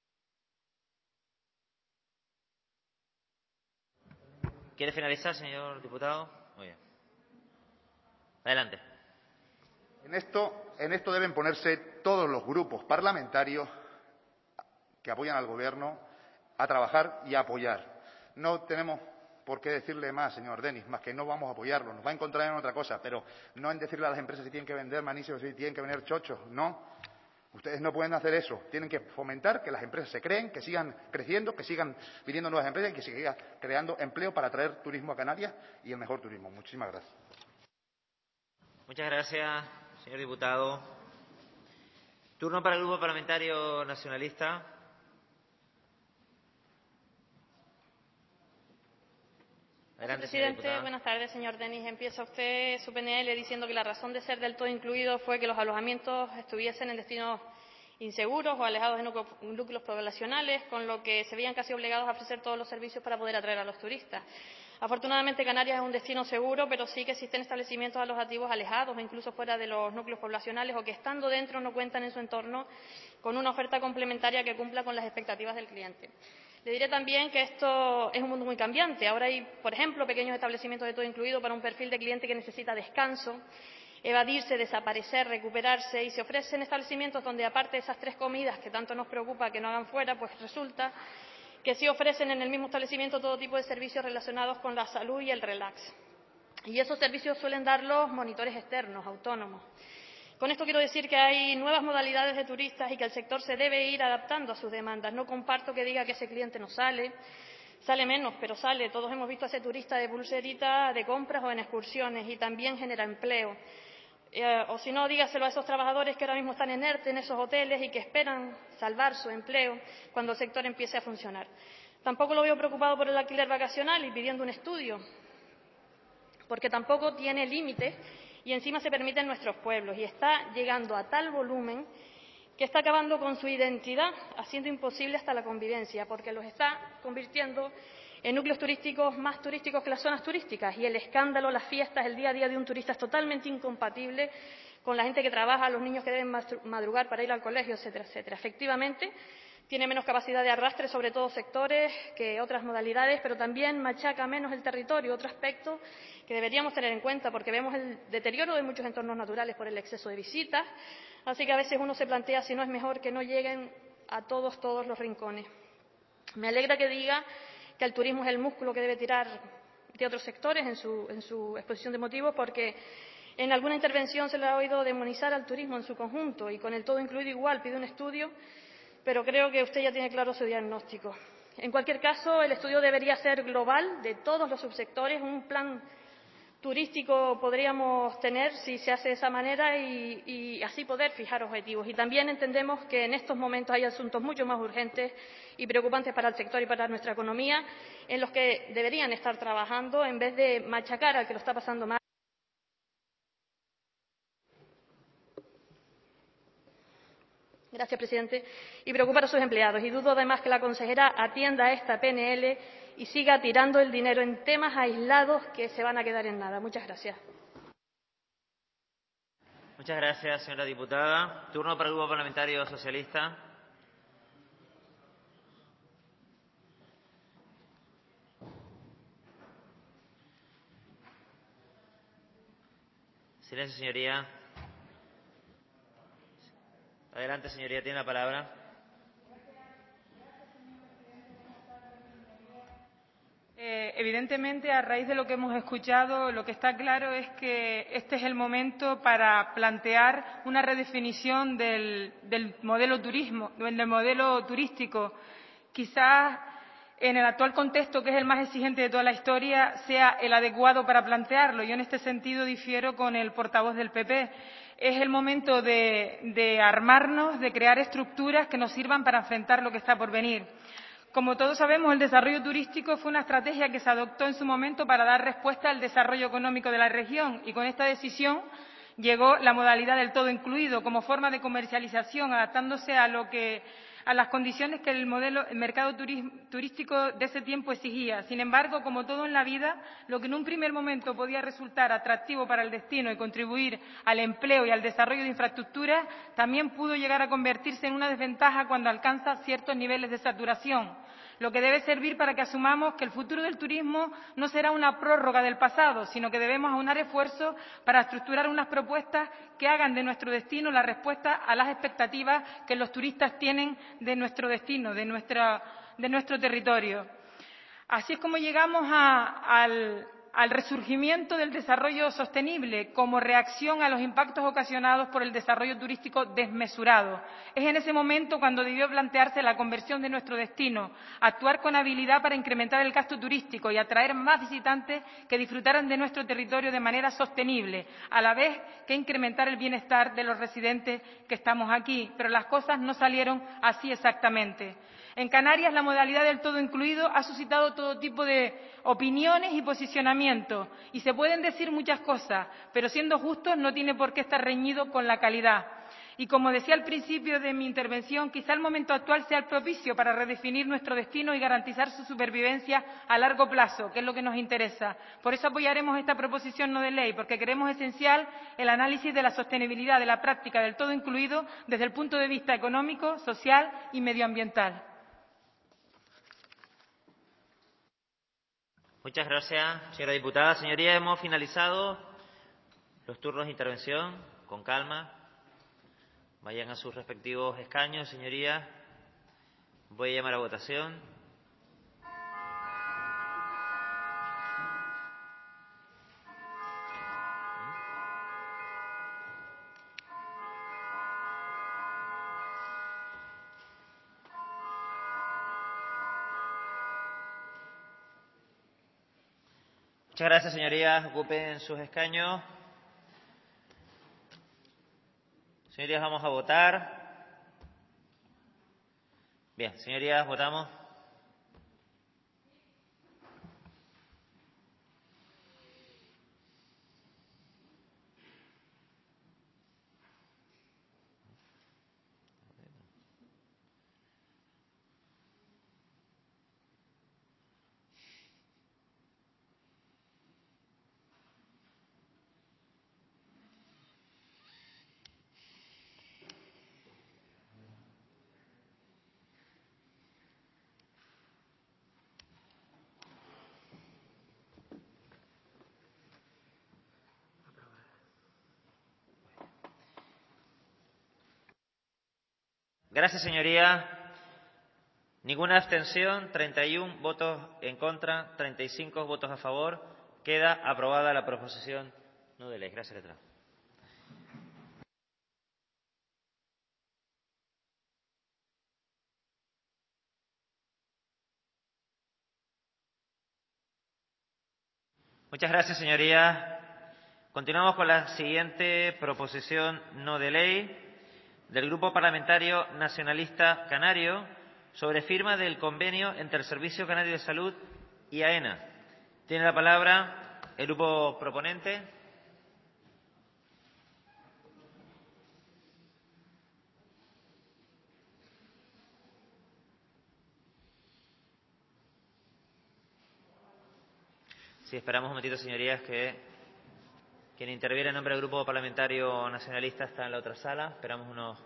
¿Quiere finalizar, señor diputado? Muy bien. Adelante. En esto deben ponerse todos los grupos parlamentarios que apoyan al Gobierno a trabajar y a apoyar. No tenemos por qué decirle más, señor Denis, más que no vamos a apoyarlo. Nos va a encontrar en otra cosa, pero no en decirle a las empresas si tienen que vender maníes o si tienen que vender chochos. No. Ustedes no pueden hacer eso. Tienen que fomentar que las empresas se creen, que sigan creciendo, que sigan viniendo nuevas empresas y que se siga creando empleo para traer turismo a Canarias y el mejor turismo. Muchísimas gracias. Muchas gracias, señor diputado. Turno para el Grupo Parlamentario Nacionalista. Adelante, Presidente, buenas tardes, señor Denis. Empieza usted su PNL diciendo que la razón de ser del todo incluido fue que los alojamientos estuviesen en destinos inseguros o alejados de núcleos poblacionales, con lo que se veían casi obligados a ofrecer todos los servicios para poder atraer a los turistas. Afortunadamente, Canarias es un destino seguro, pero sí que existen establecimientos alojativos alejados o incluso fuera de los núcleos poblacionales o que, estando dentro, no cuentan en su entorno con una oferta complementaria que cumpla con las expectativas del cliente. Le diré también que esto es un mundo muy cambiante. Ahora hay, por ejemplo, pequeños establecimientos de todo incluido para un perfil de cliente que necesita descanso, evadirse, desaparecer, recuperarse, y se ofrecen establecimientos donde, aparte de esas 3 comidas que tanto nos preocupa que no hagan fuera, pues resulta que sí ofrecen en el mismo establecimiento todo tipo de servicios relacionados con la salud y el relax. Y esos servicios suelen dar los monitores externos, autónomos. Con esto quiero decir que hay nuevas modalidades de turistas y que el sector se debe ir adaptando a sus demandas. No comparto que diga que ese cliente no sale, sale menos, pero sale. Todos hemos visto a ese turista de pulserita de compras o en excursiones y también genera empleo. O si no, dígaselo a esos trabajadores que ahora mismo están en ERTE, en esos hoteles y que esperan salvar su empleo cuando el sector empiece a funcionar. Tampoco lo veo preocupado por el alquiler vacacional y pidiendo un estudio, porque tampoco tiene límites y encima se permite en nuestros pueblos y está llegando a tal volumen que está acabando con su identidad, haciendo imposible hasta la convivencia, porque los está convirtiendo en núcleos turísticos más turísticos que las zonas turísticas, y el escándalo, las fiestas, el día a día de un turista es totalmente incompatible con la gente que trabaja, los niños que deben madrugar para ir al colegio, etcétera, etcétera. Efectivamente, tiene menos capacidad de arrastre sobre todos sectores que otras modalidades, pero también machaca menos el territorio, otro aspecto que deberíamos tener en cuenta, porque vemos el deterioro de muchos entornos naturales por el exceso de visitas, así que a veces uno se plantea si no es mejor que no lleguen a todos los rincones. Me alegra que diga que el turismo es el músculo que debe tirar de otros sectores en su exposición de motivos, porque en alguna intervención se le ha oído demonizar al turismo en su conjunto y con el todo incluido igual pide un estudio, pero creo que usted ya tiene claro su diagnóstico. En cualquier caso, el estudio debería ser global, de todos los subsectores. Un plan turístico podríamos tener si se hace de esa manera y así poder fijar objetivos. Y también entendemos que en estos momentos hay asuntos mucho más urgentes y preocupantes para el sector y para nuestra economía, en los que deberían estar trabajando en vez de machacar al que lo está pasando mal. Gracias, presidente. Y preocupar a sus empleados. Y dudo además que la consejera atienda a esta PNL y siga tirando el dinero en temas aislados que se van a quedar en nada. Muchas gracias. Muchas gracias, señora diputada. Turno para el Grupo Parlamentario Socialista. Silencio, señoría. Adelante, señoría, tiene la palabra. Evidentemente, a raíz de lo que hemos escuchado, lo que está claro es que este es el momento para plantear una redefinición del modelo turístico. Quizás en el actual contexto, que es el más exigente de toda la historia, sea el adecuado para plantearlo. Yo en este sentido difiero con el portavoz del PP. Es el momento de armarnos, de crear estructuras que nos sirvan para enfrentar lo que está por venir. Como todos sabemos, el desarrollo turístico fue una estrategia que se adoptó en su momento para dar respuesta al desarrollo económico de la región, y con esta decisión llegó la modalidad del todo incluido como forma de comercialización, adaptándose a las condiciones que el mercado turístico de ese tiempo exigía. Sin embargo, como todo en la vida, lo que en un primer momento podía resultar atractivo para el destino y contribuir al empleo y al desarrollo de infraestructuras, también pudo llegar a convertirse en una desventaja cuando alcanza ciertos niveles de saturación, lo que debe servir para que asumamos que el futuro del turismo no será una prórroga del pasado, sino que debemos aunar esfuerzos para estructurar unas propuestas que hagan de nuestro destino la respuesta a las expectativas que los turistas tienen de nuestro destino, de nuestro territorio. Así es como llegamos al resurgimiento del desarrollo sostenible como reacción a los impactos ocasionados por el desarrollo turístico desmesurado. Es en ese momento cuando debió plantearse la conversión de nuestro destino, actuar con habilidad para incrementar el gasto turístico y atraer más visitantes que disfrutaran de nuestro territorio de manera sostenible, a la vez que incrementar el bienestar de los residentes que estamos aquí. Pero las cosas no salieron así exactamente. En Canarias, la modalidad del todo incluido ha suscitado todo tipo de opiniones y posicionamientos, y se pueden decir muchas cosas, pero siendo justos no tiene por qué estar reñido con la calidad. Y como decía al principio de mi intervención, quizá el momento actual sea el propicio para redefinir nuestro destino y garantizar su supervivencia a largo plazo, que es lo que nos interesa. Por eso apoyaremos esta proposición no de ley, porque creemos esencial el análisis de la sostenibilidad de la práctica del todo incluido desde el punto de vista económico, social y medioambiental. Muchas gracias, señora diputada. Señorías, hemos finalizado los turnos de intervención. Con calma. Vayan a sus respectivos escaños, señorías. Voy a llamar a votación. Muchas gracias, señorías. Ocupen sus escaños. Señorías, vamos a votar. Bien, señorías, votamos. Gracias, señoría. Ninguna abstención, 31 votos en contra, 35 votos a favor. Queda aprobada la proposición no de ley. Gracias, letrado. Muchas gracias, señoría. Continuamos con la siguiente proposición no de ley del Grupo Parlamentario Nacionalista Canario sobre firma del convenio entre el Servicio Canario de Salud y AENA. Tiene la palabra el grupo proponente. Sí, esperamos un momentito, señorías, que quien interviene en nombre del Grupo Parlamentario Nacionalista está en la otra sala. Esperamos unos...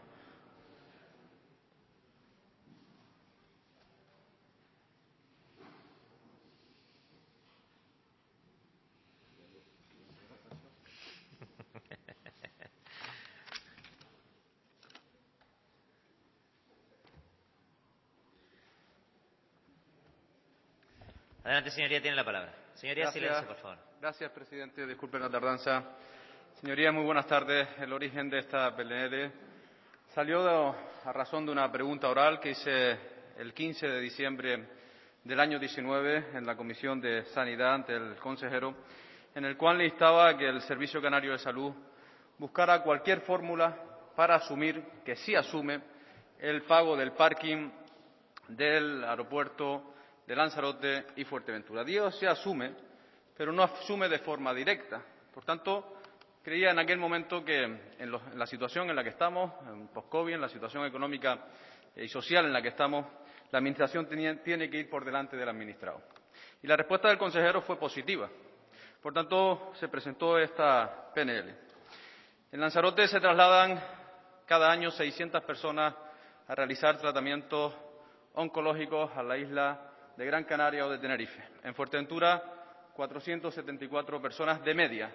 Adelante, señoría, tiene la palabra. Señoría, Gracias. silencio, por favor. Gracias, presidente. Disculpen la tardanza. Señorías, muy buenas tardes. El origen de esta PNL salió a razón de una pregunta oral que hice el 15 de diciembre del año 19 en la Comisión de Sanidad ante el consejero, en el cual le instaba a que el Servicio Canario de Salud buscara cualquier fórmula para asumir, que sí asume, el pago del parking del aeropuerto de Lanzarote y Fuerteventura. Digo, se asume, pero no asume de forma directa. Por tanto, creía en aquel momento que en la situación en la que estamos, en post-COVID, en la situación económica y social en la que estamos, la Administración tiene que ir por delante del administrado. Y la respuesta del consejero fue positiva. Por tanto, se presentó esta PNL. En Lanzarote se trasladan cada año 600 personas a realizar tratamientos oncológicos a la isla de Gran Canaria o de Tenerife. En Fuerteventura, 474 personas de media,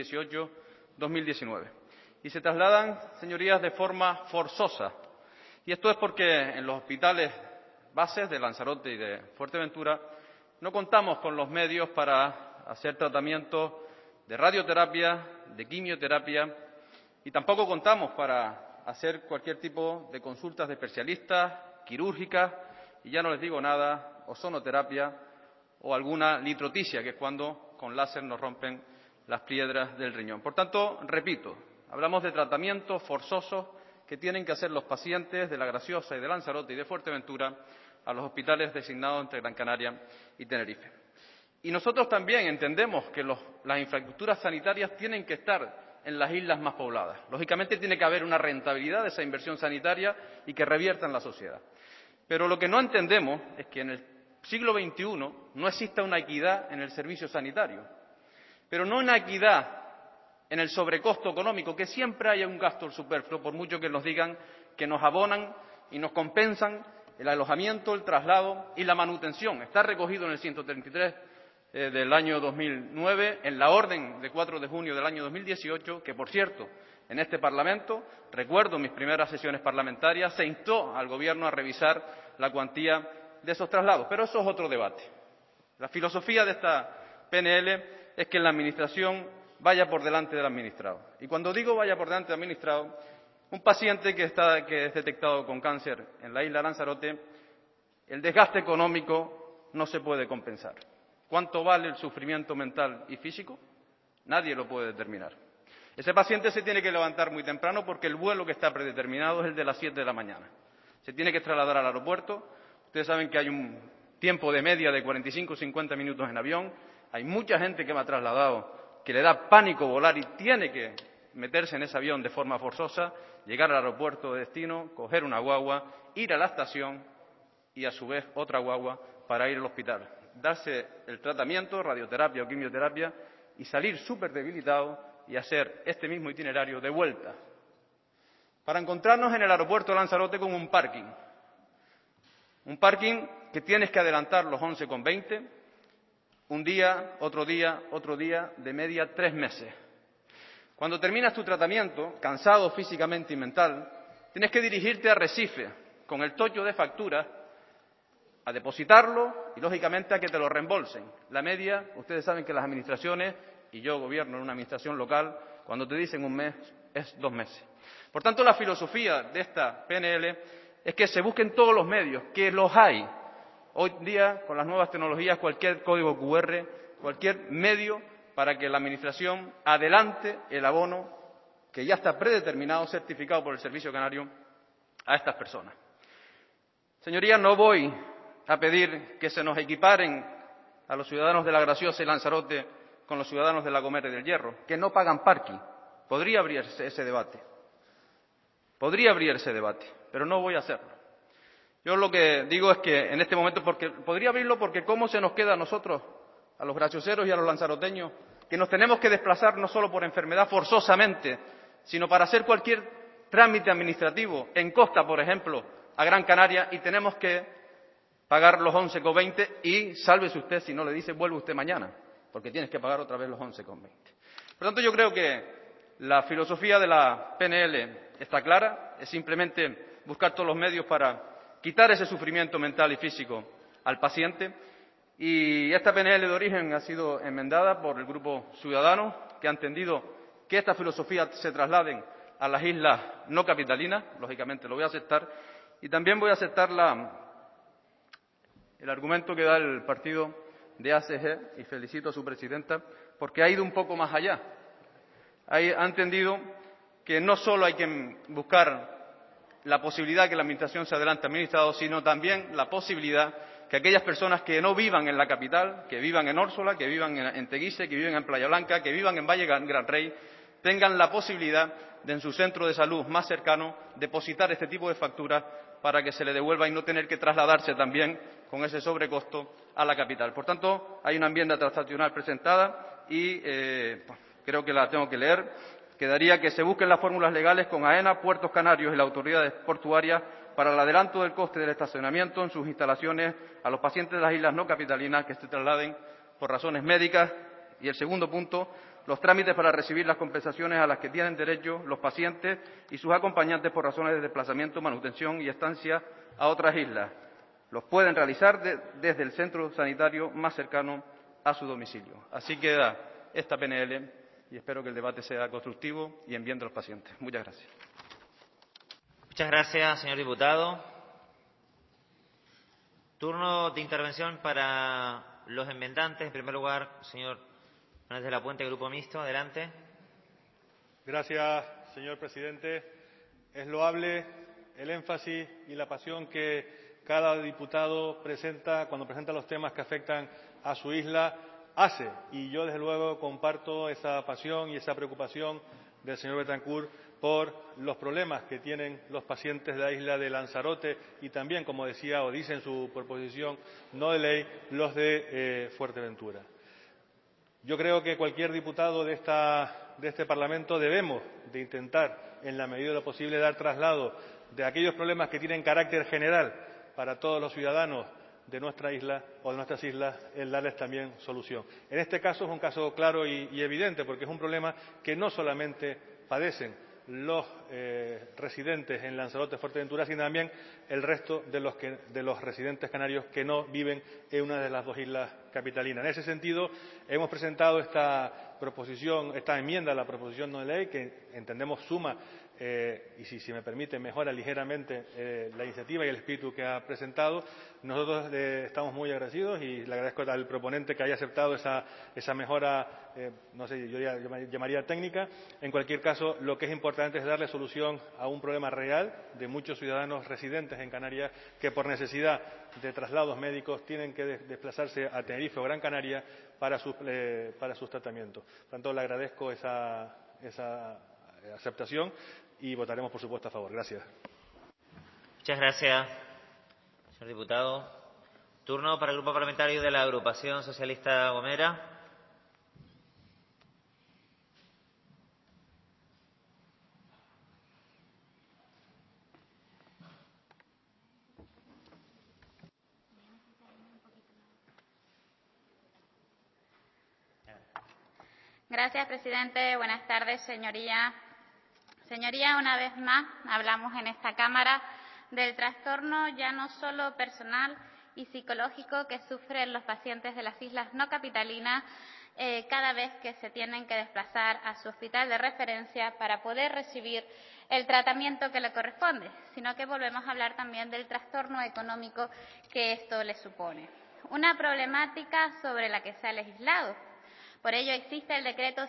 2018-2019. Y se trasladan, señorías, de forma forzosa. Y esto es porque en los hospitales bases de Lanzarote y de Fuerteventura no contamos con los medios para hacer tratamientos de radioterapia, de quimioterapia, y tampoco contamos para hacer cualquier tipo de consultas de especialistas, quirúrgicas, y ya no les digo nada, ozonoterapia o alguna litroticia, que es cuando con láser nos rompen las piedras del riñón. Por tanto, repito, hablamos de tratamientos forzosos que tienen que hacer los pacientes de La Graciosa y de Lanzarote y de Fuerteventura a los hospitales designados entre Gran Canaria y Tenerife. Y nosotros también entendemos que las infraestructuras sanitarias tienen que estar en las islas más pobladas. Lógicamente tiene que haber una rentabilidad de esa inversión sanitaria y que revierta en la sociedad. Pero lo que no entendemos es que en el siglo XXI no exista una equidad en el servicio sanitario, pero no una equidad en el sobrecosto económico, que siempre haya un gasto superfluo, por mucho que nos digan que nos abonan y nos compensan el alojamiento, el traslado y la manutención. Está recogido en el 133 del año 2009, en la orden de 4 de junio del año 2018, que, por cierto, en este Parlamento, recuerdo mis primeras sesiones parlamentarias, se instó al Gobierno a revisar la cuantía de esos traslados. Pero eso es otro debate. La filosofía de esta PNL es que la Administración vaya por delante del administrado. Y cuando digo vaya por delante del administrado, un paciente que es detectado con cáncer en la isla de Lanzarote, el desgaste económico no se puede compensar. ¿Cuánto vale el sufrimiento mental y físico? Nadie lo puede determinar. Ese paciente se tiene que levantar muy temprano porque el vuelo que está predeterminado es el de las 7 de la mañana. Se tiene que trasladar al aeropuerto. Ustedes saben que hay un tiempo de media de 45 o 50 minutos en avión. Hay mucha gente que me ha trasladado que le da pánico volar y tiene que meterse en ese avión de forma forzosa, llegar al aeropuerto de destino, coger una guagua, ir a la estación y a su vez otra guagua para ir al hospital, darse el tratamiento, radioterapia o quimioterapia y salir súper debilitado y hacer este mismo itinerario de vuelta, para encontrarnos en el aeropuerto de Lanzarote con un parking que tienes que adelantar los 11,20, un día, otro día, de media 3 meses. Cuando terminas tu tratamiento, cansado físicamente y mental, tienes que dirigirte a Recife, con el tollo de facturas a depositarlo y, lógicamente, a que te lo reembolsen. La media, ustedes saben que las administraciones, y yo gobierno en una administración local, cuando te dicen un mes, es 2 meses. Por tanto, la filosofía de esta PNL es que se busquen todos los medios, que los hay. Hoy día, con las nuevas tecnologías, cualquier código QR, cualquier medio para que la Administración adelante el abono que ya está predeterminado, certificado por el Servicio Canario, a estas personas. Señorías, no voy a pedir que se nos equiparen a los ciudadanos de La Graciosa y Lanzarote con los ciudadanos de La Gomera y del Hierro, que no pagan parking. Podría abrirse ese debate. Pero no voy a hacerlo. Yo lo que digo es que en este momento, podría abrirlo porque cómo se nos queda a nosotros, a los gracioseros y a los lanzaroteños, que nos tenemos que desplazar no solo por enfermedad forzosamente, sino para hacer cualquier trámite administrativo en Costa, por ejemplo, a Gran Canaria, y tenemos que pagar los 11,20 y sálvese usted si no le dice vuelve usted mañana, porque tienes que pagar otra vez los 11,20. Por tanto, yo creo que la filosofía de la PNL está clara, es simplemente buscar todos los medios para quitar ese sufrimiento mental y físico al paciente. Y esta PNL de origen ha sido enmendada por el Grupo Ciudadanos, que ha entendido que esta filosofía se trasladen a las islas no capitalinas, lógicamente lo voy a aceptar, y también voy a aceptar el argumento que da el partido de ACG, y felicito a su presidenta, porque ha ido un poco más allá. Ha entendido que no solo hay que buscar la posibilidad de que la Administración se adelante administrado, sino también la posibilidad que aquellas personas que no vivan en la capital, que vivan en Órsola, que vivan en Teguise, que vivan en Playa Blanca, que vivan en Valle Gran Rey, tengan la posibilidad de en su centro de salud más cercano depositar este tipo de facturas para que se le devuelva y no tener que trasladarse también con ese sobrecosto a la capital. Por tanto, hay una enmienda transaccional presentada y creo que la tengo que leer. Quedaría que se busquen las fórmulas legales con AENA, Puertos Canarios y las autoridades portuarias para el adelanto del coste del estacionamiento en sus instalaciones a los pacientes de las islas no capitalinas que se trasladen por razones médicas. Y el segundo punto, los trámites para recibir las compensaciones a las que tienen derecho los pacientes y sus acompañantes por razones de desplazamiento, manutención y estancia a otras islas. Los pueden realizar desde el centro sanitario más cercano a su domicilio. Así queda esta PNL y espero que el debate sea constructivo y en bien de los pacientes. Muchas gracias. Muchas gracias, señor diputado. Turno de intervención para los enmendantes. En primer lugar, señor Fernández de la Puente, Grupo Mixto. Adelante. Gracias, señor presidente. Es loable el énfasis y la pasión que cada diputado presenta cuando presenta los temas que afectan a su isla. Y yo, desde luego, comparto esa pasión y esa preocupación del señor Betancur por los problemas que tienen los pacientes de la isla de Lanzarote y también, como decía o dice en su proposición no de ley, los de Fuerteventura. Yo creo que cualquier diputado de este Parlamento debemos de intentar, en la medida de lo posible, dar traslado de aquellos problemas que tienen carácter general para todos los ciudadanos de nuestra isla o de nuestras islas, el darles también solución. En este caso es un caso claro y evidente, porque es un problema que no solamente padecen los residentes en Lanzarote, Fuerteventura, sino también el resto de los residentes canarios que no viven en una de las dos islas capitalinas. En ese sentido, hemos presentado esta enmienda a la proposición no de ley, que entendemos suma y, si me permite, mejora ligeramente la iniciativa y el espíritu que ha presentado. Nosotros estamos muy agradecidos y le agradezco al proponente que haya aceptado esa mejora, no sé, yo llamaría técnica. En cualquier caso, lo que es importante es darle solución a un problema real de muchos ciudadanos residentes en Canarias que, por necesidad de traslados médicos, tienen que desplazarse a Tenerife o Gran Canaria para sus tratamientos. Por tanto, le agradezco esa aceptación y votaremos, por supuesto, a favor. Gracias. Muchas gracias, señor diputado. Turno para el Grupo Parlamentario de la Agrupación Socialista Gomera. Gracias, presidente. Buenas tardes, señoría. Señoría, una vez más hablamos en esta Cámara del trastorno ya no solo personal y psicológico que sufren los pacientes de las islas no capitalinas cada vez que se tienen que desplazar a su hospital de referencia para poder recibir el tratamiento que le corresponde, sino que volvemos a hablar también del trastorno económico que esto le supone. Una problemática sobre la que se ha legislado. Por ello existe el decreto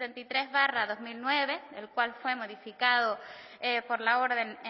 173/2009, el cual fue modificado por una orden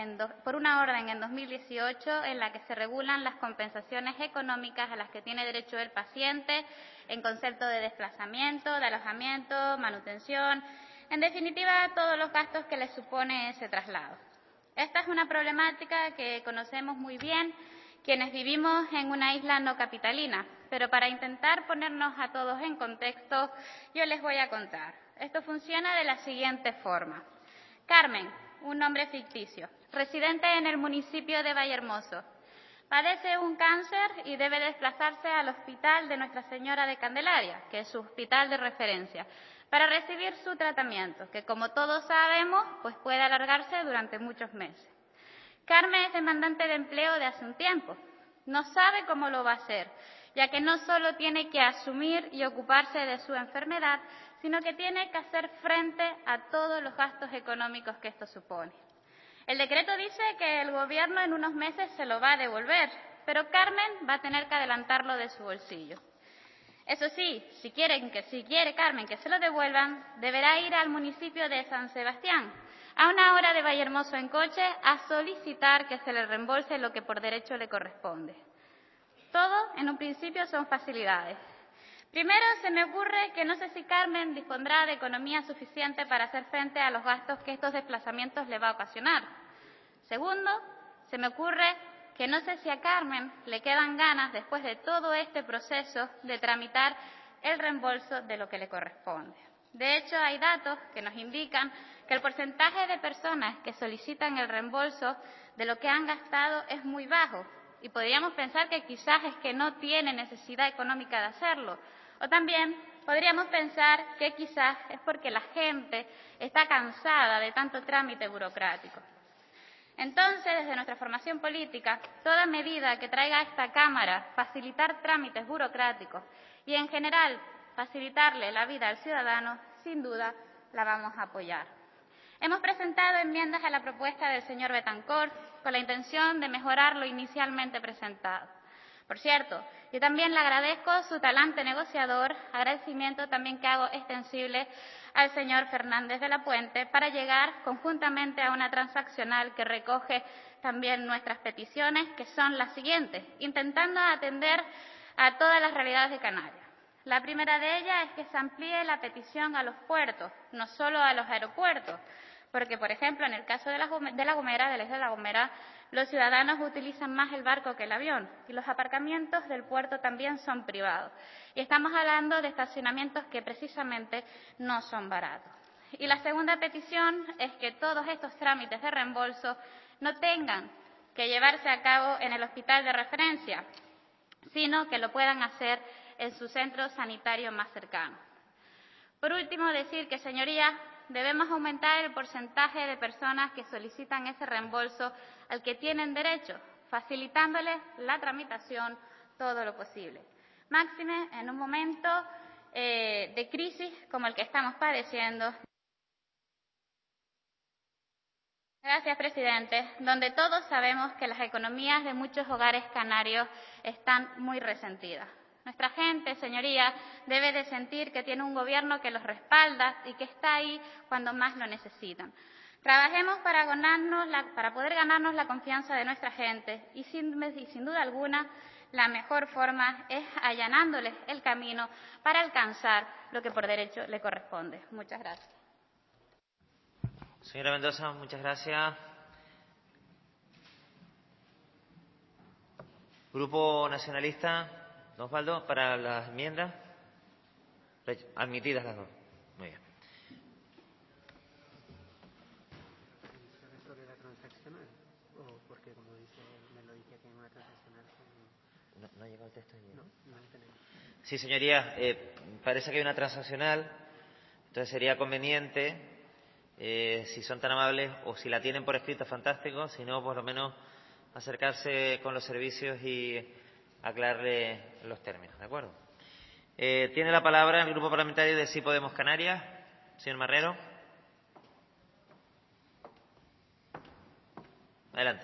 en 2018 en la que se regulan las compensaciones económicas a las que tiene derecho el paciente en concepto de desplazamiento, de alojamiento, manutención, en definitiva todos los gastos que le supone ese traslado. Esta es una problemática que conocemos muy bien quienes vivimos en una isla no capitalina, pero para intentar ponernos a todos en contexto, yo les voy a contar. Esto funciona de la siguiente forma. Carmen, un nombre ficticio, residente en el municipio de Vallehermoso, padece un cáncer y debe desplazarse al hospital de Nuestra Señora de Candelaria, que es su hospital de referencia, para recibir su tratamiento, que como todos sabemos, pues puede alargarse durante muchos meses. Carmen es demandante de empleo de hace un tiempo. No sabe cómo lo va a hacer, ya que no solo tiene que asumir y ocuparse de su enfermedad, sino que tiene que hacer frente a todos los gastos económicos que esto supone. El decreto dice que el Gobierno en unos meses se lo va a devolver, pero Carmen va a tener que adelantarlo de su bolsillo. Eso sí, si quiere Carmen que se lo devuelvan, deberá ir al municipio de San Sebastián, a 1 hora de Vallehermoso en coche, a solicitar que se le reembolse lo que por derecho le corresponde. Todo, en un principio, son facilidades. Primero, se me ocurre que no sé si Carmen dispondrá de economía suficiente para hacer frente a los gastos que estos desplazamientos le va a ocasionar. Segundo, se me ocurre que no sé si a Carmen le quedan ganas, después de todo este proceso, de tramitar el reembolso de lo que le corresponde. De hecho, hay datos que nos indican que el porcentaje de personas que solicitan el reembolso de lo que han gastado es muy bajo y podríamos pensar que quizás es que no tiene necesidad económica de hacerlo, o también podríamos pensar que quizás es porque la gente está cansada de tanto trámite burocrático. Entonces, desde nuestra formación política, toda medida que traiga a esta Cámara facilitar trámites burocráticos y, en general, facilitarle la vida al ciudadano, sin duda, la vamos a apoyar. Hemos presentado enmiendas a la propuesta del señor Betancor con la intención de mejorar lo inicialmente presentado. Por cierto, yo también le agradezco su talante negociador, agradecimiento también que hago extensible al señor Fernández de la Puente para llegar conjuntamente a una transaccional que recoge también nuestras peticiones, que son las siguientes, intentando atender a todas las realidades de Canarias. La primera de ellas es que se amplíe la petición a los puertos, no solo a los aeropuertos, porque, por ejemplo, en el caso de la isla de La Gomera, los ciudadanos utilizan más el barco que el avión y los aparcamientos del puerto también son privados. Y estamos hablando de estacionamientos que precisamente no son baratos. Y la segunda petición es que todos estos trámites de reembolso no tengan que llevarse a cabo en el hospital de referencia, sino que lo puedan hacer en su centro sanitario más cercano. Por último, decir que, señorías, debemos aumentar el porcentaje de personas que solicitan ese reembolso al que tienen derecho, facilitándoles la tramitación todo lo posible. Máxime en un momento de crisis como el que estamos padeciendo. Gracias, presidente. Donde todos sabemos que las economías de muchos hogares canarios están muy resentidas. Nuestra gente, señorías, debe de sentir que tiene un gobierno que los respalda y que está ahí cuando más lo necesitan. Trabajemos para poder ganarnos la confianza de nuestra gente y sin duda alguna la mejor forma es allanándoles el camino para alcanzar lo que por derecho le corresponde. Muchas gracias. Señora Mendoza, muchas gracias. Grupo Nacionalista, don Osvaldo, para las enmiendas. Admitidas las dos. Muy bien. No ha llegado el texto. Sí, señorías, parece que hay una transaccional, entonces sería conveniente, si son tan amables, o si la tienen por escrito, fantástico, si no, por lo menos acercarse con los servicios y aclararle los términos, ¿de acuerdo? Tiene la palabra el Grupo Parlamentario de Sí Podemos Canarias, señor Marrero. Adelante.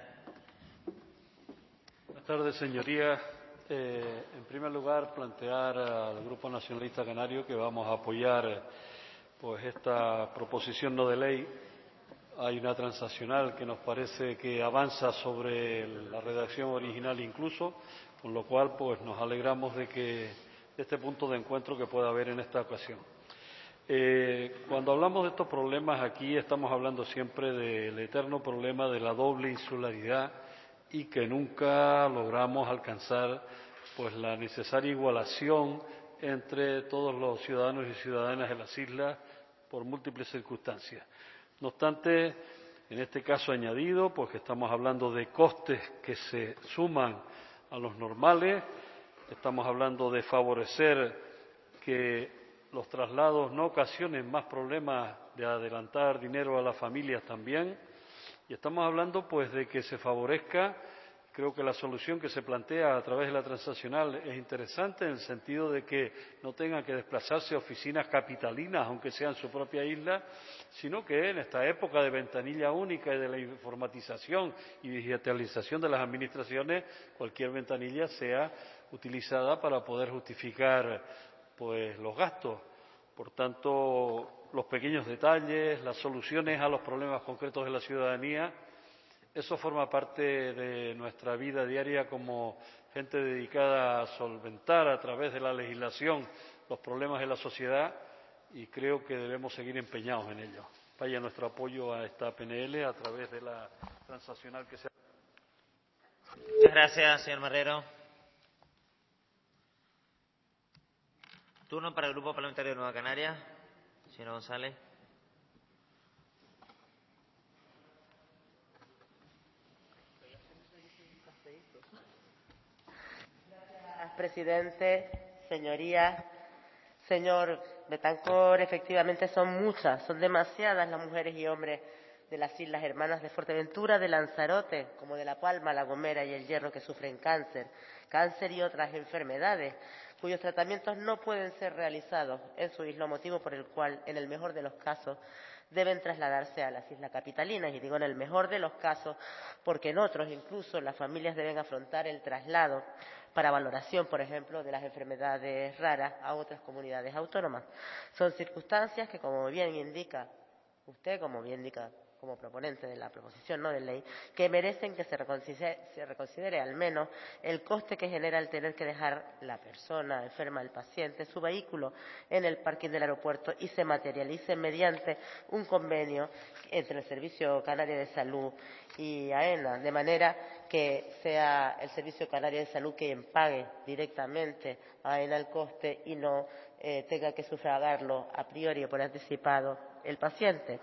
Buenas tardes, señorías. En primer lugar, plantear al Grupo Nacionalista Canario que vamos a apoyar pues esta proposición no de ley. Hay una transaccional que nos parece que avanza sobre la redacción original incluso, con lo cual pues nos alegramos de este punto de encuentro que pueda haber en esta ocasión. Cuando hablamos de estos problemas aquí estamos hablando siempre del eterno problema de la doble insularidad y que nunca logramos alcanzar pues la necesaria igualación entre todos los ciudadanos y ciudadanas de las islas por múltiples circunstancias. No obstante, en este caso añadido, pues que estamos hablando de costes que se suman a los normales, estamos hablando de favorecer que los traslados no ocasionen más problemas de adelantar dinero a las familias también, y estamos hablando pues de que se favorezca. Creo que la solución que se plantea a través de la transaccional es interesante en el sentido de que no tengan que desplazarse a oficinas capitalinas, aunque sean su propia isla, sino que en esta época de ventanilla única y de la informatización y digitalización de las administraciones, cualquier ventanilla sea utilizada para poder justificar pues los gastos. Por tanto, los pequeños detalles, las soluciones a los problemas concretos de la ciudadanía, eso forma parte de nuestra vida diaria como gente dedicada a solventar a través de la legislación los problemas de la sociedad y creo que debemos seguir empeñados en ello. Vaya nuestro apoyo a esta PNL a través de la transaccional que se ha. Muchas gracias, señor Marrero. Turno para el Grupo Parlamentario de Nueva Canarias. Señora González. Presidente, señorías, señor Betancor, efectivamente son muchas, son demasiadas las mujeres y hombres de las Islas Hermanas de Fuerteventura, de Lanzarote, como de La Palma, La Gomera y El Hierro, que sufren cáncer y otras enfermedades, cuyos tratamientos no pueden ser realizados en su isla, motivo por el cual, en el mejor de los casos, deben trasladarse a las islas capitalinas. Y digo en el mejor de los casos porque en otros incluso las familias deben afrontar el traslado para valoración, por ejemplo, de las enfermedades raras a otras comunidades autónomas. Son circunstancias que, como bien indica usted, como bien indica como proponente de la proposición no de ley, que merecen que se reconsidere al menos el coste que genera el tener que dejar la persona enferma, el paciente, su vehículo en el parking del aeropuerto y se materialice mediante un convenio entre el Servicio Canario de Salud y AENA, de manera que sea el Servicio Canario de Salud quien pague directamente a AENA el coste y no tenga que sufragarlo a priori o por anticipado el paciente.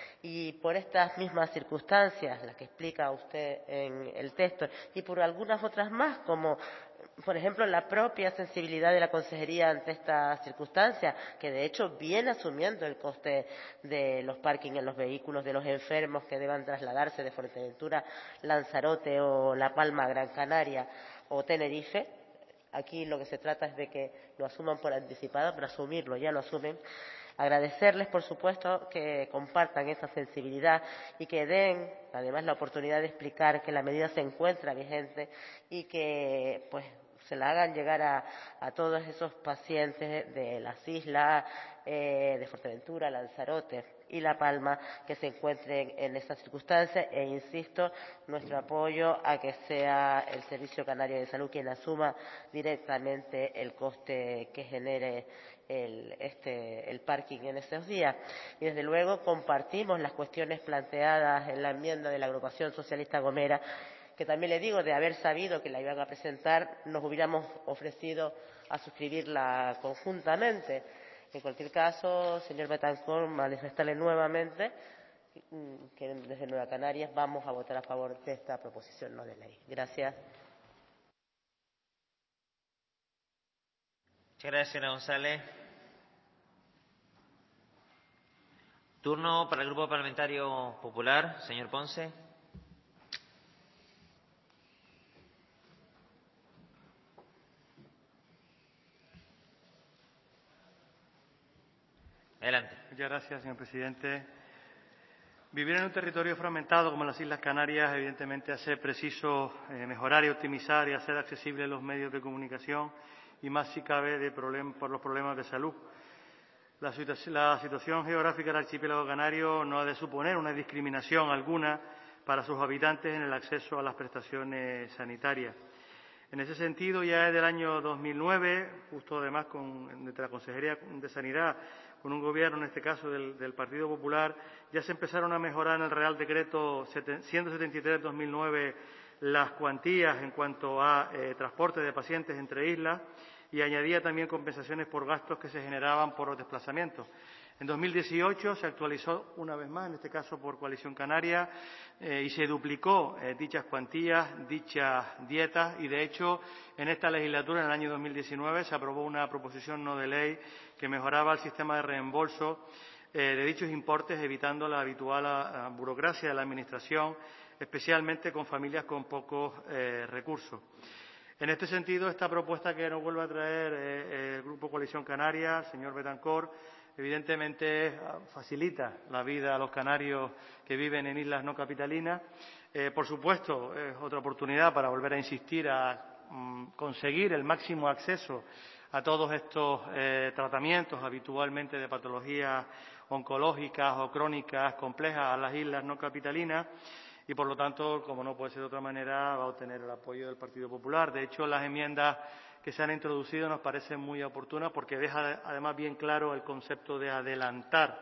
Y por estas mismas circunstancias, las que explica usted en el texto, y por algunas otras más, como por ejemplo la propia sensibilidad de la Consejería ante estas circunstancias, que de hecho viene asumiendo el coste de los parkings en los vehículos de los enfermos que deban trasladarse de Fuerteventura, Lanzarote o La Palma, Gran Canaria o Tenerife. Aquí lo que se trata es de que lo asuman por anticipado, pero asumirlo ya lo asumen. Agradecerles, por supuesto, que compartan esa sensibilidad y que den, además, la oportunidad de explicar que la medida se encuentra vigente y que, pues, se la hagan llegar a todos esos pacientes de las islas de Fuerteventura, Lanzarote y La Palma que se encuentren en estas circunstancias e insisto, nuestro apoyo a que sea el Servicio Canario de Salud quien asuma directamente el coste que genere el parking en estos días. Y desde luego compartimos las cuestiones planteadas en la enmienda de la agrupación socialista Gomera, que también le digo, de haber sabido que la iban a presentar, nos hubiéramos ofrecido a suscribirla conjuntamente. En cualquier caso, señor Betancor, manifestarle nuevamente que desde Nueva Canarias vamos a votar a favor de esta proposición no de ley. Gracias. Muchas gracias, señora González. Turno para el Grupo Parlamentario Popular, señor Ponce. Adelante. Muchas gracias, señor presidente. Vivir en un territorio fragmentado como las Islas Canarias, evidentemente, hace preciso mejorar y optimizar y hacer accesibles los medios de comunicación y, más si cabe, por los problemas de salud. La situación geográfica del archipiélago canario no ha de suponer una discriminación alguna para sus habitantes en el acceso a las prestaciones sanitarias. En ese sentido, ya desde el año 2009, justo además desde la Consejería de Sanidad, con un gobierno, en este caso del Partido Popular, ya se empezaron a mejorar en el Real Decreto 173/2009 las cuantías en cuanto a transporte de pacientes entre islas y añadía también compensaciones por gastos que se generaban por los desplazamientos. En 2018 se actualizó una vez más, en este caso por Coalición Canaria, y se duplicó dichas cuantías, dichas dietas, y de hecho en esta legislatura, en el año 2019, se aprobó una proposición no de ley que mejoraba el sistema de reembolso de dichos importes, evitando la habitual burocracia de la Administración, especialmente con familias con pocos recursos. En este sentido, esta propuesta que nos vuelve a traer el Grupo Coalición Canaria, señor Betancor, evidentemente facilita la vida a los canarios que viven en islas no capitalinas. Por supuesto, es otra oportunidad para volver a insistir a conseguir el máximo acceso a todos estos tratamientos habitualmente de patologías oncológicas o crónicas complejas a las islas no capitalinas. Y, por lo tanto, como no puede ser de otra manera, va a obtener el apoyo del Partido Popular. De hecho, las enmiendas que se han introducido nos parecen muy oportunas porque deja, además, bien claro el concepto de adelantar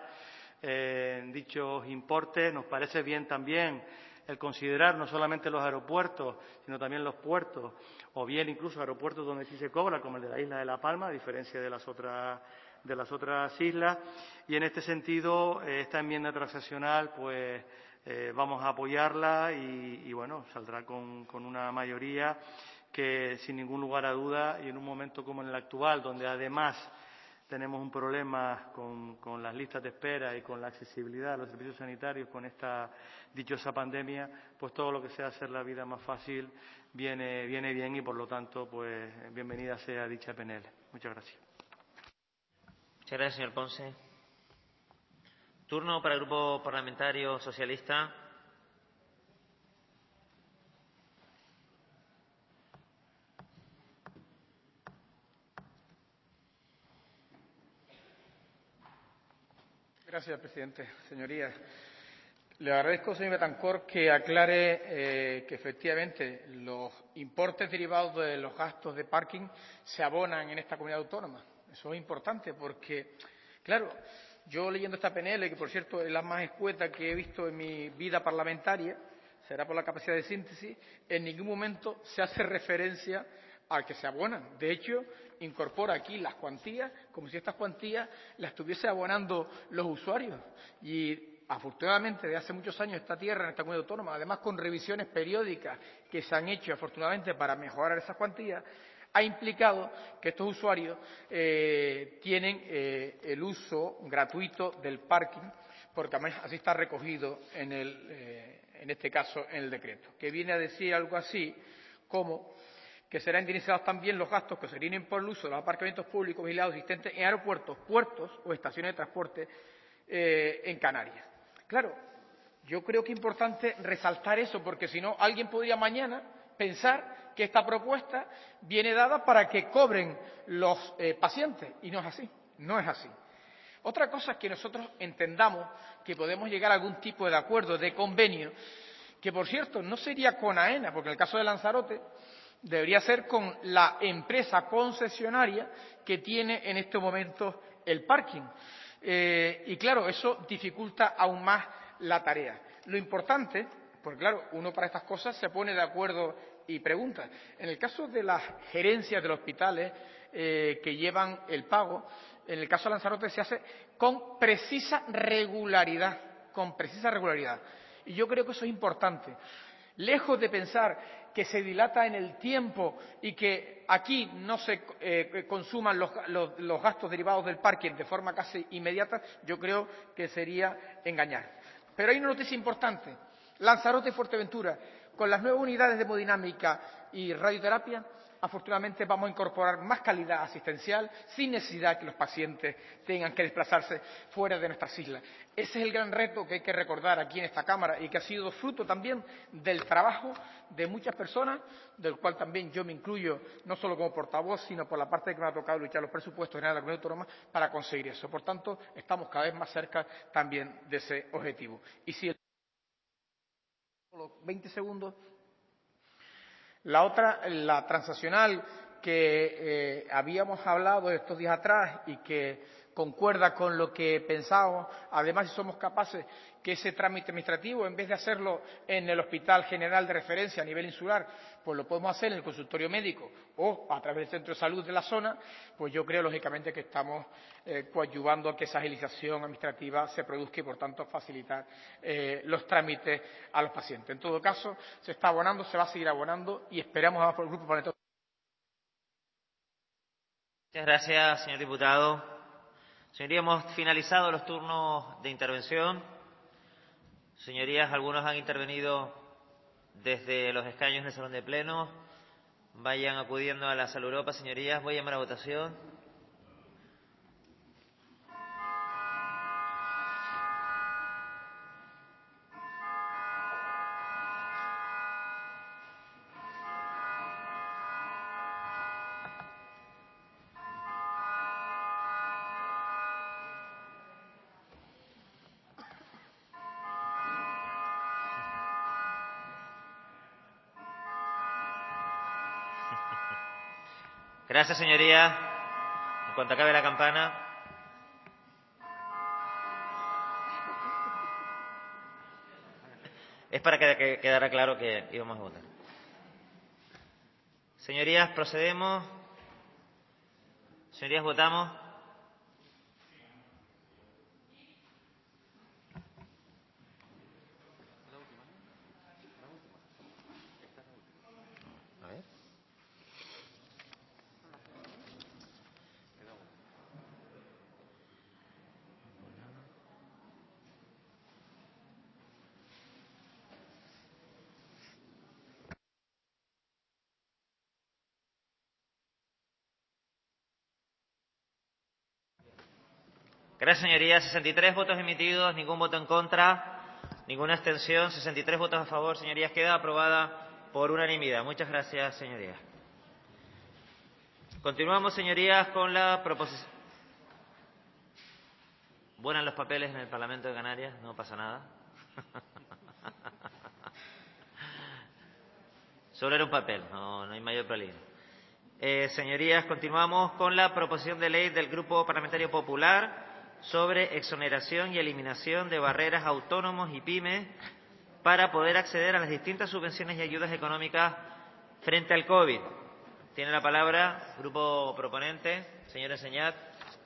dichos importes. Nos parece bien también el considerar no solamente los aeropuertos, sino también los puertos, o bien incluso aeropuertos donde sí se cobra, como el de la isla de La Palma, a diferencia de las otras islas. Y, en este sentido, esta enmienda transaccional, pues, vamos a apoyarla y bueno, saldrá con una mayoría que, sin ningún lugar a duda, y en un momento como en el actual, donde además tenemos un problema con las listas de espera y con la accesibilidad a los servicios sanitarios con esta dichosa pandemia, pues todo lo que sea hacer la vida más fácil viene bien y, por lo tanto, pues bienvenida sea dicha PNL. Muchas gracias. Muchas gracias, señor Ponce. Turno para el Grupo Parlamentario Socialista. Gracias, presidente. Señorías, le agradezco, señor Betancor, que aclare que efectivamente los importes derivados de los gastos de parking se abonan en esta comunidad autónoma. Eso es importante porque, claro, yo leyendo esta PNL, que por cierto es la más escueta que he visto en mi vida parlamentaria, será por la capacidad de síntesis, en ningún momento se hace referencia a que se abonan. De hecho, incorpora aquí las cuantías como si estas cuantías las estuviese abonando los usuarios. Y afortunadamente, desde hace muchos años, esta tierra, en esta comunidad autónoma, además con revisiones periódicas que se han hecho afortunadamente para mejorar esas cuantías, ha implicado que estos usuarios tienen el uso gratuito del parking, porque además así está recogido en este caso en el decreto, que viene a decir algo así como que serán indemnizados también los gastos que se originen por el uso de los aparcamientos públicos vigilados existentes en aeropuertos, puertos o estaciones de transporte en Canarias. Claro, yo creo que es importante resaltar eso, porque si no, alguien podría mañana pensar que esta propuesta viene dada para que cobren los pacientes, y no es así, no es así. Otra cosa es que nosotros entendamos que podemos llegar a algún tipo de acuerdo, de convenio, que por cierto no sería con AENA, porque en el caso de Lanzarote debería ser con la empresa concesionaria que tiene en este momento el parking. Y claro, eso dificulta aún más la tarea. Lo importante, porque claro, uno para estas cosas se pone de acuerdo y pregunta. En el caso de las gerencias de los hospitales que llevan el pago, en el caso de Lanzarote se hace con precisa regularidad, Y yo creo que eso es importante. Lejos de pensar que se dilata en el tiempo y que aquí no se consuman los gastos derivados del parking de forma casi inmediata, yo creo que sería engañar. Pero hay una noticia importante. Lanzarote y Fuerteventura, con las nuevas unidades de hemodinámica y radioterapia, afortunadamente vamos a incorporar más calidad asistencial sin necesidad que los pacientes tengan que desplazarse fuera de nuestras islas. Ese es el gran reto que hay que recordar aquí en esta Cámara y que ha sido fruto también del trabajo de muchas personas, del cual también yo me incluyo, no solo como portavoz, sino por la parte que me ha tocado luchar los presupuestos generales de la Comunidad Autónoma para conseguir eso. Por tanto, estamos cada vez más cerca también de ese objetivo. Y si solo 20 segundos. La transaccional que habíamos hablado estos días atrás y que concuerda con lo que pensábamos, además si somos capaces que ese trámite administrativo, en vez de hacerlo en el Hospital General de Referencia a nivel insular, pues lo podemos hacer en el consultorio médico o a través del centro de salud de la zona, pues yo creo, lógicamente, que estamos coadyuvando a que esa agilización administrativa se produzca y, por tanto, facilitar los trámites a los pacientes. En todo caso, se está abonando, se va a seguir abonando y esperamos además por el Grupo Parlamentario. Muchas gracias, señor diputado. Señorías, hemos finalizado los turnos de intervención. Señorías, algunos han intervenido desde los escaños del Salón de Pleno. Vayan acudiendo a la Sala Europa, señorías. Voy a llamar a votación. Gracias, señoría. En cuanto acabe la campana. Es para que quedara claro que íbamos a votar. Señorías, procedemos. Señorías, votamos. Gracias, señorías. 63 votos emitidos, ningún voto en contra, ninguna abstención, 63 votos a favor. Señorías, queda aprobada por unanimidad. Muchas gracias, señorías. Continuamos, señorías, con la proposición. Buenos los papeles en el Parlamento de Canarias, no pasa nada. Solo era un papel, no hay mayor peligro. Señorías, continuamos con la proposición de ley del Grupo Parlamentario Popular sobre exoneración y eliminación de barreras a autónomos y pymes para poder acceder a las distintas subvenciones y ayudas económicas frente al COVID. Tiene la palabra grupo proponente, señor Enseñat.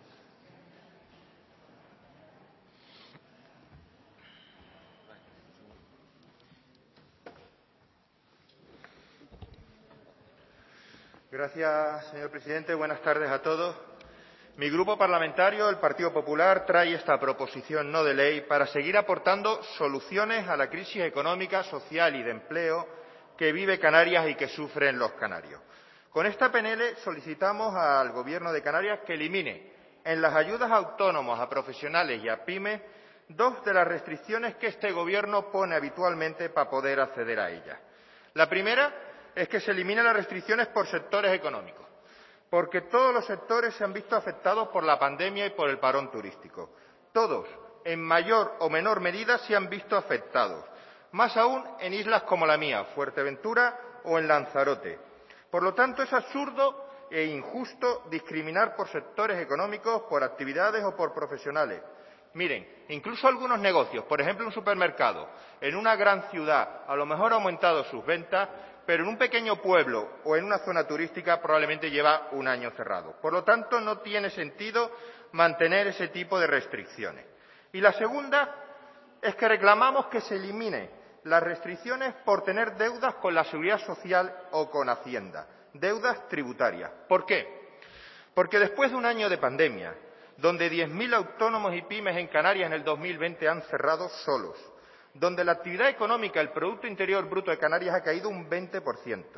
Gracias, señor presidente. Buenas tardes a todos. Mi grupo parlamentario, el Partido Popular, trae esta proposición no de ley para seguir aportando soluciones a la crisis económica, social y de empleo que vive Canarias y que sufren los canarios. Con esta PNL solicitamos al Gobierno de Canarias que elimine en las ayudas a autónomos, a profesionales y a pymes dos de las restricciones que este Gobierno pone habitualmente para poder acceder a ellas. La primera es que se eliminen las restricciones por sectores económicos, porque todos los sectores se han visto afectados por la pandemia y por el parón turístico. Todos, en mayor o menor medida, se han visto afectados, más aún en islas como la mía, Fuerteventura o en Lanzarote. Por lo tanto, es absurdo e injusto discriminar por sectores económicos, por actividades o por profesionales. Miren, incluso algunos negocios, por ejemplo un supermercado, en una gran ciudad a lo mejor ha aumentado sus ventas, pero en un pequeño pueblo o en una zona turística probablemente lleva un año cerrado. Por lo tanto, no tiene sentido mantener ese tipo de restricciones. Y la segunda es que reclamamos que se eliminen las restricciones por tener deudas con la Seguridad Social o con Hacienda, deudas tributarias. ¿Por qué? Porque después de un año de pandemia, donde 10.000 autónomos y pymes en Canarias en el 2020 han cerrado solos, donde la actividad económica, el Producto Interior Bruto de Canarias ha caído un 20%,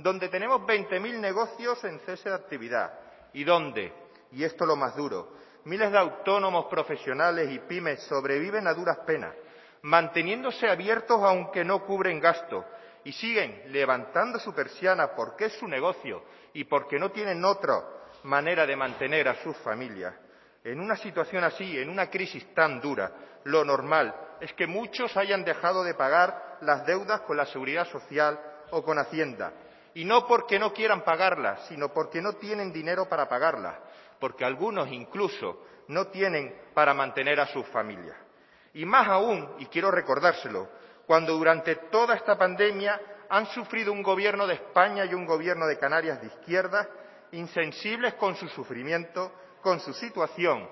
donde tenemos 20.000 negocios en cese de actividad y donde, y esto es lo más duro, miles de autónomos, profesionales y pymes sobreviven a duras penas, manteniéndose abiertos aunque no cubren gastos y siguen levantando su persiana porque es su negocio y porque no tienen otra manera de mantener a sus familias. En una situación así, en una crisis tan dura, lo normal es que muchos hayan dejado de pagar las deudas con la Seguridad Social o con Hacienda. Y no porque no quieran pagarlas, sino porque no tienen dinero para pagarlas, porque algunos incluso no tienen para mantener a sus familias. Y más aún, y quiero recordárselo, cuando durante toda esta pandemia han sufrido un gobierno de España y un gobierno de Canarias de izquierda, insensibles con su sufrimiento, con su situación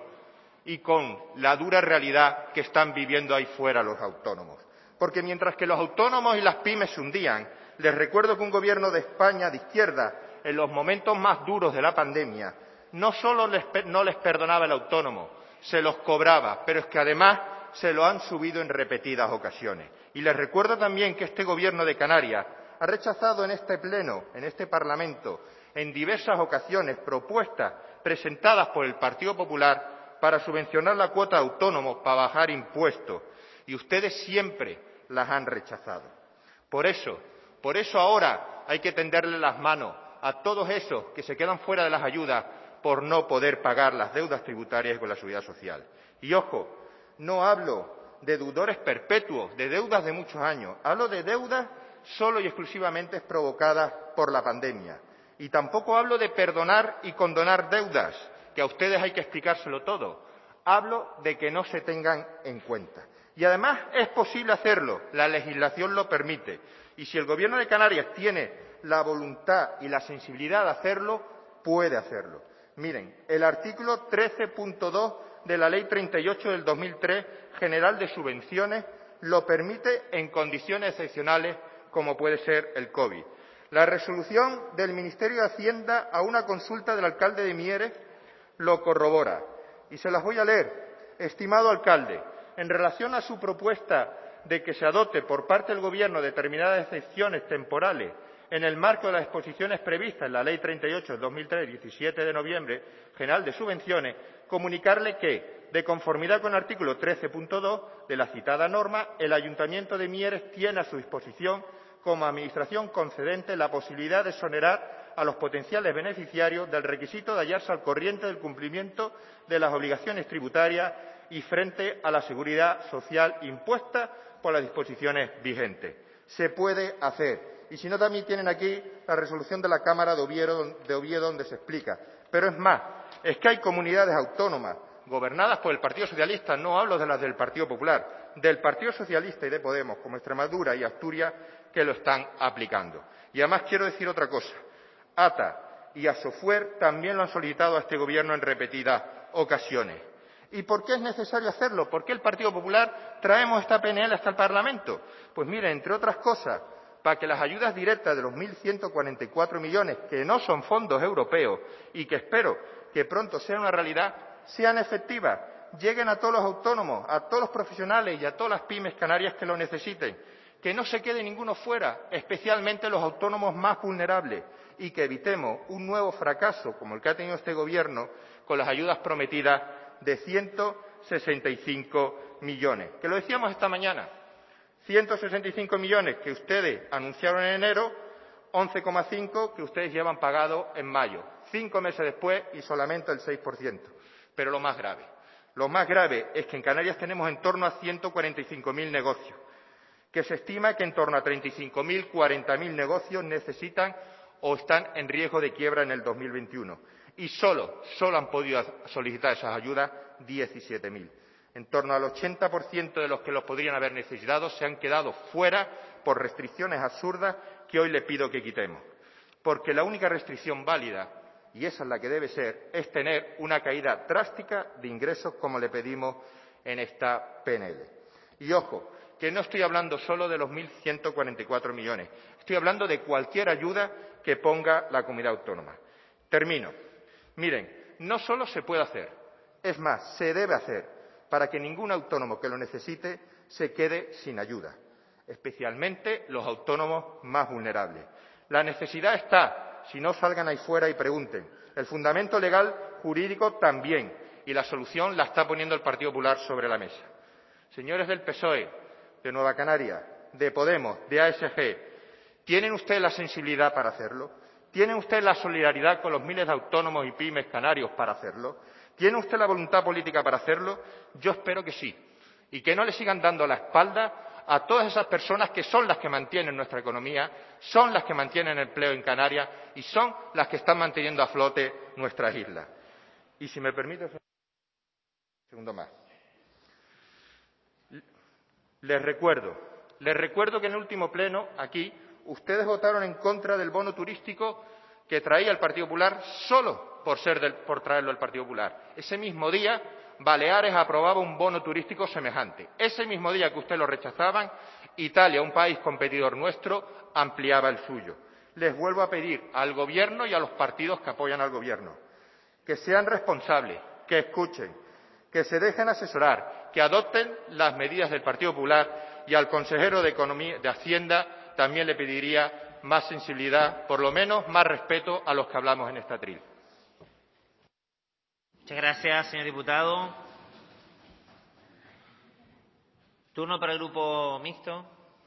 y con la dura realidad que están viviendo ahí fuera los autónomos. Porque mientras que los autónomos y las pymes se hundían, les recuerdo que un gobierno de España de izquierda, en los momentos más duros de la pandemia, no solo no les perdonaba el autónomo, se los cobraba, pero es que además se lo han subido en repetidas ocasiones. Y les recuerdo también que este Gobierno de Canarias ha rechazado en este Pleno, en este Parlamento, en diversas ocasiones propuestas presentadas por el Partido Popular para subvencionar la cuota de autónomos, para bajar impuestos, y ustedes siempre las han rechazado. Por eso ahora hay que tenderle las manos a todos esos que se quedan fuera de las ayudas por no poder pagar las deudas tributarias con la Seguridad Social. Y ojo, no hablo de deudores perpetuos, de deudas de muchos años, hablo de deudas solo y exclusivamente provocadas por la pandemia. Y tampoco hablo de perdonar y condonar deudas, que a ustedes hay que explicárselo todo. Hablo de que no se tengan en cuenta. Y además es posible hacerlo, la legislación lo permite. Y si el Gobierno de Canarias tiene la voluntad y la sensibilidad de hacerlo, puede hacerlo. Miren, el artículo 13.2 de la Ley 38 del 2003, General de Subvenciones, lo permite en condiciones excepcionales, como puede ser el COVID. La resolución del Ministerio de Hacienda a una consulta del alcalde de Mieres lo corrobora. Y se las voy a leer. Estimado alcalde, en relación a su propuesta de que se adopte por parte del Gobierno determinadas excepciones temporales en el marco de las disposiciones previstas en la Ley 38 del 2003, 17 de noviembre, General de Subvenciones, comunicarle que, de conformidad con el artículo 13.2 de la citada norma, el Ayuntamiento de Mieres tiene a su disposición, como Administración concedente, la posibilidad de exonerar a los potenciales beneficiarios del requisito de hallarse al corriente del cumplimiento de las obligaciones tributarias y frente a la seguridad social impuesta por las disposiciones vigentes. Se puede hacer. Y si no, también tienen aquí la resolución de la Cámara de Oviedo donde se explica. Pero es más, es que hay comunidades autónomas gobernadas por el Partido Socialista, no hablo de las del Partido Popular, del Partido Socialista y de Podemos, como Extremadura y Asturias, que lo están aplicando. Y además quiero decir otra cosa. ATA y Asofuer también lo han solicitado a este Gobierno en repetidas ocasiones. ¿Y por qué es necesario hacerlo? ¿Por qué el Partido Popular traemos esta PNL hasta el Parlamento? Pues mire, entre otras cosas, para que las ayudas directas de los 1.144 millones, que no son fondos europeos y que espero que pronto sean una realidad, sean efectivas, lleguen a todos los autónomos, a todos los profesionales y a todas las pymes canarias que lo necesiten, que no se quede ninguno fuera, especialmente los autónomos más vulnerables, y que evitemos un nuevo fracaso como el que ha tenido este Gobierno con las ayudas prometidas de 165 millones. Que lo decíamos esta mañana, 165 millones que ustedes anunciaron en enero, 11,5 que ustedes llevan pagado en mayo, 5 meses después y solamente el 6%. Pero lo más grave es que en Canarias tenemos en torno a 145.000 negocios, que se estima que en torno a 35.000, 40.000 negocios necesitan o están en riesgo de quiebra en el 2021. Y solo han podido solicitar esas ayudas 17.000. En torno al 80% de los que los podrían haber necesitado se han quedado fuera por restricciones absurdas que hoy le pido que quitemos. Porque la única restricción válida, y esa es la que debe ser, es tener una caída drástica de ingresos como le pedimos en esta PNL. Y ojo, que no estoy hablando solo de los 1.144 millones, estoy hablando de cualquier ayuda que ponga la comunidad autónoma. Termino. Miren, no solo se puede hacer, es más, se debe hacer, para que ningún autónomo que lo necesite se quede sin ayuda, especialmente los autónomos más vulnerables. La necesidad está, si no salgan ahí fuera y pregunten. El fundamento legal jurídico también, y la solución la está poniendo el Partido Popular sobre la mesa. Señores del PSOE, de Nueva Canaria, de Podemos, de ASG, ¿tienen ustedes la sensibilidad para hacerlo? ¿Tienen ustedes la solidaridad con los miles de autónomos y pymes canarios para hacerlo? ¿Tiene usted la voluntad política para hacerlo? Yo espero que sí. Y que no le sigan dando la espalda a todas esas personas que son las que mantienen nuestra economía, son las que mantienen el empleo en Canarias y son las que están manteniendo a flote nuestras islas. Y si me permite, un segundo más. Les recuerdo que en el último pleno, aquí, ustedes votaron en contra del bono turístico que traía el Partido Popular solo por traerlo el Partido Popular. Ese mismo día, Baleares aprobaba un bono turístico semejante. Ese mismo día que ustedes lo rechazaban, Italia, un país competidor nuestro, ampliaba el suyo. Les vuelvo a pedir al Gobierno y a los partidos que apoyan al Gobierno que sean responsables, que escuchen, que se dejen asesorar, que adopten las medidas del Partido Popular, y al consejero de Hacienda también le pediría más sensibilidad, por lo menos más respeto a los que hablamos en este atril. Muchas gracias, señor diputado. Turno para el Grupo Mixto.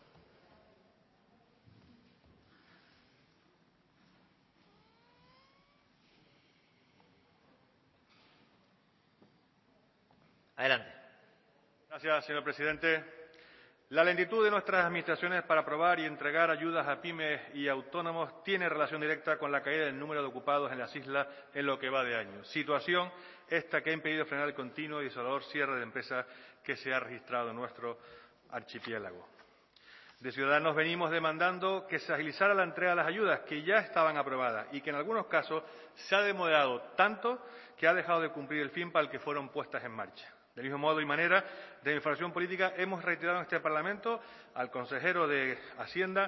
Adelante. Gracias, señor presidente. La lentitud de nuestras administraciones para aprobar y entregar ayudas a pymes y autónomos tiene relación directa con la caída del número de ocupados en las islas en lo que va de año. Situación esta que ha impedido frenar el continuo y desolador cierre de empresas que se ha registrado en nuestro archipiélago. De Ciudadanos venimos demandando que se agilizara la entrega de las ayudas que ya estaban aprobadas y que en algunos casos se ha demorado tanto que ha dejado de cumplir el fin para el que fueron puestas en marcha. Del mismo modo y manera, de información política, hemos reiterado en este Parlamento al consejero de Hacienda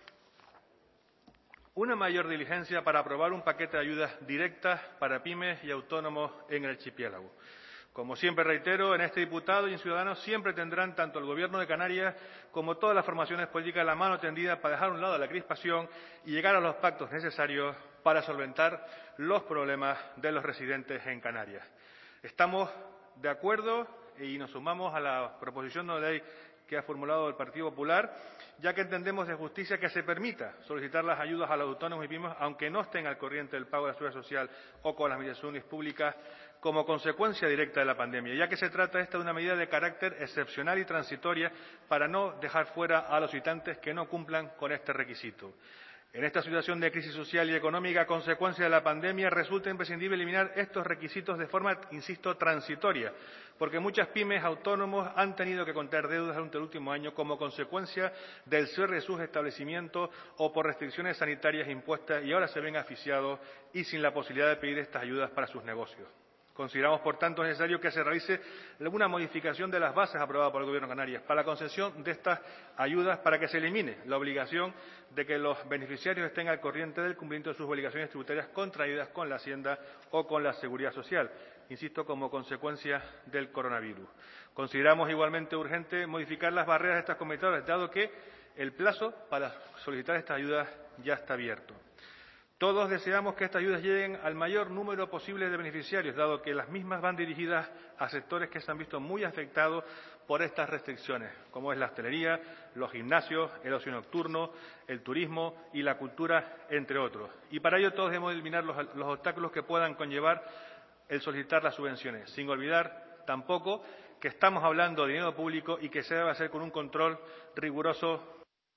una mayor diligencia para aprobar un paquete de ayudas directas para pymes y autónomos en el archipiélago. Como siempre reitero, en este diputado y en Ciudadanos siempre tendrán tanto el Gobierno de Canarias como todas las formaciones políticas la mano tendida para dejar a un lado la crispación y llegar a los pactos necesarios para solventar los problemas de los residentes en Canarias. Estamos de acuerdo y nos sumamos a la proposición no de ley que ha formulado el Partido Popular, ya que entendemos de justicia que se permita solicitar las ayudas a los autónomos y pymes, aunque no estén al corriente del pago de la seguridad social o con las administraciones públicas, como consecuencia directa de la pandemia, ya que se trata esta de una medida de carácter excepcional y transitoria para no dejar fuera a los solicitantes que no cumplan con este requisito. En esta situación de crisis social y económica a consecuencia de la pandemia resulta imprescindible eliminar estos requisitos de forma, insisto, transitoria, porque muchas pymes autónomos han tenido que contraer deudas durante el último año como consecuencia del cierre de sus establecimientos o por restricciones sanitarias impuestas y ahora se ven asfixiados y sin la posibilidad de pedir estas ayudas para sus negocios. Consideramos, por tanto, necesario que se realice alguna modificación de las bases aprobadas por el Gobierno de Canarias para la concesión de estas ayudas para que se elimine la obligación de que los beneficiarios estén al corriente del cumplimiento de sus obligaciones tributarias contraídas con la Hacienda o con la Seguridad Social, insisto, como consecuencia del coronavirus. Consideramos igualmente urgente modificar las barreras de estas comunidades, dado que el plazo para solicitar estas ayudas ya está abierto. Todos deseamos que estas ayudas lleguen al mayor número posible de beneficiarios, dado que las mismas van dirigidas a sectores que se han visto muy afectados por estas restricciones, como es la hostelería, los gimnasios, el ocio nocturno, el turismo y la cultura, entre otros. Y para ello todos debemos eliminar los obstáculos que puedan conllevar el solicitar las subvenciones, sin olvidar tampoco que estamos hablando de dinero público y que se debe hacer con un control riguroso.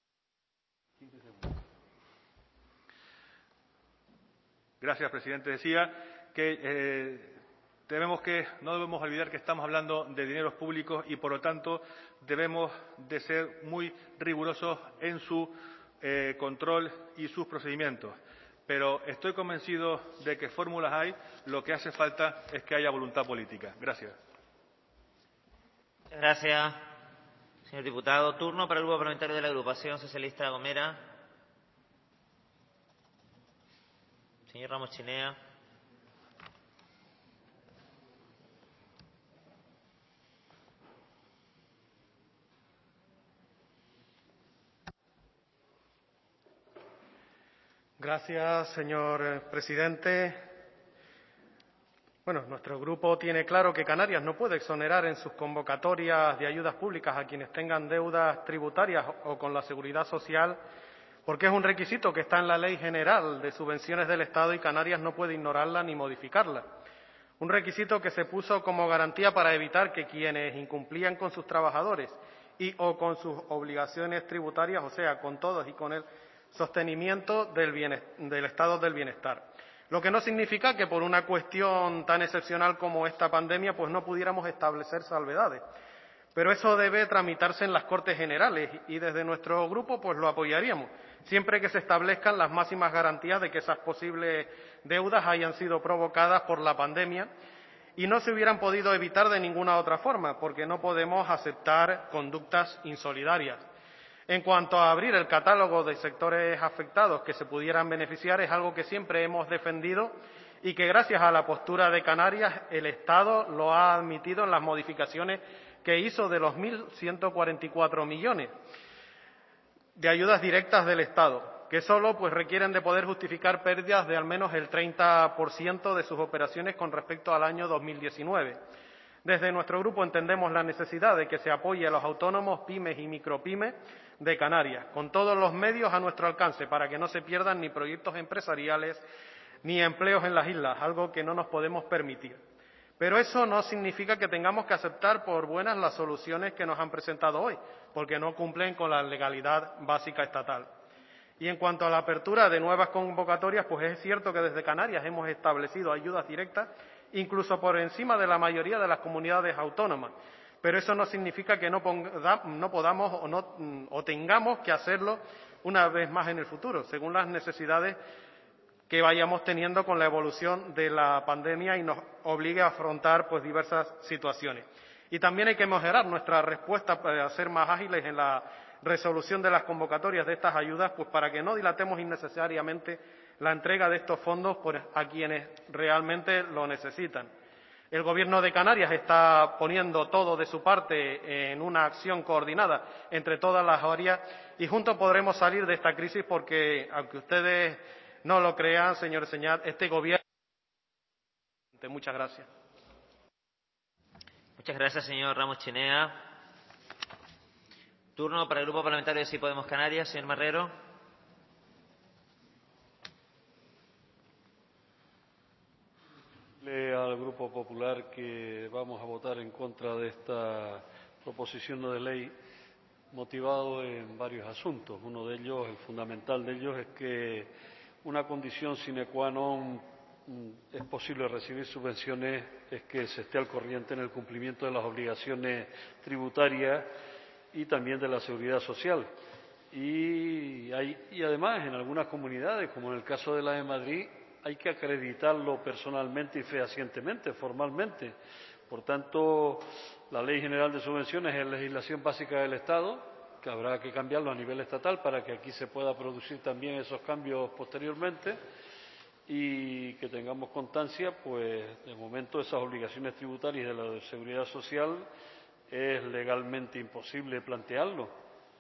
Gracias, presidente. Decía que no debemos olvidar que estamos hablando de dineros públicos y, por lo tanto, debemos de ser muy rigurosos en su control y sus procedimientos. Pero estoy convencido de que fórmulas hay, lo que hace falta es que haya voluntad política. Gracias. Gracias, señor diputado. Turno para el Grupo Parlamentario de la Agrupación Socialista Gomera. Señor Ramos Chinea. Gracias, señor presidente. Bueno, nuestro grupo tiene claro que Canarias no puede exonerar en sus convocatorias de ayudas públicas a quienes tengan deudas tributarias o con la Seguridad Social, porque es un requisito que está en la Ley General de Subvenciones del Estado y Canarias no puede ignorarla ni modificarla. Un requisito que se puso como garantía para evitar que quienes incumplían con sus trabajadores y o con sus obligaciones tributarias, o sea, con todos y con el sostenimiento del estado del bienestar. Lo que no significa que por una cuestión tan excepcional como esta pandemia pues no pudiéramos establecer salvedades. Pero eso debe tramitarse en las Cortes Generales y desde nuestro grupo pues lo apoyaríamos, siempre que se establezcan las máximas garantías de que esas posibles deudas hayan sido provocadas por la pandemia y no se hubieran podido evitar de ninguna otra forma, porque no podemos aceptar conductas insolidarias. En cuanto a abrir el catálogo de sectores afectados que se pudieran beneficiar, es algo que siempre hemos defendido y que gracias a la postura de Canarias el Estado lo ha admitido en las modificaciones que hizo de los 1.144 millones de ayudas directas del Estado, que solo pues requieren de poder justificar pérdidas de al menos el 30% de sus operaciones con respecto al año 2019. Desde nuestro grupo entendemos la necesidad de que se apoye a los autónomos, pymes y micropymes de Canarias, con todos los medios a nuestro alcance para que no se pierdan ni proyectos empresariales ni empleos en las islas, algo que no nos podemos permitir. Pero eso no significa que tengamos que aceptar por buenas las soluciones que nos han presentado hoy, porque no cumplen con la legalidad básica estatal. Y en cuanto a la apertura de nuevas convocatorias, pues es cierto que desde Canarias hemos establecido ayudas directas, incluso por encima de la mayoría de las comunidades autónomas. Pero eso no significa que no podamos o tengamos que hacerlo una vez más en el futuro, según las necesidades que vayamos teniendo con la evolución de la pandemia y nos obligue a afrontar pues diversas situaciones. Y también hay que mejorar nuestra respuesta para ser más ágiles en la resolución de las convocatorias de estas ayudas, pues para que no dilatemos innecesariamente la entrega de estos fondos a quienes realmente lo necesitan. El Gobierno de Canarias está poniendo todo de su parte en una acción coordinada entre todas las áreas y juntos podremos salir de esta crisis porque, aunque ustedes no lo crean, señor Señat, este Gobierno. Muchas gracias. Muchas gracias, señor Ramos Chinea. Turno para el Grupo Parlamentario de Sí Podemos Canarias, señor Marrero. Al Grupo Popular que vamos a votar en contra de esta proposición no de ley, motivado en varios asuntos. Uno de ellos, el fundamental de ellos, es que una condición sine qua non es posible recibir subvenciones es que se esté al corriente en el cumplimiento de las obligaciones tributarias y también de la seguridad social. Y además, en algunas comunidades, como en el caso de la de Madrid, hay que acreditarlo personalmente y fehacientemente, formalmente. Por tanto, la Ley General de Subvenciones es legislación básica del Estado, que habrá que cambiarlo a nivel estatal para que aquí se pueda producir también esos cambios posteriormente y que tengamos constancia, pues, de momento esas obligaciones tributarias de la seguridad social es legalmente imposible plantearlo.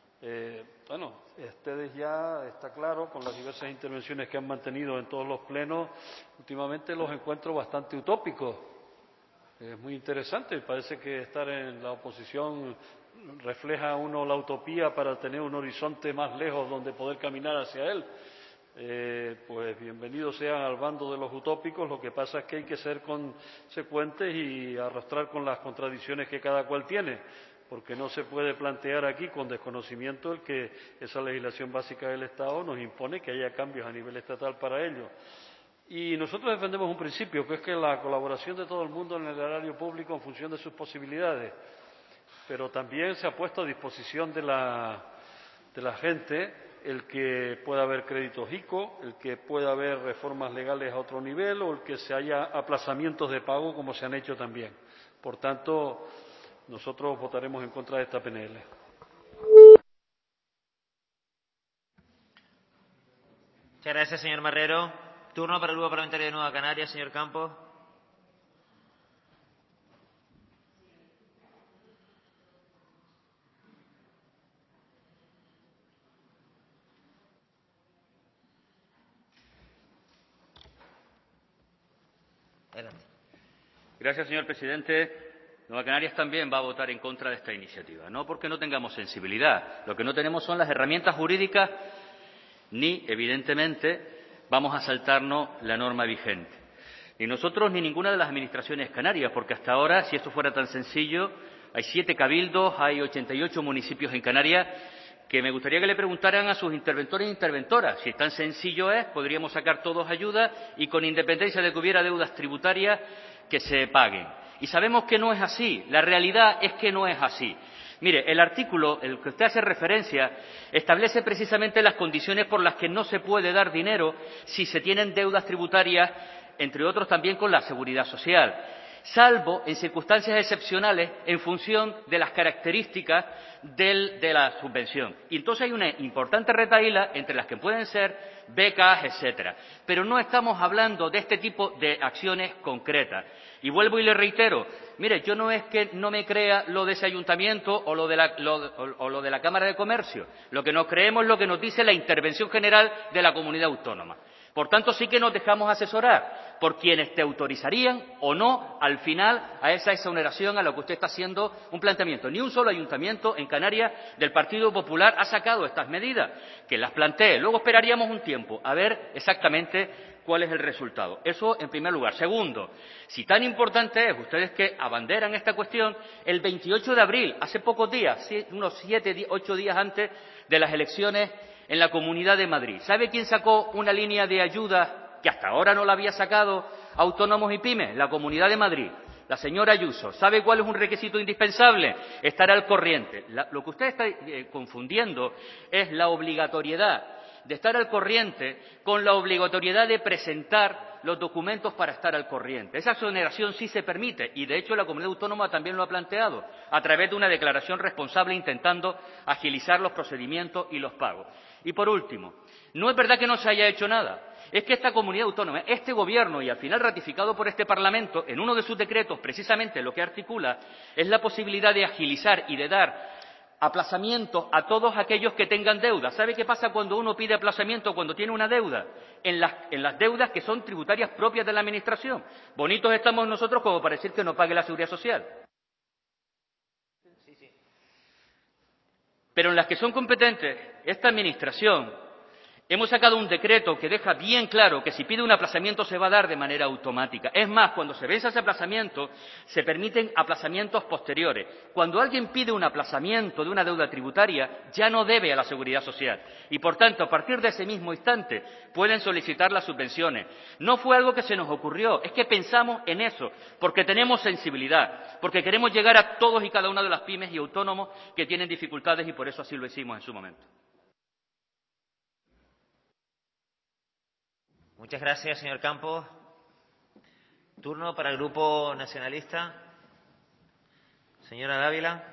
Ustedes ya está claro, con las diversas intervenciones que han mantenido en todos los plenos, últimamente los encuentro bastante utópicos. Es muy interesante, parece que estar en la oposición refleja a uno la utopía para tener un horizonte más lejos donde poder caminar hacia él. Pues bienvenidos sean al bando de los utópicos, lo que pasa es que hay que ser consecuentes y arrastrar con las contradicciones que cada cual tiene, porque no se puede plantear aquí con desconocimiento el que esa legislación básica del Estado nos impone que haya cambios a nivel estatal para ello. Y nosotros defendemos un principio, que es que la colaboración de todo el mundo en el erario público en función de sus posibilidades, pero también se ha puesto a disposición de la gente el que pueda haber créditos ICO, el que pueda haber reformas legales a otro nivel o el que se haya aplazamientos de pago como se han hecho también. Por tanto, nosotros votaremos en contra de esta PNL. Muchas gracias, señor Marrero. Turno para el Grupo Parlamentario de Nueva Canarias, señor Campos. Adelante. Gracias, señor presidente. Nueva Canarias también va a votar en contra de esta iniciativa, no porque no tengamos sensibilidad. Lo que no tenemos son las herramientas jurídicas ni, evidentemente, vamos a saltarnos la norma vigente. Ni nosotros ni ninguna de las administraciones canarias, porque hasta ahora, si esto fuera tan sencillo, hay 7 cabildos, hay 88 municipios en Canarias, que me gustaría que le preguntaran a sus interventores e interventoras. Si tan sencillo es, podríamos sacar todos ayuda y con independencia de que hubiera deudas tributarias que se paguen. Y sabemos que no es así, la realidad es que no es así. Mire, el artículo, el que usted hace referencia, establece precisamente las condiciones por las que no se puede dar dinero si se tienen deudas tributarias, entre otros también con la Seguridad Social, salvo en circunstancias excepcionales en función de las características de la subvención. Y entonces hay una importante retahíla entre las que pueden ser becas, etcétera. Pero no estamos hablando de este tipo de acciones concretas. Y vuelvo y le reitero, mire, yo no es que no me crea lo de ese ayuntamiento o lo de la Cámara de Comercio. Lo que nos creemos es lo que nos dice la intervención general de la comunidad autónoma. Por tanto, sí que nos dejamos asesorar por quienes te autorizarían o no, al final, a esa exoneración a lo que usted está haciendo un planteamiento. Ni un solo ayuntamiento en Canarias del Partido Popular ha sacado estas medidas. Que las plantee. Luego esperaríamos un tiempo a ver exactamente cuál es el resultado. Eso en primer lugar. Segundo, si tan importante es, ustedes que abanderan esta cuestión, el 28 de abril, hace pocos días, unos 7, 8 días antes de las elecciones en la Comunidad de Madrid, ¿sabe quién sacó una línea de ayuda que hasta ahora no la había sacado autónomos y pymes? La Comunidad de Madrid, la señora Ayuso. ¿Sabe cuál es un requisito indispensable? Estar al corriente. Lo que usted está confundiendo es la obligatoriedad de estar al corriente con la obligatoriedad de presentar los documentos para estar al corriente. Esa exoneración sí se permite y, de hecho, la comunidad autónoma también lo ha planteado a través de una declaración responsable intentando agilizar los procedimientos y los pagos. Y, por último, no es verdad que no se haya hecho nada. Es que esta comunidad autónoma, este gobierno y al final ratificado por este Parlamento, en uno de sus decretos precisamente lo que articula es la posibilidad de agilizar y de dar aplazamientos a todos aquellos que tengan deuda. ¿Sabe qué pasa cuando uno pide aplazamiento cuando tiene una deuda? En las deudas que son tributarias propias de la Administración. Bonitos estamos nosotros como para decir que no pague la Seguridad Social. Pero en las que son competentes esta Administración, hemos sacado un decreto que deja bien claro que si pide un aplazamiento se va a dar de manera automática. Es más, cuando se vence ese aplazamiento, se permiten aplazamientos posteriores. Cuando alguien pide un aplazamiento de una deuda tributaria, ya no debe a la Seguridad Social. Y, por tanto, a partir de ese mismo instante, pueden solicitar las subvenciones. No fue algo que se nos ocurrió, es que pensamos en eso, porque tenemos sensibilidad, porque queremos llegar a todos y cada una de las pymes y autónomos que tienen dificultades y por eso así lo hicimos en su momento. Muchas gracias, señor Campos. Turno para el Grupo Nacionalista. Señora Dávila.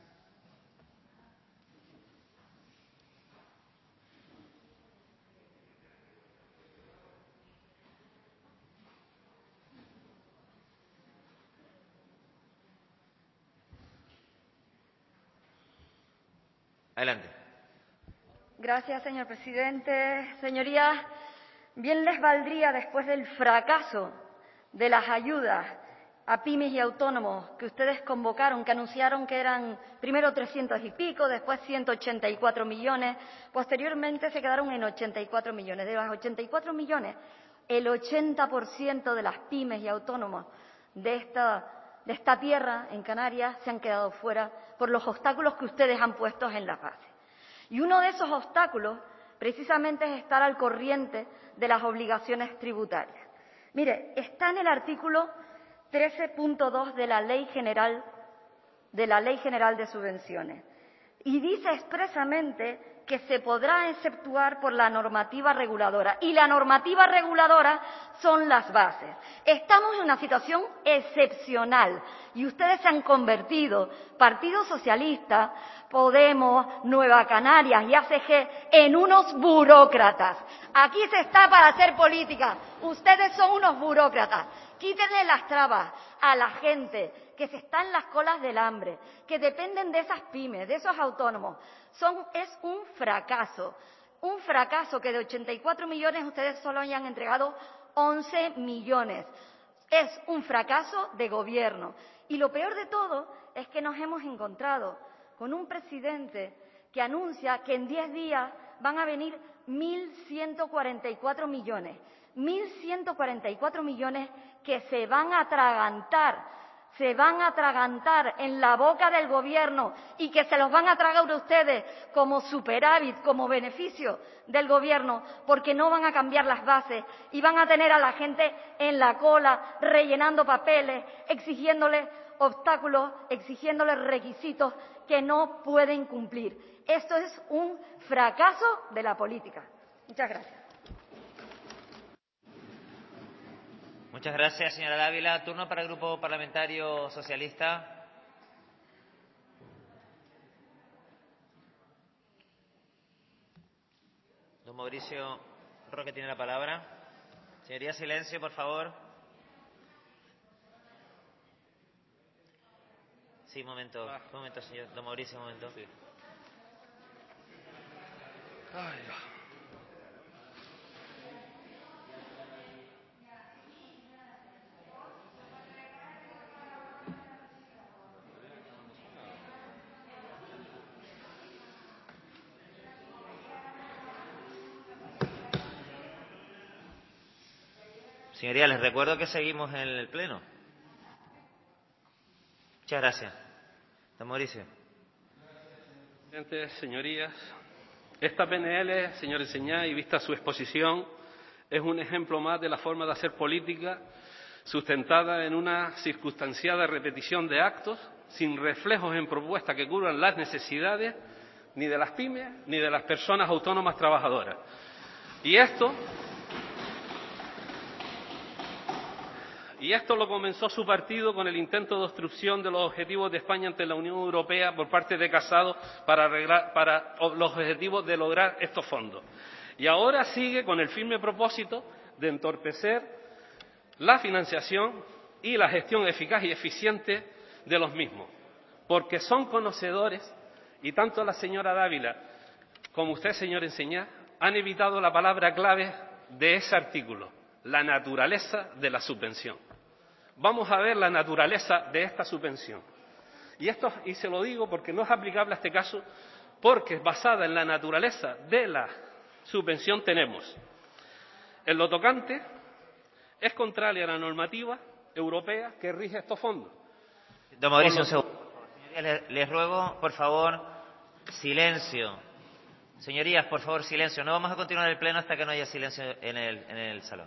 Adelante. Gracias, señor presidente. Señorías, bien les valdría, después del fracaso de las ayudas a pymes y autónomos que ustedes convocaron, que anunciaron que eran primero 300 y pico, después 184 millones, posteriormente se quedaron en 84 millones. De los 84 millones, el 80% de las pymes y autónomos de esta tierra en Canarias se han quedado fuera por los obstáculos que ustedes han puesto en la base. Y uno de esos obstáculos precisamente es estar al corriente de las obligaciones tributarias. Mire, está en el artículo 13.2 de la Ley General de Subvenciones y dice expresamente que se podrá exceptuar por la normativa reguladora, y la normativa reguladora son las bases. Estamos en una situación excepcional y ustedes se han convertido, Partido Socialista, Podemos, Nueva Canarias y ACG, en unos burócratas. Aquí se está para hacer política. Ustedes son unos burócratas. Quítenle las trabas a la gente que se está en las colas del hambre, que dependen de esas pymes, de esos autónomos. Es un fracaso que de 84 millones ustedes solo hayan entregado 11 millones. Es un fracaso de gobierno. Y lo peor de todo es que nos hemos encontrado con un presidente que anuncia que en 10 días van a venir 1.144 millones. 1.144 millones que se van a atragantar en la boca del Gobierno y que se los van a tragar a ustedes como superávit, como beneficio del Gobierno, porque no van a cambiar las bases y van a tener a la gente en la cola, rellenando papeles, exigiéndoles obstáculos, exigiéndoles requisitos que no pueden cumplir. Esto es un fracaso de la política. Muchas gracias. Muchas gracias, señora Dávila. Turno para el Grupo Parlamentario Socialista. Don Mauricio Roque tiene la palabra. Señoría, silencio, por favor. Sí, un momento, señor. Don Mauricio, un momento. Sí. Ay, Señoría, les recuerdo que seguimos en el Pleno. Muchas gracias. Don Mauricio. Presidente, señorías, esta PNL, señor Enseñá, y vista su exposición, es un ejemplo más de la forma de hacer política sustentada en una circunstanciada repetición de actos sin reflejos en propuestas que cubran las necesidades ni de las pymes ni de las personas autónomas trabajadoras. Y esto lo comenzó su partido con el intento de obstrucción de los objetivos de España ante la Unión Europea por parte de Casado para los objetivos de lograr estos fondos. Y ahora sigue con el firme propósito de entorpecer la financiación y la gestión eficaz y eficiente de los mismos, porque son conocedores, y tanto la señora Dávila como usted, señor Enseñá, han evitado la palabra clave de ese artículo, la naturaleza de la subvención. Vamos a ver la naturaleza de esta subvención. Y se lo digo porque no es aplicable a este caso, porque basada en la naturaleza de la subvención tenemos. En lo tocante, es contraria a la normativa europea que rige estos fondos. Don Mauricio, un segundo. Señorías, les ruego, por favor, silencio. Señorías, por favor, silencio. No vamos a continuar el pleno hasta que no haya silencio en el salón.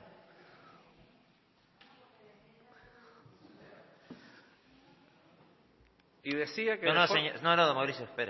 Y decía que... No, don Mauricio, espere.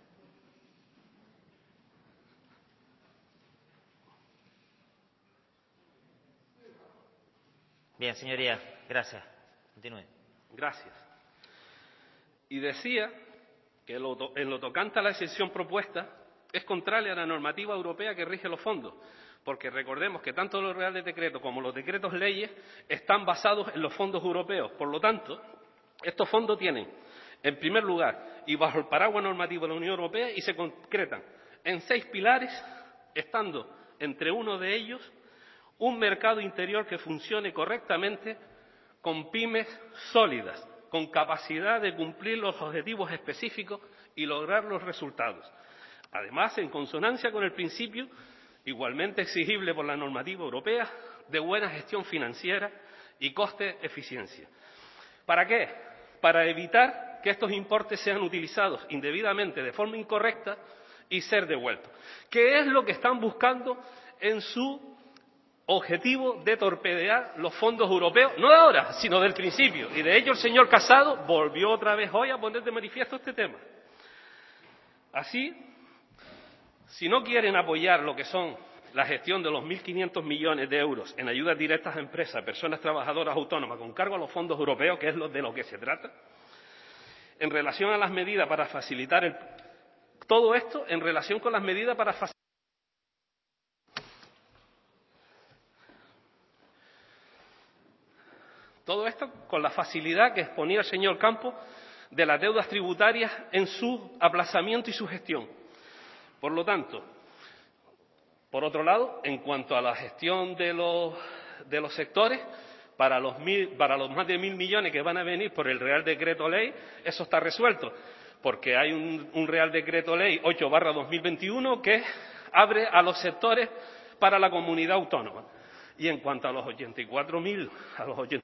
Bien, señoría, gracias. Continúe. Gracias. Y decía que en lo tocante a la exención propuesta es contraria a la normativa europea que rige los fondos, porque recordemos que tanto los reales decretos como los decretos leyes están basados en los fondos europeos. Por lo tanto, estos fondos tienen, en primer lugar, y bajo el paraguas normativo de la Unión Europea, y se concretan en 6 pilares, estando entre uno de ellos un mercado interior que funcione correctamente, con pymes sólidas, con capacidad de cumplir los objetivos específicos y lograr los resultados. Además, en consonancia con el principio, igualmente exigible por la normativa europea, de buena gestión financiera y coste-eficiencia. ¿Para qué? Para evitar que estos importes sean utilizados indebidamente de forma incorrecta y ser devueltos. ¿Qué es lo que están buscando en su objetivo de torpedear los fondos europeos? No de ahora, sino del principio. Y de hecho el señor Casado volvió otra vez hoy a poner de manifiesto este tema. Así, si no quieren apoyar lo que son la gestión de los 1.500 millones de euros en ayudas directas a empresas, personas trabajadoras autónomas con cargo a los fondos europeos, que es de lo que se trata, en relación a las medidas para facilitar todo esto, en relación con las medidas para facilitar todo esto con la facilidad que exponía el señor Campos de las deudas tributarias en su aplazamiento y su gestión. Por lo tanto, por otro lado, en cuanto a la gestión de los sectores, para los más de 1.000 millones que van a venir por el Real Decreto Ley, eso está resuelto, porque hay un Real Decreto Ley 8/2021 que abre a los sectores para la comunidad autónoma. Y en cuanto a los 84.000,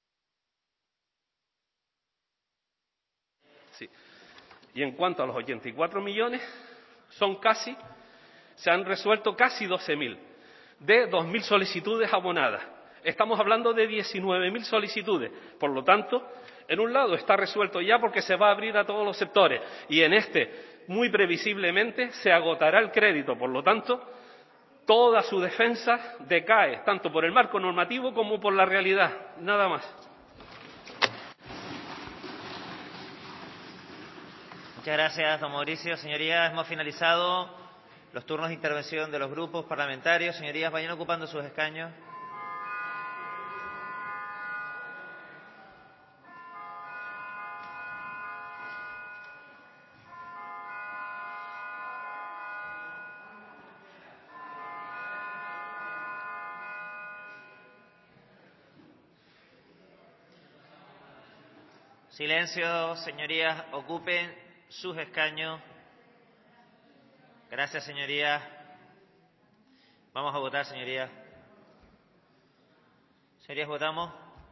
Y en cuanto a los 84 millones, se han resuelto casi 12.000, de 2.000 solicitudes abonadas. Estamos hablando de 19.000 solicitudes. Por lo tanto, en un lado está resuelto ya porque se va a abrir a todos los sectores y en este, muy previsiblemente, se agotará el crédito. Por lo tanto, toda su defensa decae, tanto por el marco normativo como por la realidad. Nada más. Muchas gracias, don Mauricio. Señorías, hemos finalizado los turnos de intervención de los grupos parlamentarios. Señorías, vayan ocupando sus escaños. Silencio, señorías, ocupen sus escaños. Gracias, señorías. Vamos a votar, señorías. Señorías, votamos.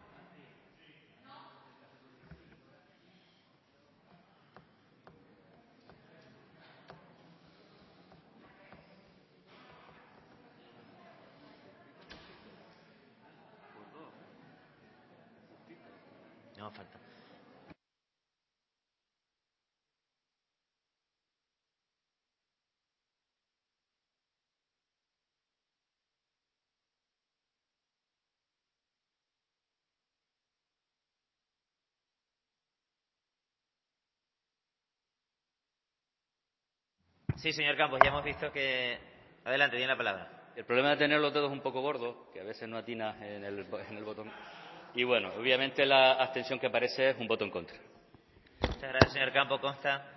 No, falta. Sí, señor Campos, ya hemos visto que... Adelante, tiene la palabra. El problema de tener los dedos un poco gordos, que a veces no atinas en el botón. Y bueno, obviamente la abstención que aparece es un voto en contra. Muchas gracias, señor Campos. Consta.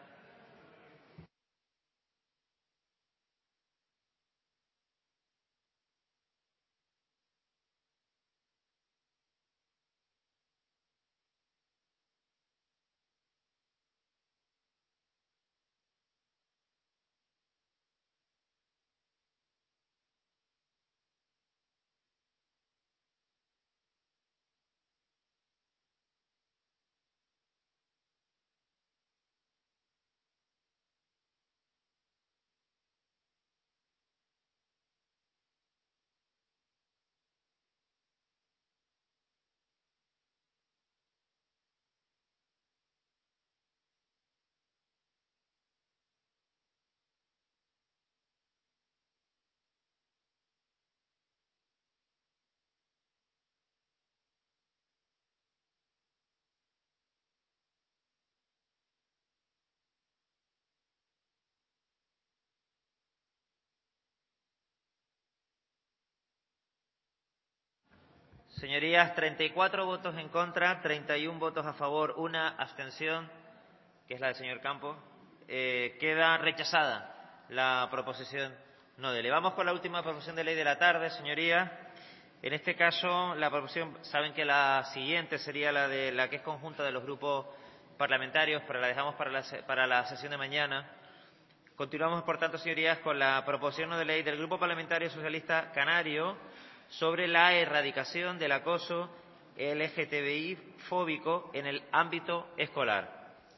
Señorías, 34 votos en contra, 31 votos a favor, una abstención, que es la del señor Campos. Queda rechazada la proposición no de ley. Vamos con la última proposición de ley de la tarde, señorías. En este caso, la proposición, saben que la siguiente sería la que es conjunta de los grupos parlamentarios, pero la dejamos para la sesión de mañana. Continuamos, por tanto, señorías, con la proposición no de ley del Grupo Parlamentario Socialista Canario sobre la erradicación del acoso LGTBI fóbico en el ámbito escolar.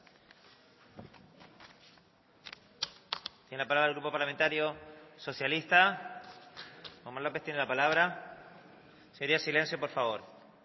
Tiene la palabra el Grupo Parlamentario Socialista. Omar López tiene la palabra. Sería silencio, por favor.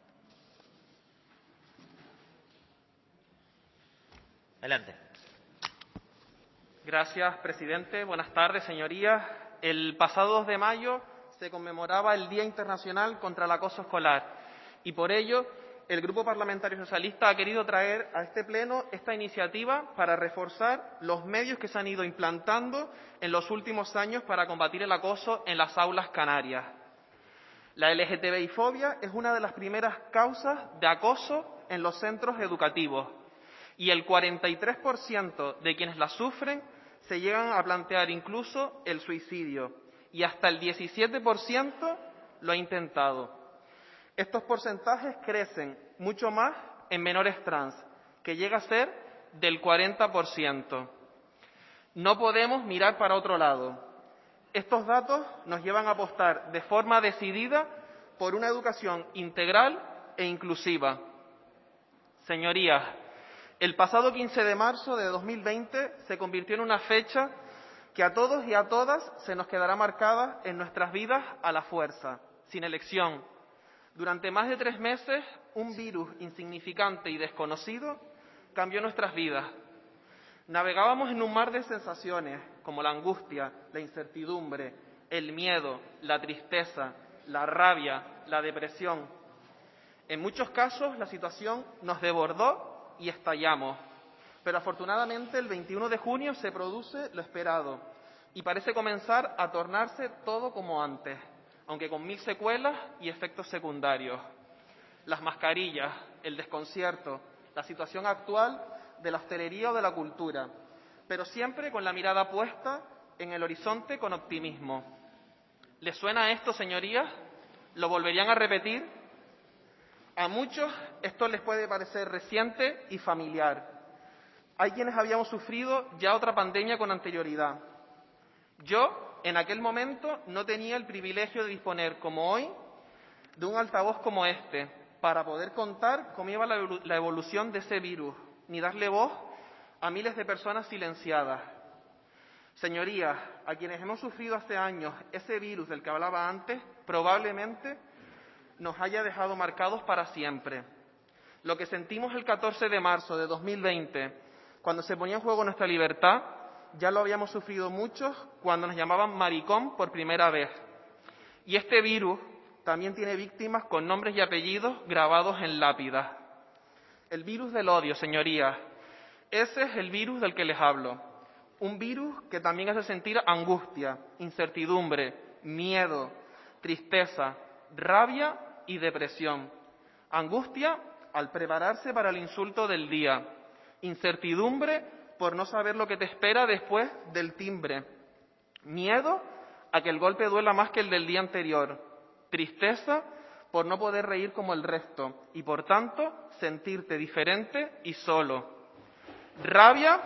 Adelante. Gracias, presidente. Buenas tardes, señorías. El pasado 2 de mayo se conmemoraba el Día Internacional contra el Acoso Escolar y por ello el Grupo Parlamentario Socialista ha querido traer a este pleno esta iniciativa para reforzar los medios que se han ido implantando en los últimos años para combatir el acoso en las aulas canarias. La LGTBI-fobia es una de las primeras causas de acoso en los centros educativos y el 43% de quienes la sufren se llegan a plantear incluso el suicidio y hasta el 17% lo ha intentado. Estos porcentajes crecen mucho más en menores trans, que llega a ser del 40%. No podemos mirar para otro lado. Estos datos nos llevan a apostar de forma decidida por una educación integral e inclusiva. Señorías, el pasado 15 de marzo de 2020 se convirtió en una fecha que a todos y a todas se nos quedará marcada en nuestras vidas a la fuerza, sin elección. Durante más de 3 meses, un virus insignificante y desconocido cambió nuestras vidas. Navegábamos en un mar de sensaciones como la angustia, la incertidumbre, el miedo, la tristeza, la rabia, la depresión. En muchos casos la situación nos desbordó y estallamos, pero afortunadamente el 21 de junio se produce lo esperado y parece comenzar a tornarse todo como antes, aunque con 1000 secuelas y efectos secundarios. Las mascarillas, el desconcierto, la situación actual de la hostelería o de la cultura, pero siempre con la mirada puesta en el horizonte con optimismo. ¿Les suena esto, señorías? ¿Lo volverían a repetir? A muchos esto les puede parecer reciente y familiar. Hay quienes habíamos sufrido ya otra pandemia con anterioridad. Yo, en aquel momento, no tenía el privilegio de disponer, como hoy, de un altavoz como este, para poder contar cómo iba la evolución de ese virus, ni darle voz a miles de personas silenciadas. Señorías, a quienes hemos sufrido hace años ese virus del que hablaba antes, probablemente nos haya dejado marcados para siempre. Lo que sentimos el 14 de marzo de 2020, cuando se ponía en juego nuestra libertad, ya lo habíamos sufrido muchos cuando nos llamaban maricón por primera vez. Y este virus también tiene víctimas con nombres y apellidos grabados en lápidas. El virus del odio, señorías, ese es el virus del que les hablo. Un virus que también hace sentir angustia, incertidumbre, miedo, tristeza, rabia y depresión. Angustia al prepararse para el insulto del día. Incertidumbre por no saber lo que te espera después del timbre. Miedo a que el golpe duela más que el del día anterior. Tristeza por no poder reír como el resto y, por tanto, sentirte diferente y solo. Rabia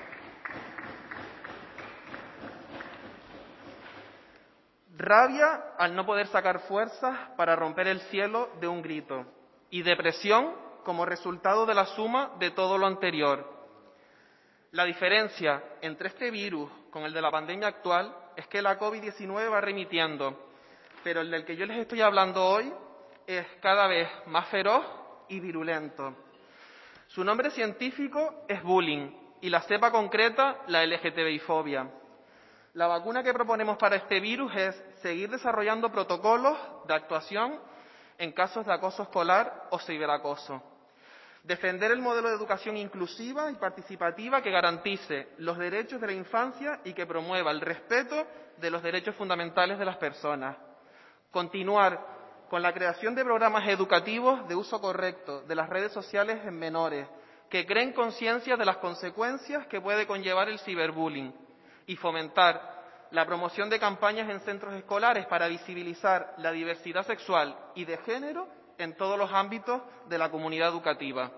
al no poder sacar fuerzas para romper el cielo de un grito. Y depresión como resultado de la suma de todo lo anterior. La diferencia entre este virus con el de la pandemia actual es que la COVID-19 va remitiendo, pero el del que yo les estoy hablando hoy es cada vez más feroz y virulento. Su nombre científico es bullying y la cepa concreta la LGTBI-fobia. La vacuna que proponemos para este virus es seguir desarrollando protocolos de actuación en casos de acoso escolar o ciberacoso. Defender el modelo de educación inclusiva y participativa que garantice los derechos de la infancia y que promueva el respeto de los derechos fundamentales de las personas. Continuar con la creación de programas educativos de uso correcto de las redes sociales en menores, que creen conciencia de las consecuencias que puede conllevar el ciberbullying, y fomentar la promoción de campañas en centros escolares para visibilizar la diversidad sexual y de género en todos los ámbitos de la comunidad educativa.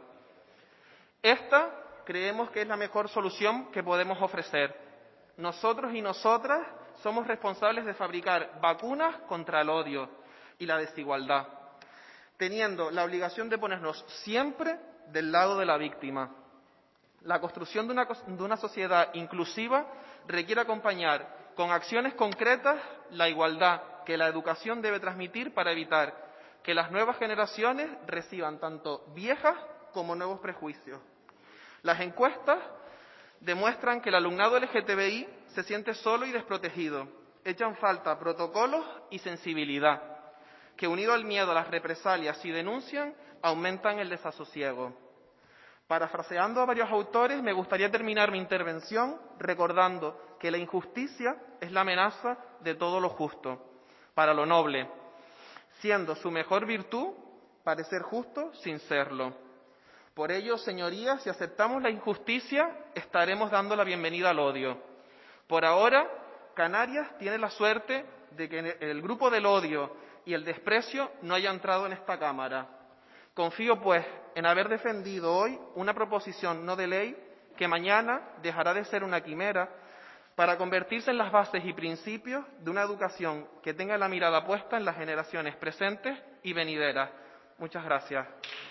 Esta creemos que es la mejor solución que podemos ofrecer. Nosotros y nosotras somos responsables de fabricar vacunas contra el odio y la desigualdad, teniendo la obligación de ponernos siempre del lado de la víctima. La construcción de una sociedad inclusiva requiere acompañar con acciones concretas la igualdad que la educación debe transmitir para evitar que las nuevas generaciones reciban tanto viejas como nuevos prejuicios. Las encuestas demuestran que el alumnado LGTBI se siente solo y desprotegido. Echan falta protocolos y sensibilidad, que unido al miedo a las represalias y denuncian, aumentan el desasosiego. Parafraseando a varios autores, me gustaría terminar mi intervención recordando que la injusticia es la amenaza de todo lo justo, para lo noble, siendo su mejor virtud parecer justo sin serlo. Por ello, señorías, si aceptamos la injusticia, estaremos dando la bienvenida al odio. Por ahora, Canarias tiene la suerte de que el grupo del odio y el desprecio no haya entrado en esta Cámara. Confío, pues, en haber defendido hoy una proposición no de ley que mañana dejará de ser una quimera para convertirse en las bases y principios de una educación que tenga la mirada puesta en las generaciones presentes y venideras. Muchas gracias.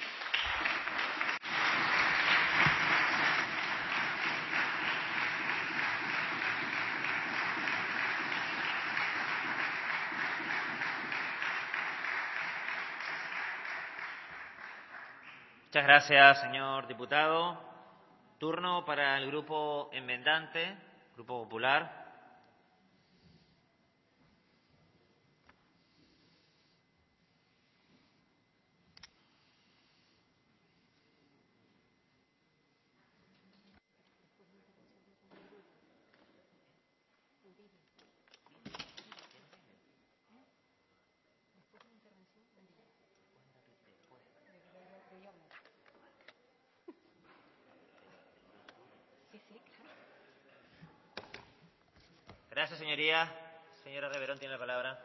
Muchas gracias, señor diputado. Turno para el Grupo Enmendante, Grupo Popular. Gracias, señoría. Señora Reverón tiene la palabra.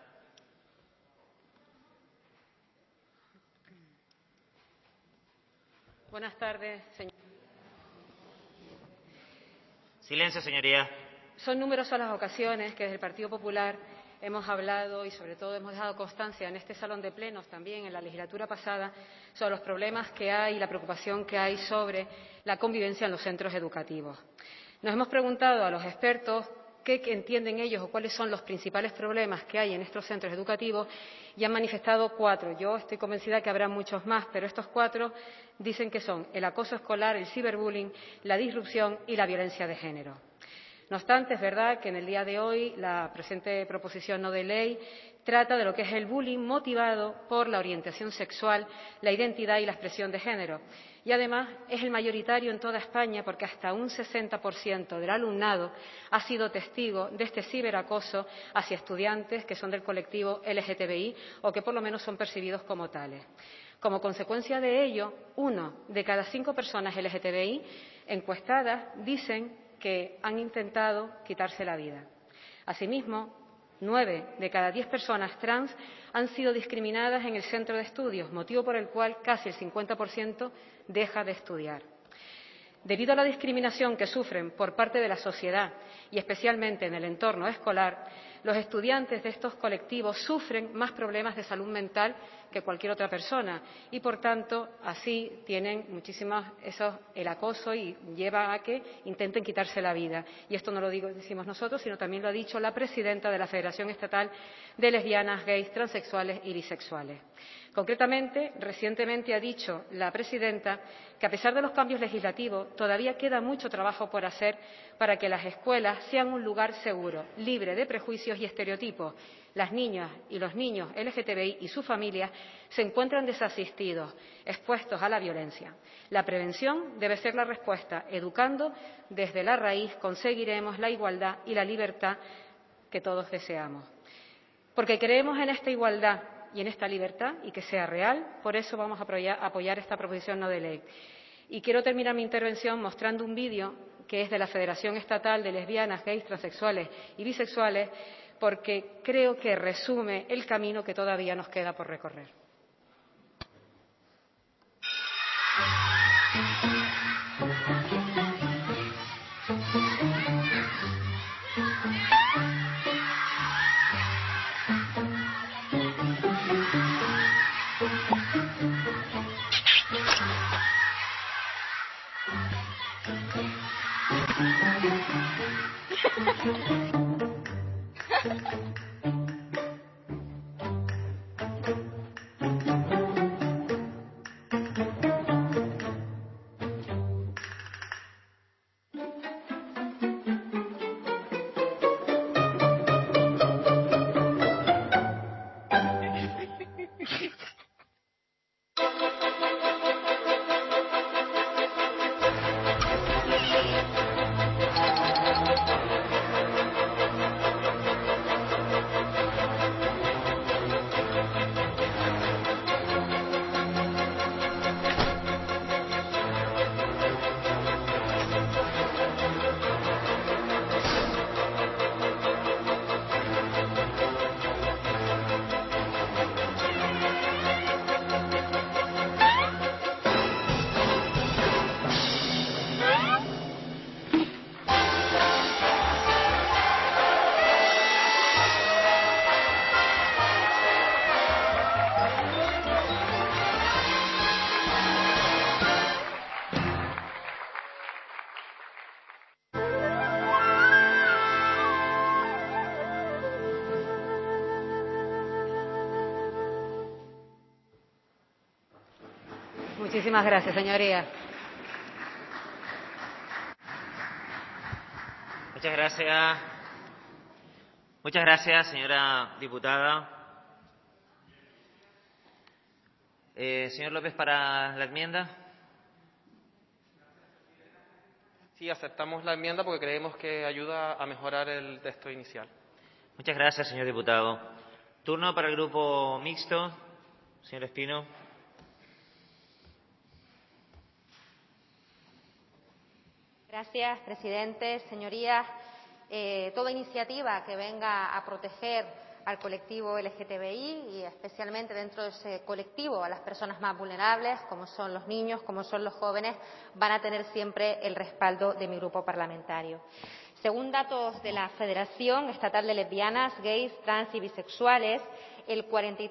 Buenas tardes, señor. Silencio, señoría. Son numerosas las ocasiones que desde el Partido Popular hemos hablado y, sobre todo, hemos dejado constancia en este salón de plenos, también en la legislatura pasada, sobre los problemas que hay y la preocupación que hay sobre la convivencia en los centros educativos. Nos hemos preguntado a los expertos qué entienden ellos o cuáles son los principales problemas que hay en estos centros educativos y han manifestado 4. Yo estoy convencida que habrá muchos más, pero estos 4 dicen que son el acoso escolar, el ciberbullying, la disrupción y la violencia de género. No obstante, es verdad que en el día de hoy la presente proposición no de ley trata de lo que es el bullying motivado por la orientación sexual, la identidad y la expresión de género. Y además es el mayoritario en toda España porque hasta un 60% del alumnado ha sido testigo de este ciberacoso hacia estudiantes que son del colectivo LGTBI o que por lo menos son percibidos como tales. Como consecuencia de ello, 1 de cada 5 personas LGTBI encuestadas dicen que han intentado quitarse la vida. Asimismo, 9 de cada 10 personas trans han sido discriminadas en el centro de estudios, motivo por el cual casi el 50% deja de estudiar. Debido a la discriminación que sufren por parte de la sociedad y especialmente en el entorno escolar, los estudiantes de estos colectivos sufren más problemas de salud mental que cualquier otra persona y, por tanto, así tienen el acoso y lleva a que intenten quitarse la vida. Y esto no lo decimos nosotros, sino también lo ha dicho la presidenta de la Federación Estatal de Lesbianas, Gays, Transexuales y Bisexuales. Concretamente, recientemente ha dicho la presidenta que, a pesar de los cambios legislativos, todavía queda mucho trabajo por hacer para que las escuelas sean un lugar seguro, libre de prejuicios y estereotipos. Las niñas y los niños LGTBI y sus familias se encuentran desasistidos, expuestos a la violencia. La prevención debe ser la respuesta. Educando desde la raíz conseguiremos la igualdad y la libertad que todos deseamos. Porque creemos en esta igualdad y en esta libertad y que sea real, por eso vamos a apoyar esta proposición no de ley. Y quiero terminar mi intervención mostrando un vídeo que es de la Federación Estatal de Lesbianas, Gays, Transexuales y Bisexuales, porque creo que resume el camino que todavía nos queda por recorrer. Muchísimas gracias, señoría. Muchas gracias. Muchas gracias, señora diputada. Señor López, para la enmienda. Sí, aceptamos la enmienda porque creemos que ayuda a mejorar el texto inicial. Muchas gracias, señor diputado. Turno para el Grupo Mixto. Señor Espino. Gracias, presidente. Señorías, toda iniciativa que venga a proteger al colectivo LGTBI y especialmente dentro de ese colectivo a las personas más vulnerables, como son los niños, como son los jóvenes, van a tener siempre el respaldo de mi grupo parlamentario. Según datos de la Federación Estatal de Lesbianas, Gays, Trans y Bisexuales, el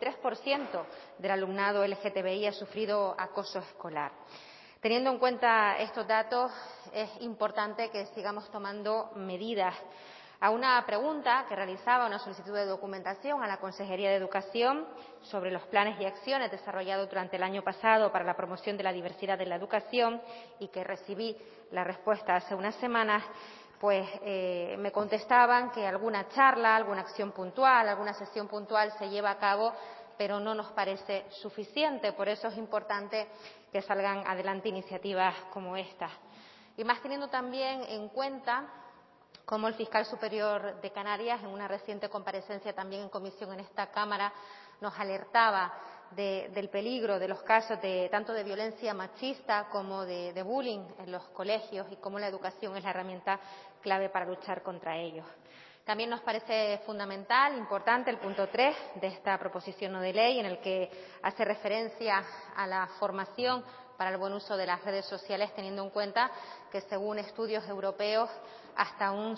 43% del alumnado LGTBI ha sufrido acoso escolar. Teniendo en cuenta estos datos, es importante que sigamos tomando medidas. A una pregunta que realizaba una solicitud de documentación a la Consejería de Educación sobre los planes y acciones desarrollados durante el año pasado para la promoción de la diversidad en la educación y que recibí la respuesta hace unas semanas, pues me contestaban que alguna charla, alguna acción puntual, alguna sesión puntual se lleva a cabo, pero no nos parece suficiente. Por eso es importante que salgan adelante iniciativas como esta. Y más teniendo también en cuenta como el fiscal superior de Canarias, en una reciente comparecencia también en comisión en esta Cámara, nos alertaba del peligro de los casos tanto de violencia machista como de bullying en los colegios y cómo la educación es la herramienta clave para luchar contra ellos. También nos parece fundamental, importante, el punto 3 de esta proposición no de ley, en el que hace referencia a la formación para el buen uso de las redes sociales, teniendo en cuenta que, según estudios europeos, hasta un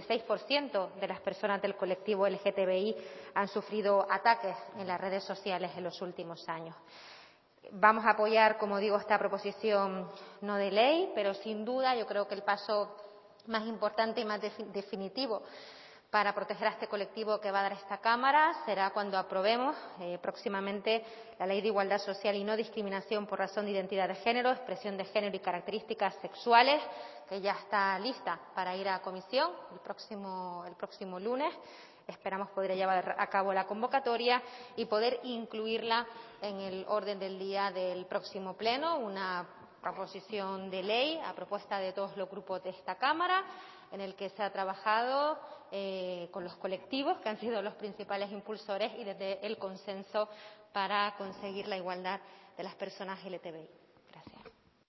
66% de las personas del colectivo LGTBI han sufrido ataques en las redes sociales en los últimos años. Vamos a apoyar, como digo, esta proposición no de ley, pero sin duda yo creo que el paso más importante y más definitivo para proteger a este colectivo que va a dar esta Cámara será cuando aprobemos próximamente la Ley de Igualdad Social y No Discriminación por razón de identidad de género, expresión de género y características sexuales, que ya está lista para ir a comisión el próximo lunes. Esperamos poder llevar a cabo la convocatoria y poder incluirla en el orden del día del próximo pleno, una proposición de ley a propuesta de todos los grupos de esta Cámara, en el que se ha trabajado con los colectivos, que han sido los principales impulsores, y desde el consenso para conseguir la igualdad de las personas LGTBI. Gracias.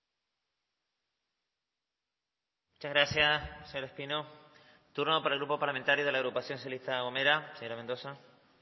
Muchas gracias, señor Espino. Turno para el Grupo Parlamentario de la Agrupación Socialista Gomera. Señora Mendoza.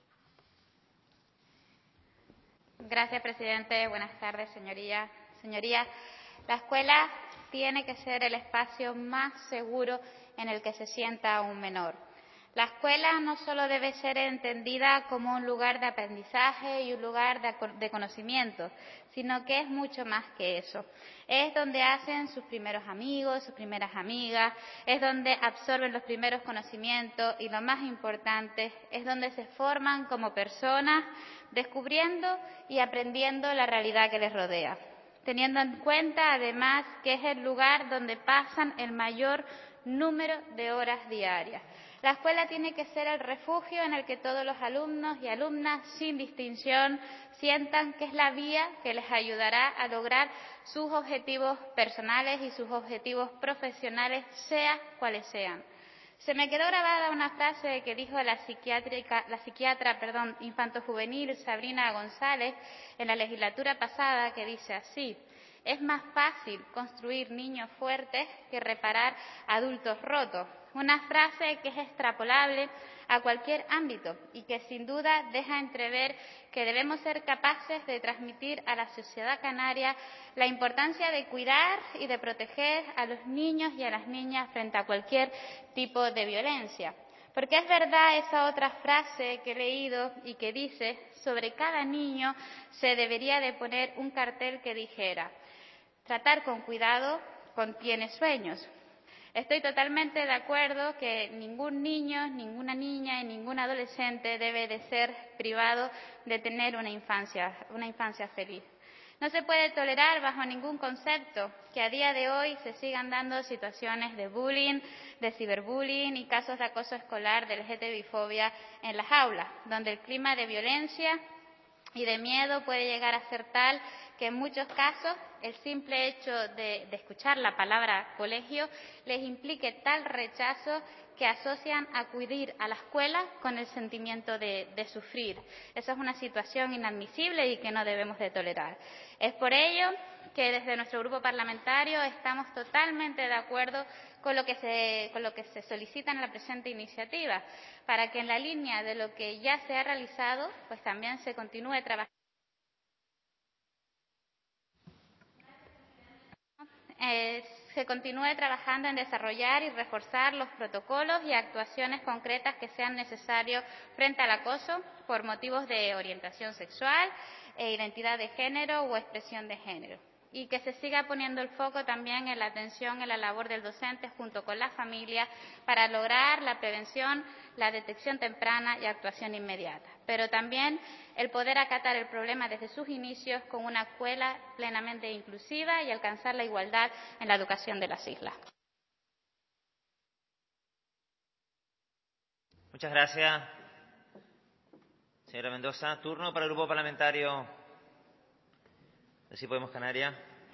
Gracias, presidente. Buenas tardes, señorías. Señorías, la escuela tiene que ser el espacio más seguro en el que se sienta un menor. La escuela no solo debe ser entendida como un lugar de aprendizaje y un lugar de conocimiento, sino que es mucho más que eso. Es donde hacen sus primeros amigos, sus primeras amigas, es donde absorben los primeros conocimientos y, lo más importante, es donde se forman como personas, descubriendo y aprendiendo la realidad que les rodea, teniendo en cuenta, además, que es el lugar donde pasan el mayor número de horas diarias. La escuela tiene que ser el refugio en el que todos los alumnos y alumnas, sin distinción, sientan que es la vía que les ayudará a lograr sus objetivos personales y sus objetivos profesionales, sea cuales sean. Se me quedó grabada una frase que dijo la psiquiatra infantojuvenil Sabrina González en la legislatura pasada, que dice así: es más fácil construir niños fuertes que reparar adultos rotos. Una frase que es extrapolable a cualquier ámbito y que sin duda deja entrever que debemos ser capaces de transmitir a la sociedad canaria la importancia de cuidar y de proteger a los niños y a las niñas frente a cualquier tipo de violencia. Porque es verdad esa otra frase que he leído y que dice: sobre cada niño se debería de poner un cartel que dijera: tratar con cuidado contiene sueños. Estoy totalmente de acuerdo que ningún niño, ninguna niña y ningún adolescente debe de ser privado de tener una infancia feliz. No se puede tolerar bajo ningún concepto que a día de hoy se sigan dando situaciones de bullying, de ciberbullying y casos de acoso escolar de LGTBI-fobia en las aulas, donde el clima de violencia y de miedo puede llegar a ser tal que en muchos casos el simple hecho de escuchar la palabra colegio les implique tal rechazo que asocian acudir a la escuela con el sentimiento de sufrir. Eso es una situación inadmisible y que no debemos de tolerar. Es por ello que desde nuestro grupo parlamentario estamos totalmente de acuerdo con lo que se solicita en la presente iniciativa, para que en la línea de lo que ya se ha realizado, pues también se continúe trabajando. Se continúe trabajando en desarrollar y reforzar los protocolos y actuaciones concretas que sean necesarios frente al acoso por motivos de orientación sexual, identidad de género o expresión de género. Y que se siga poniendo el foco también en la atención en la labor del docente junto con la familia para lograr la prevención, la detección temprana y actuación inmediata. Pero también el poder acatar el problema desde sus inicios con una escuela plenamente inclusiva y alcanzar la igualdad en la educación de las islas. Muchas gracias, señora Mendoza. Turno para el Grupo Parlamentario de Sí Podemos Canarias.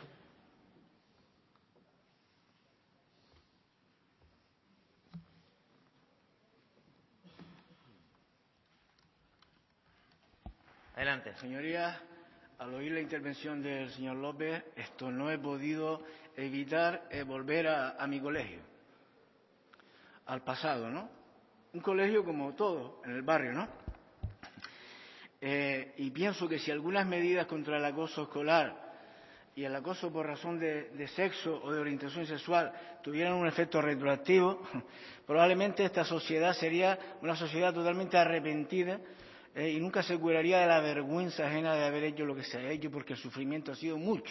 Adelante. Señorías, al oír la intervención del señor López, no he podido evitar volver a mi colegio, al pasado, ¿no? Un colegio como todo, en el barrio, ¿no? Y pienso que si algunas medidas contra el acoso escolar y el acoso por razón de sexo o de orientación sexual tuvieran un efecto retroactivo, probablemente esta sociedad sería una sociedad totalmente arrepentida y nunca se curaría de la vergüenza ajena de haber hecho lo que se ha hecho, porque el sufrimiento ha sido mucho.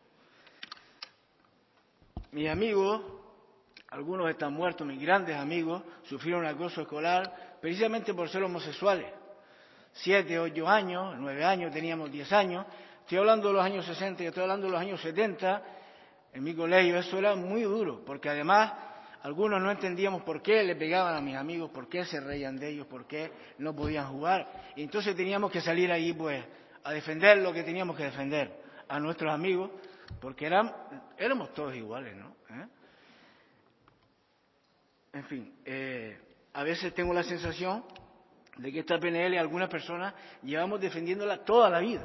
Mis amigos, algunos están muertos, mis grandes amigos, sufrieron acoso escolar precisamente por ser homosexuales. 7, 8 años, 9 años, teníamos 10 años. Estoy hablando de los años 60 y estoy hablando de los años 70. En mi colegio eso era muy duro, porque además algunos no entendíamos por qué le pegaban a mis amigos, por qué se reían de ellos, por qué no podían jugar. Y entonces teníamos que salir ahí pues a defender lo que teníamos que defender, a nuestros amigos, porque éramos todos iguales, ¿no? En fin, a veces tengo la sensación de que esta PNL algunas personas llevamos defendiéndola toda la vida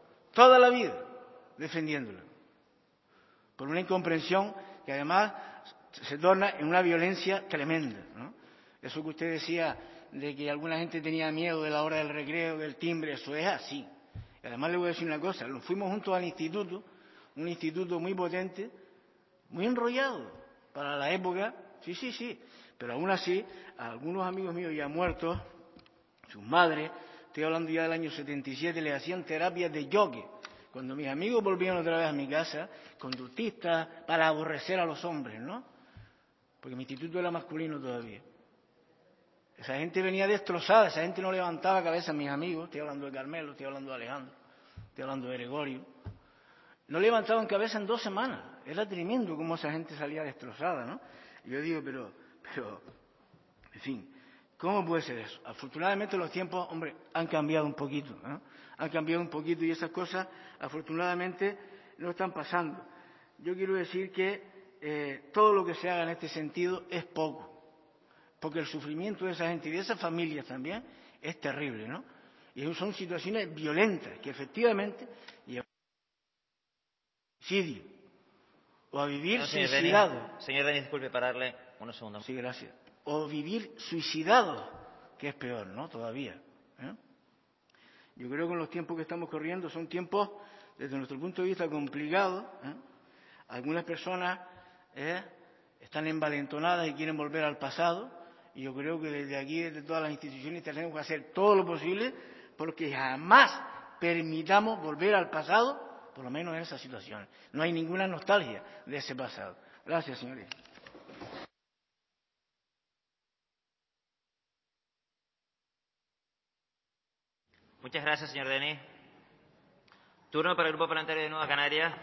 defendiéndola, por una incomprensión que además se torna en una violencia tremenda, ¿no? Eso que usted decía de que alguna gente tenía miedo de la hora del recreo, del timbre, eso es así. Y además le voy a decir una cosa, nos fuimos juntos al instituto, un instituto muy potente, muy enrollado para la época, sí, pero aún así, a algunos amigos míos ya muertos, sus madres, estoy hablando ya del año 77, les hacían terapias de yoke. Cuando mis amigos volvían otra vez a mi casa, conductistas, para aborrecer a los hombres, ¿no? Porque mi instituto era masculino todavía. Esa gente venía destrozada, esa gente no levantaba cabeza, mis amigos, estoy hablando de Carmelo, estoy hablando de Alejandro, estoy hablando de Gregorio. No levantaban cabeza en 2 semanas. Era tremendo cómo esa gente salía destrozada, ¿no? Y yo digo, pero, en fin, ¿cómo puede ser eso? Afortunadamente los tiempos, hombre, han cambiado un poquito, ¿no? Han cambiado un poquito y esas cosas, afortunadamente, no están pasando. Yo quiero decir que todo lo que se haga en este sentido es poco, porque el sufrimiento de esa gente y de esas familias también es terrible, ¿no? Y son situaciones violentas que efectivamente llevan a suicidio o a vivir suicidado. Señor Denis, disculpe pararle unos segundos. Sí, gracias. O vivir suicidados, que es peor, ¿no? Todavía. Yo creo que en los tiempos que estamos corriendo son tiempos, desde nuestro punto de vista, complicados. Algunas personas están envalentonadas y quieren volver al pasado, y yo creo que desde aquí, desde todas las instituciones, tenemos que hacer todo lo posible porque jamás permitamos volver al pasado, por lo menos en esas situaciones. No hay ninguna nostalgia de ese pasado. Gracias, señoría. Muchas gracias, señor Denis. Turno para el Grupo Parlamentario de Nueva Canarias.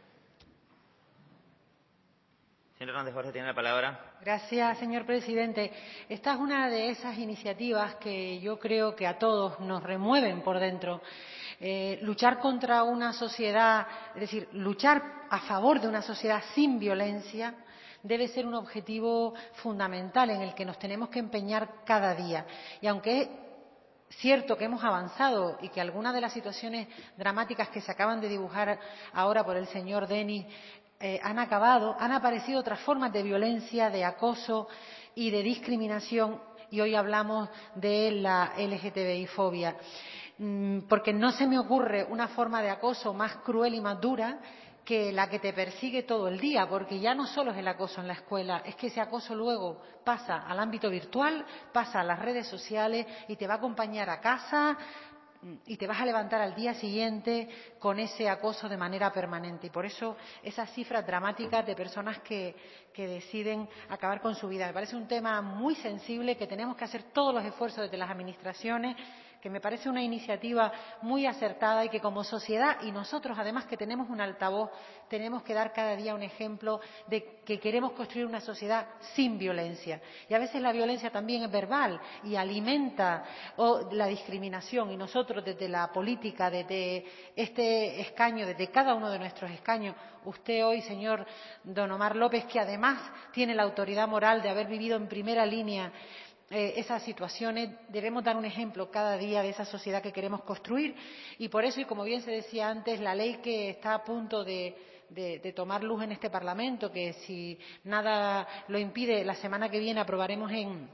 Señor Hernández Jorge, tiene la palabra. Gracias, señor presidente. Esta es una de esas iniciativas que yo creo que a todos nos remueven por dentro. Luchar contra una sociedad, es decir, luchar a favor de una sociedad sin violencia debe ser un objetivo fundamental en el que nos tenemos que empeñar cada día. Y aunque es cierto que hemos avanzado y que algunas de las situaciones dramáticas que se acaban de dibujar ahora por el señor Denis han aparecido otras formas de violencia, de acoso y de discriminación, y hoy hablamos de la LGTBI-fobia. Porque no se me ocurre una forma de acoso más cruel y más dura que la que te persigue todo el día, porque ya no solo es el acoso en la escuela, es que ese acoso luego pasa al ámbito virtual, pasa a las redes sociales y te va a acompañar a casa y te vas a levantar al día siguiente con ese acoso de manera permanente. Y por eso esas cifras dramáticas de personas que deciden acabar con su vida. Me parece un tema muy sensible, que tenemos que hacer todos los esfuerzos desde las administraciones, que me parece una iniciativa muy acertada y que como sociedad, y nosotros además que tenemos un altavoz, tenemos que dar cada día un ejemplo de que queremos construir una sociedad sin violencia. Y a veces la violencia también es verbal y alimenta la discriminación, y nosotros desde la política, desde este escaño, desde cada uno de nuestros escaños, usted hoy, señor don Omar López, que además tiene la autoridad moral de haber vivido en primera línea esas situaciones, debemos dar un ejemplo cada día de esa sociedad que queremos construir. Y por eso, y como bien se decía antes, la ley que está a punto de tomar luz en este Parlamento, que si nada lo impide, la semana que viene aprobaremos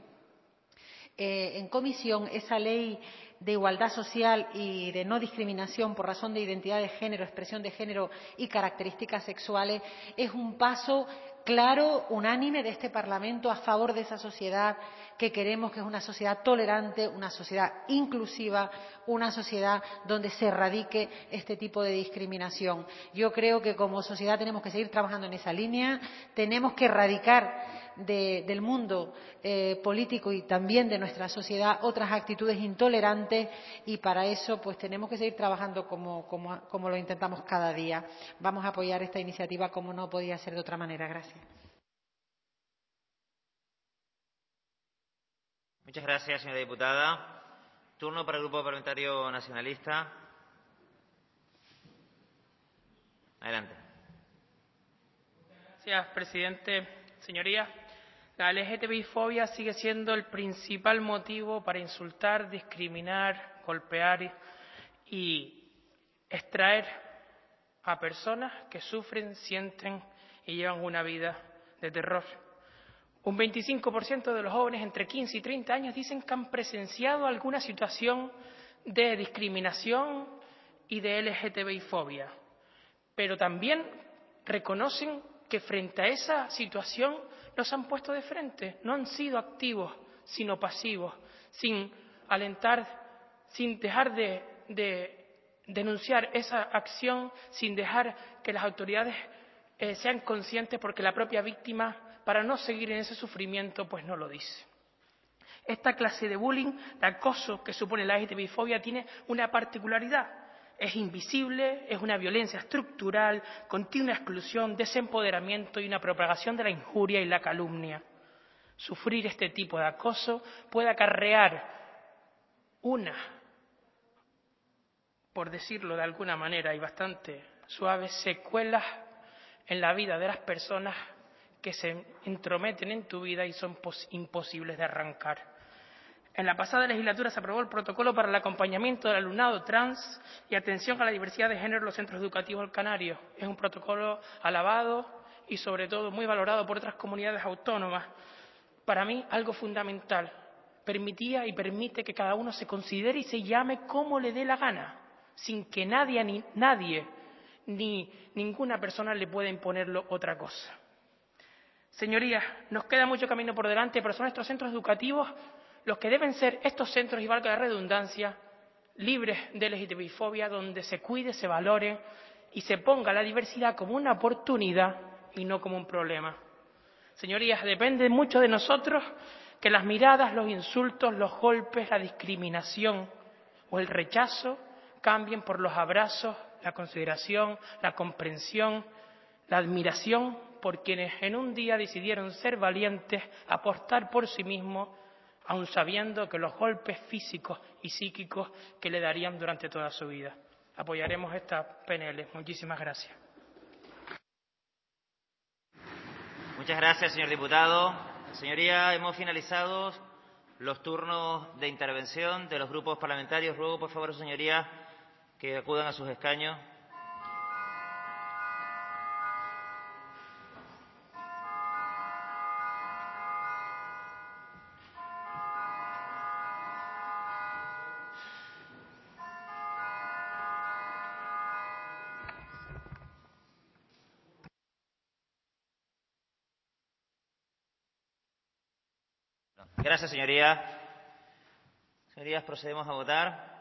en comisión, esa ley de igualdad social y de no discriminación por razón de identidad de género, expresión de género y características sexuales, es un paso claro, unánime de este Parlamento a favor de esa sociedad que queremos, que es una sociedad tolerante, una sociedad inclusiva, una sociedad donde se erradique este tipo de discriminación. Yo creo que como sociedad tenemos que seguir trabajando en esa línea, tenemos que erradicar del mundo político y también de nuestra sociedad otras actitudes intolerantes, y para eso pues tenemos que seguir trabajando como lo intentamos cada día. Vamos a apoyar esta iniciativa como no podía ser de otra manera. Gracias. Muchas gracias, señora diputada. Turno para el Grupo Parlamentario Nacionalista. Adelante. Gracias, presidente. Señorías, la LGTBI-fobia sigue siendo el principal motivo para insultar, discriminar, golpear y extraer a personas que sufren, sienten y llevan una vida de terror. Un 25% de los jóvenes entre 15 y 30 años dicen que han presenciado alguna situación de discriminación y de LGTBI-fobia, pero también reconocen que frente a esa situación no se han puesto de frente, no han sido activos, sino pasivos, sin alentar, sin dejar de denunciar esa acción, sin dejar que las autoridades sean conscientes, porque la propia víctima, para no seguir en ese sufrimiento, pues no lo dice. Esta clase de bullying, de acoso que supone la LGTBI-fobia, tiene una particularidad. Es invisible, es una violencia estructural, contiene una exclusión, desempoderamiento y una propagación de la injuria y la calumnia. Sufrir este tipo de acoso puede acarrear por decirlo de alguna manera y bastante suave, secuelas en la vida de las personas que se entrometen en tu vida y son imposibles de arrancar. En la pasada legislatura se aprobó el protocolo para el acompañamiento del alumnado trans y atención a la diversidad de género en los centros educativos canarios. Es un protocolo alabado y sobre todo muy valorado por otras comunidades autónomas. Para mí, algo fundamental. Permitía y permite que cada uno se considere y se llame como le dé la gana, sin que nadie ni ninguna persona le pueda imponerlo otra cosa. Señorías, nos queda mucho camino por delante, pero son estos centros educativos los que deben ser estos centros, y valga la redundancia, libres de LGTBI-fobia, donde se cuide, se valore y se ponga la diversidad como una oportunidad y no como un problema. Señorías, depende mucho de nosotros que las miradas, los insultos, los golpes, la discriminación o el rechazo cambien por los abrazos, la consideración, la comprensión, la admiración por quienes en un día decidieron ser valientes, apostar por sí mismos, aun sabiendo que los golpes físicos y psíquicos que le darían durante toda su vida. Apoyaremos esta PNL. Muchísimas gracias. Muchas gracias, señor diputado. Señoría, hemos finalizado los turnos de intervención de los grupos parlamentarios. Ruego, por favor, señorías, que acudan a sus escaños. Gracias, señorías. Señorías, procedemos a votar.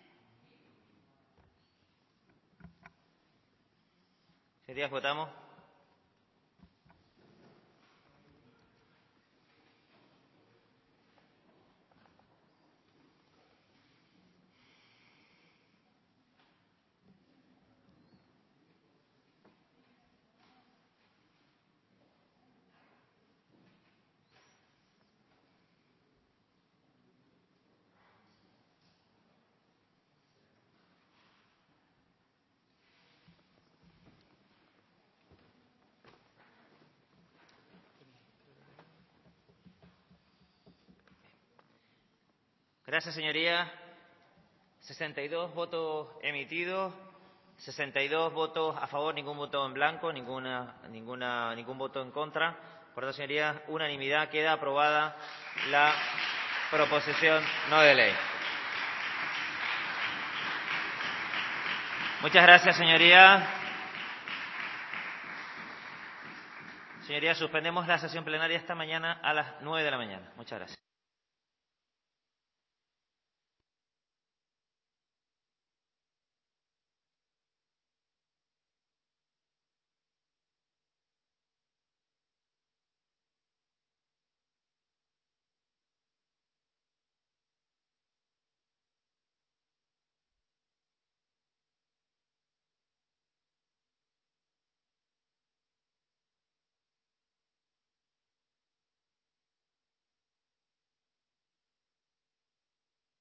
Señorías, votamos. Gracias, señorías. 62 votos emitidos, 62 votos a favor, ningún voto en blanco, ningún voto en contra. Por tanto, señorías, unanimidad, queda aprobada la proposición no de ley. Muchas gracias, señorías. Señorías, suspendemos la sesión plenaria esta mañana a las 9 de la mañana. Muchas gracias.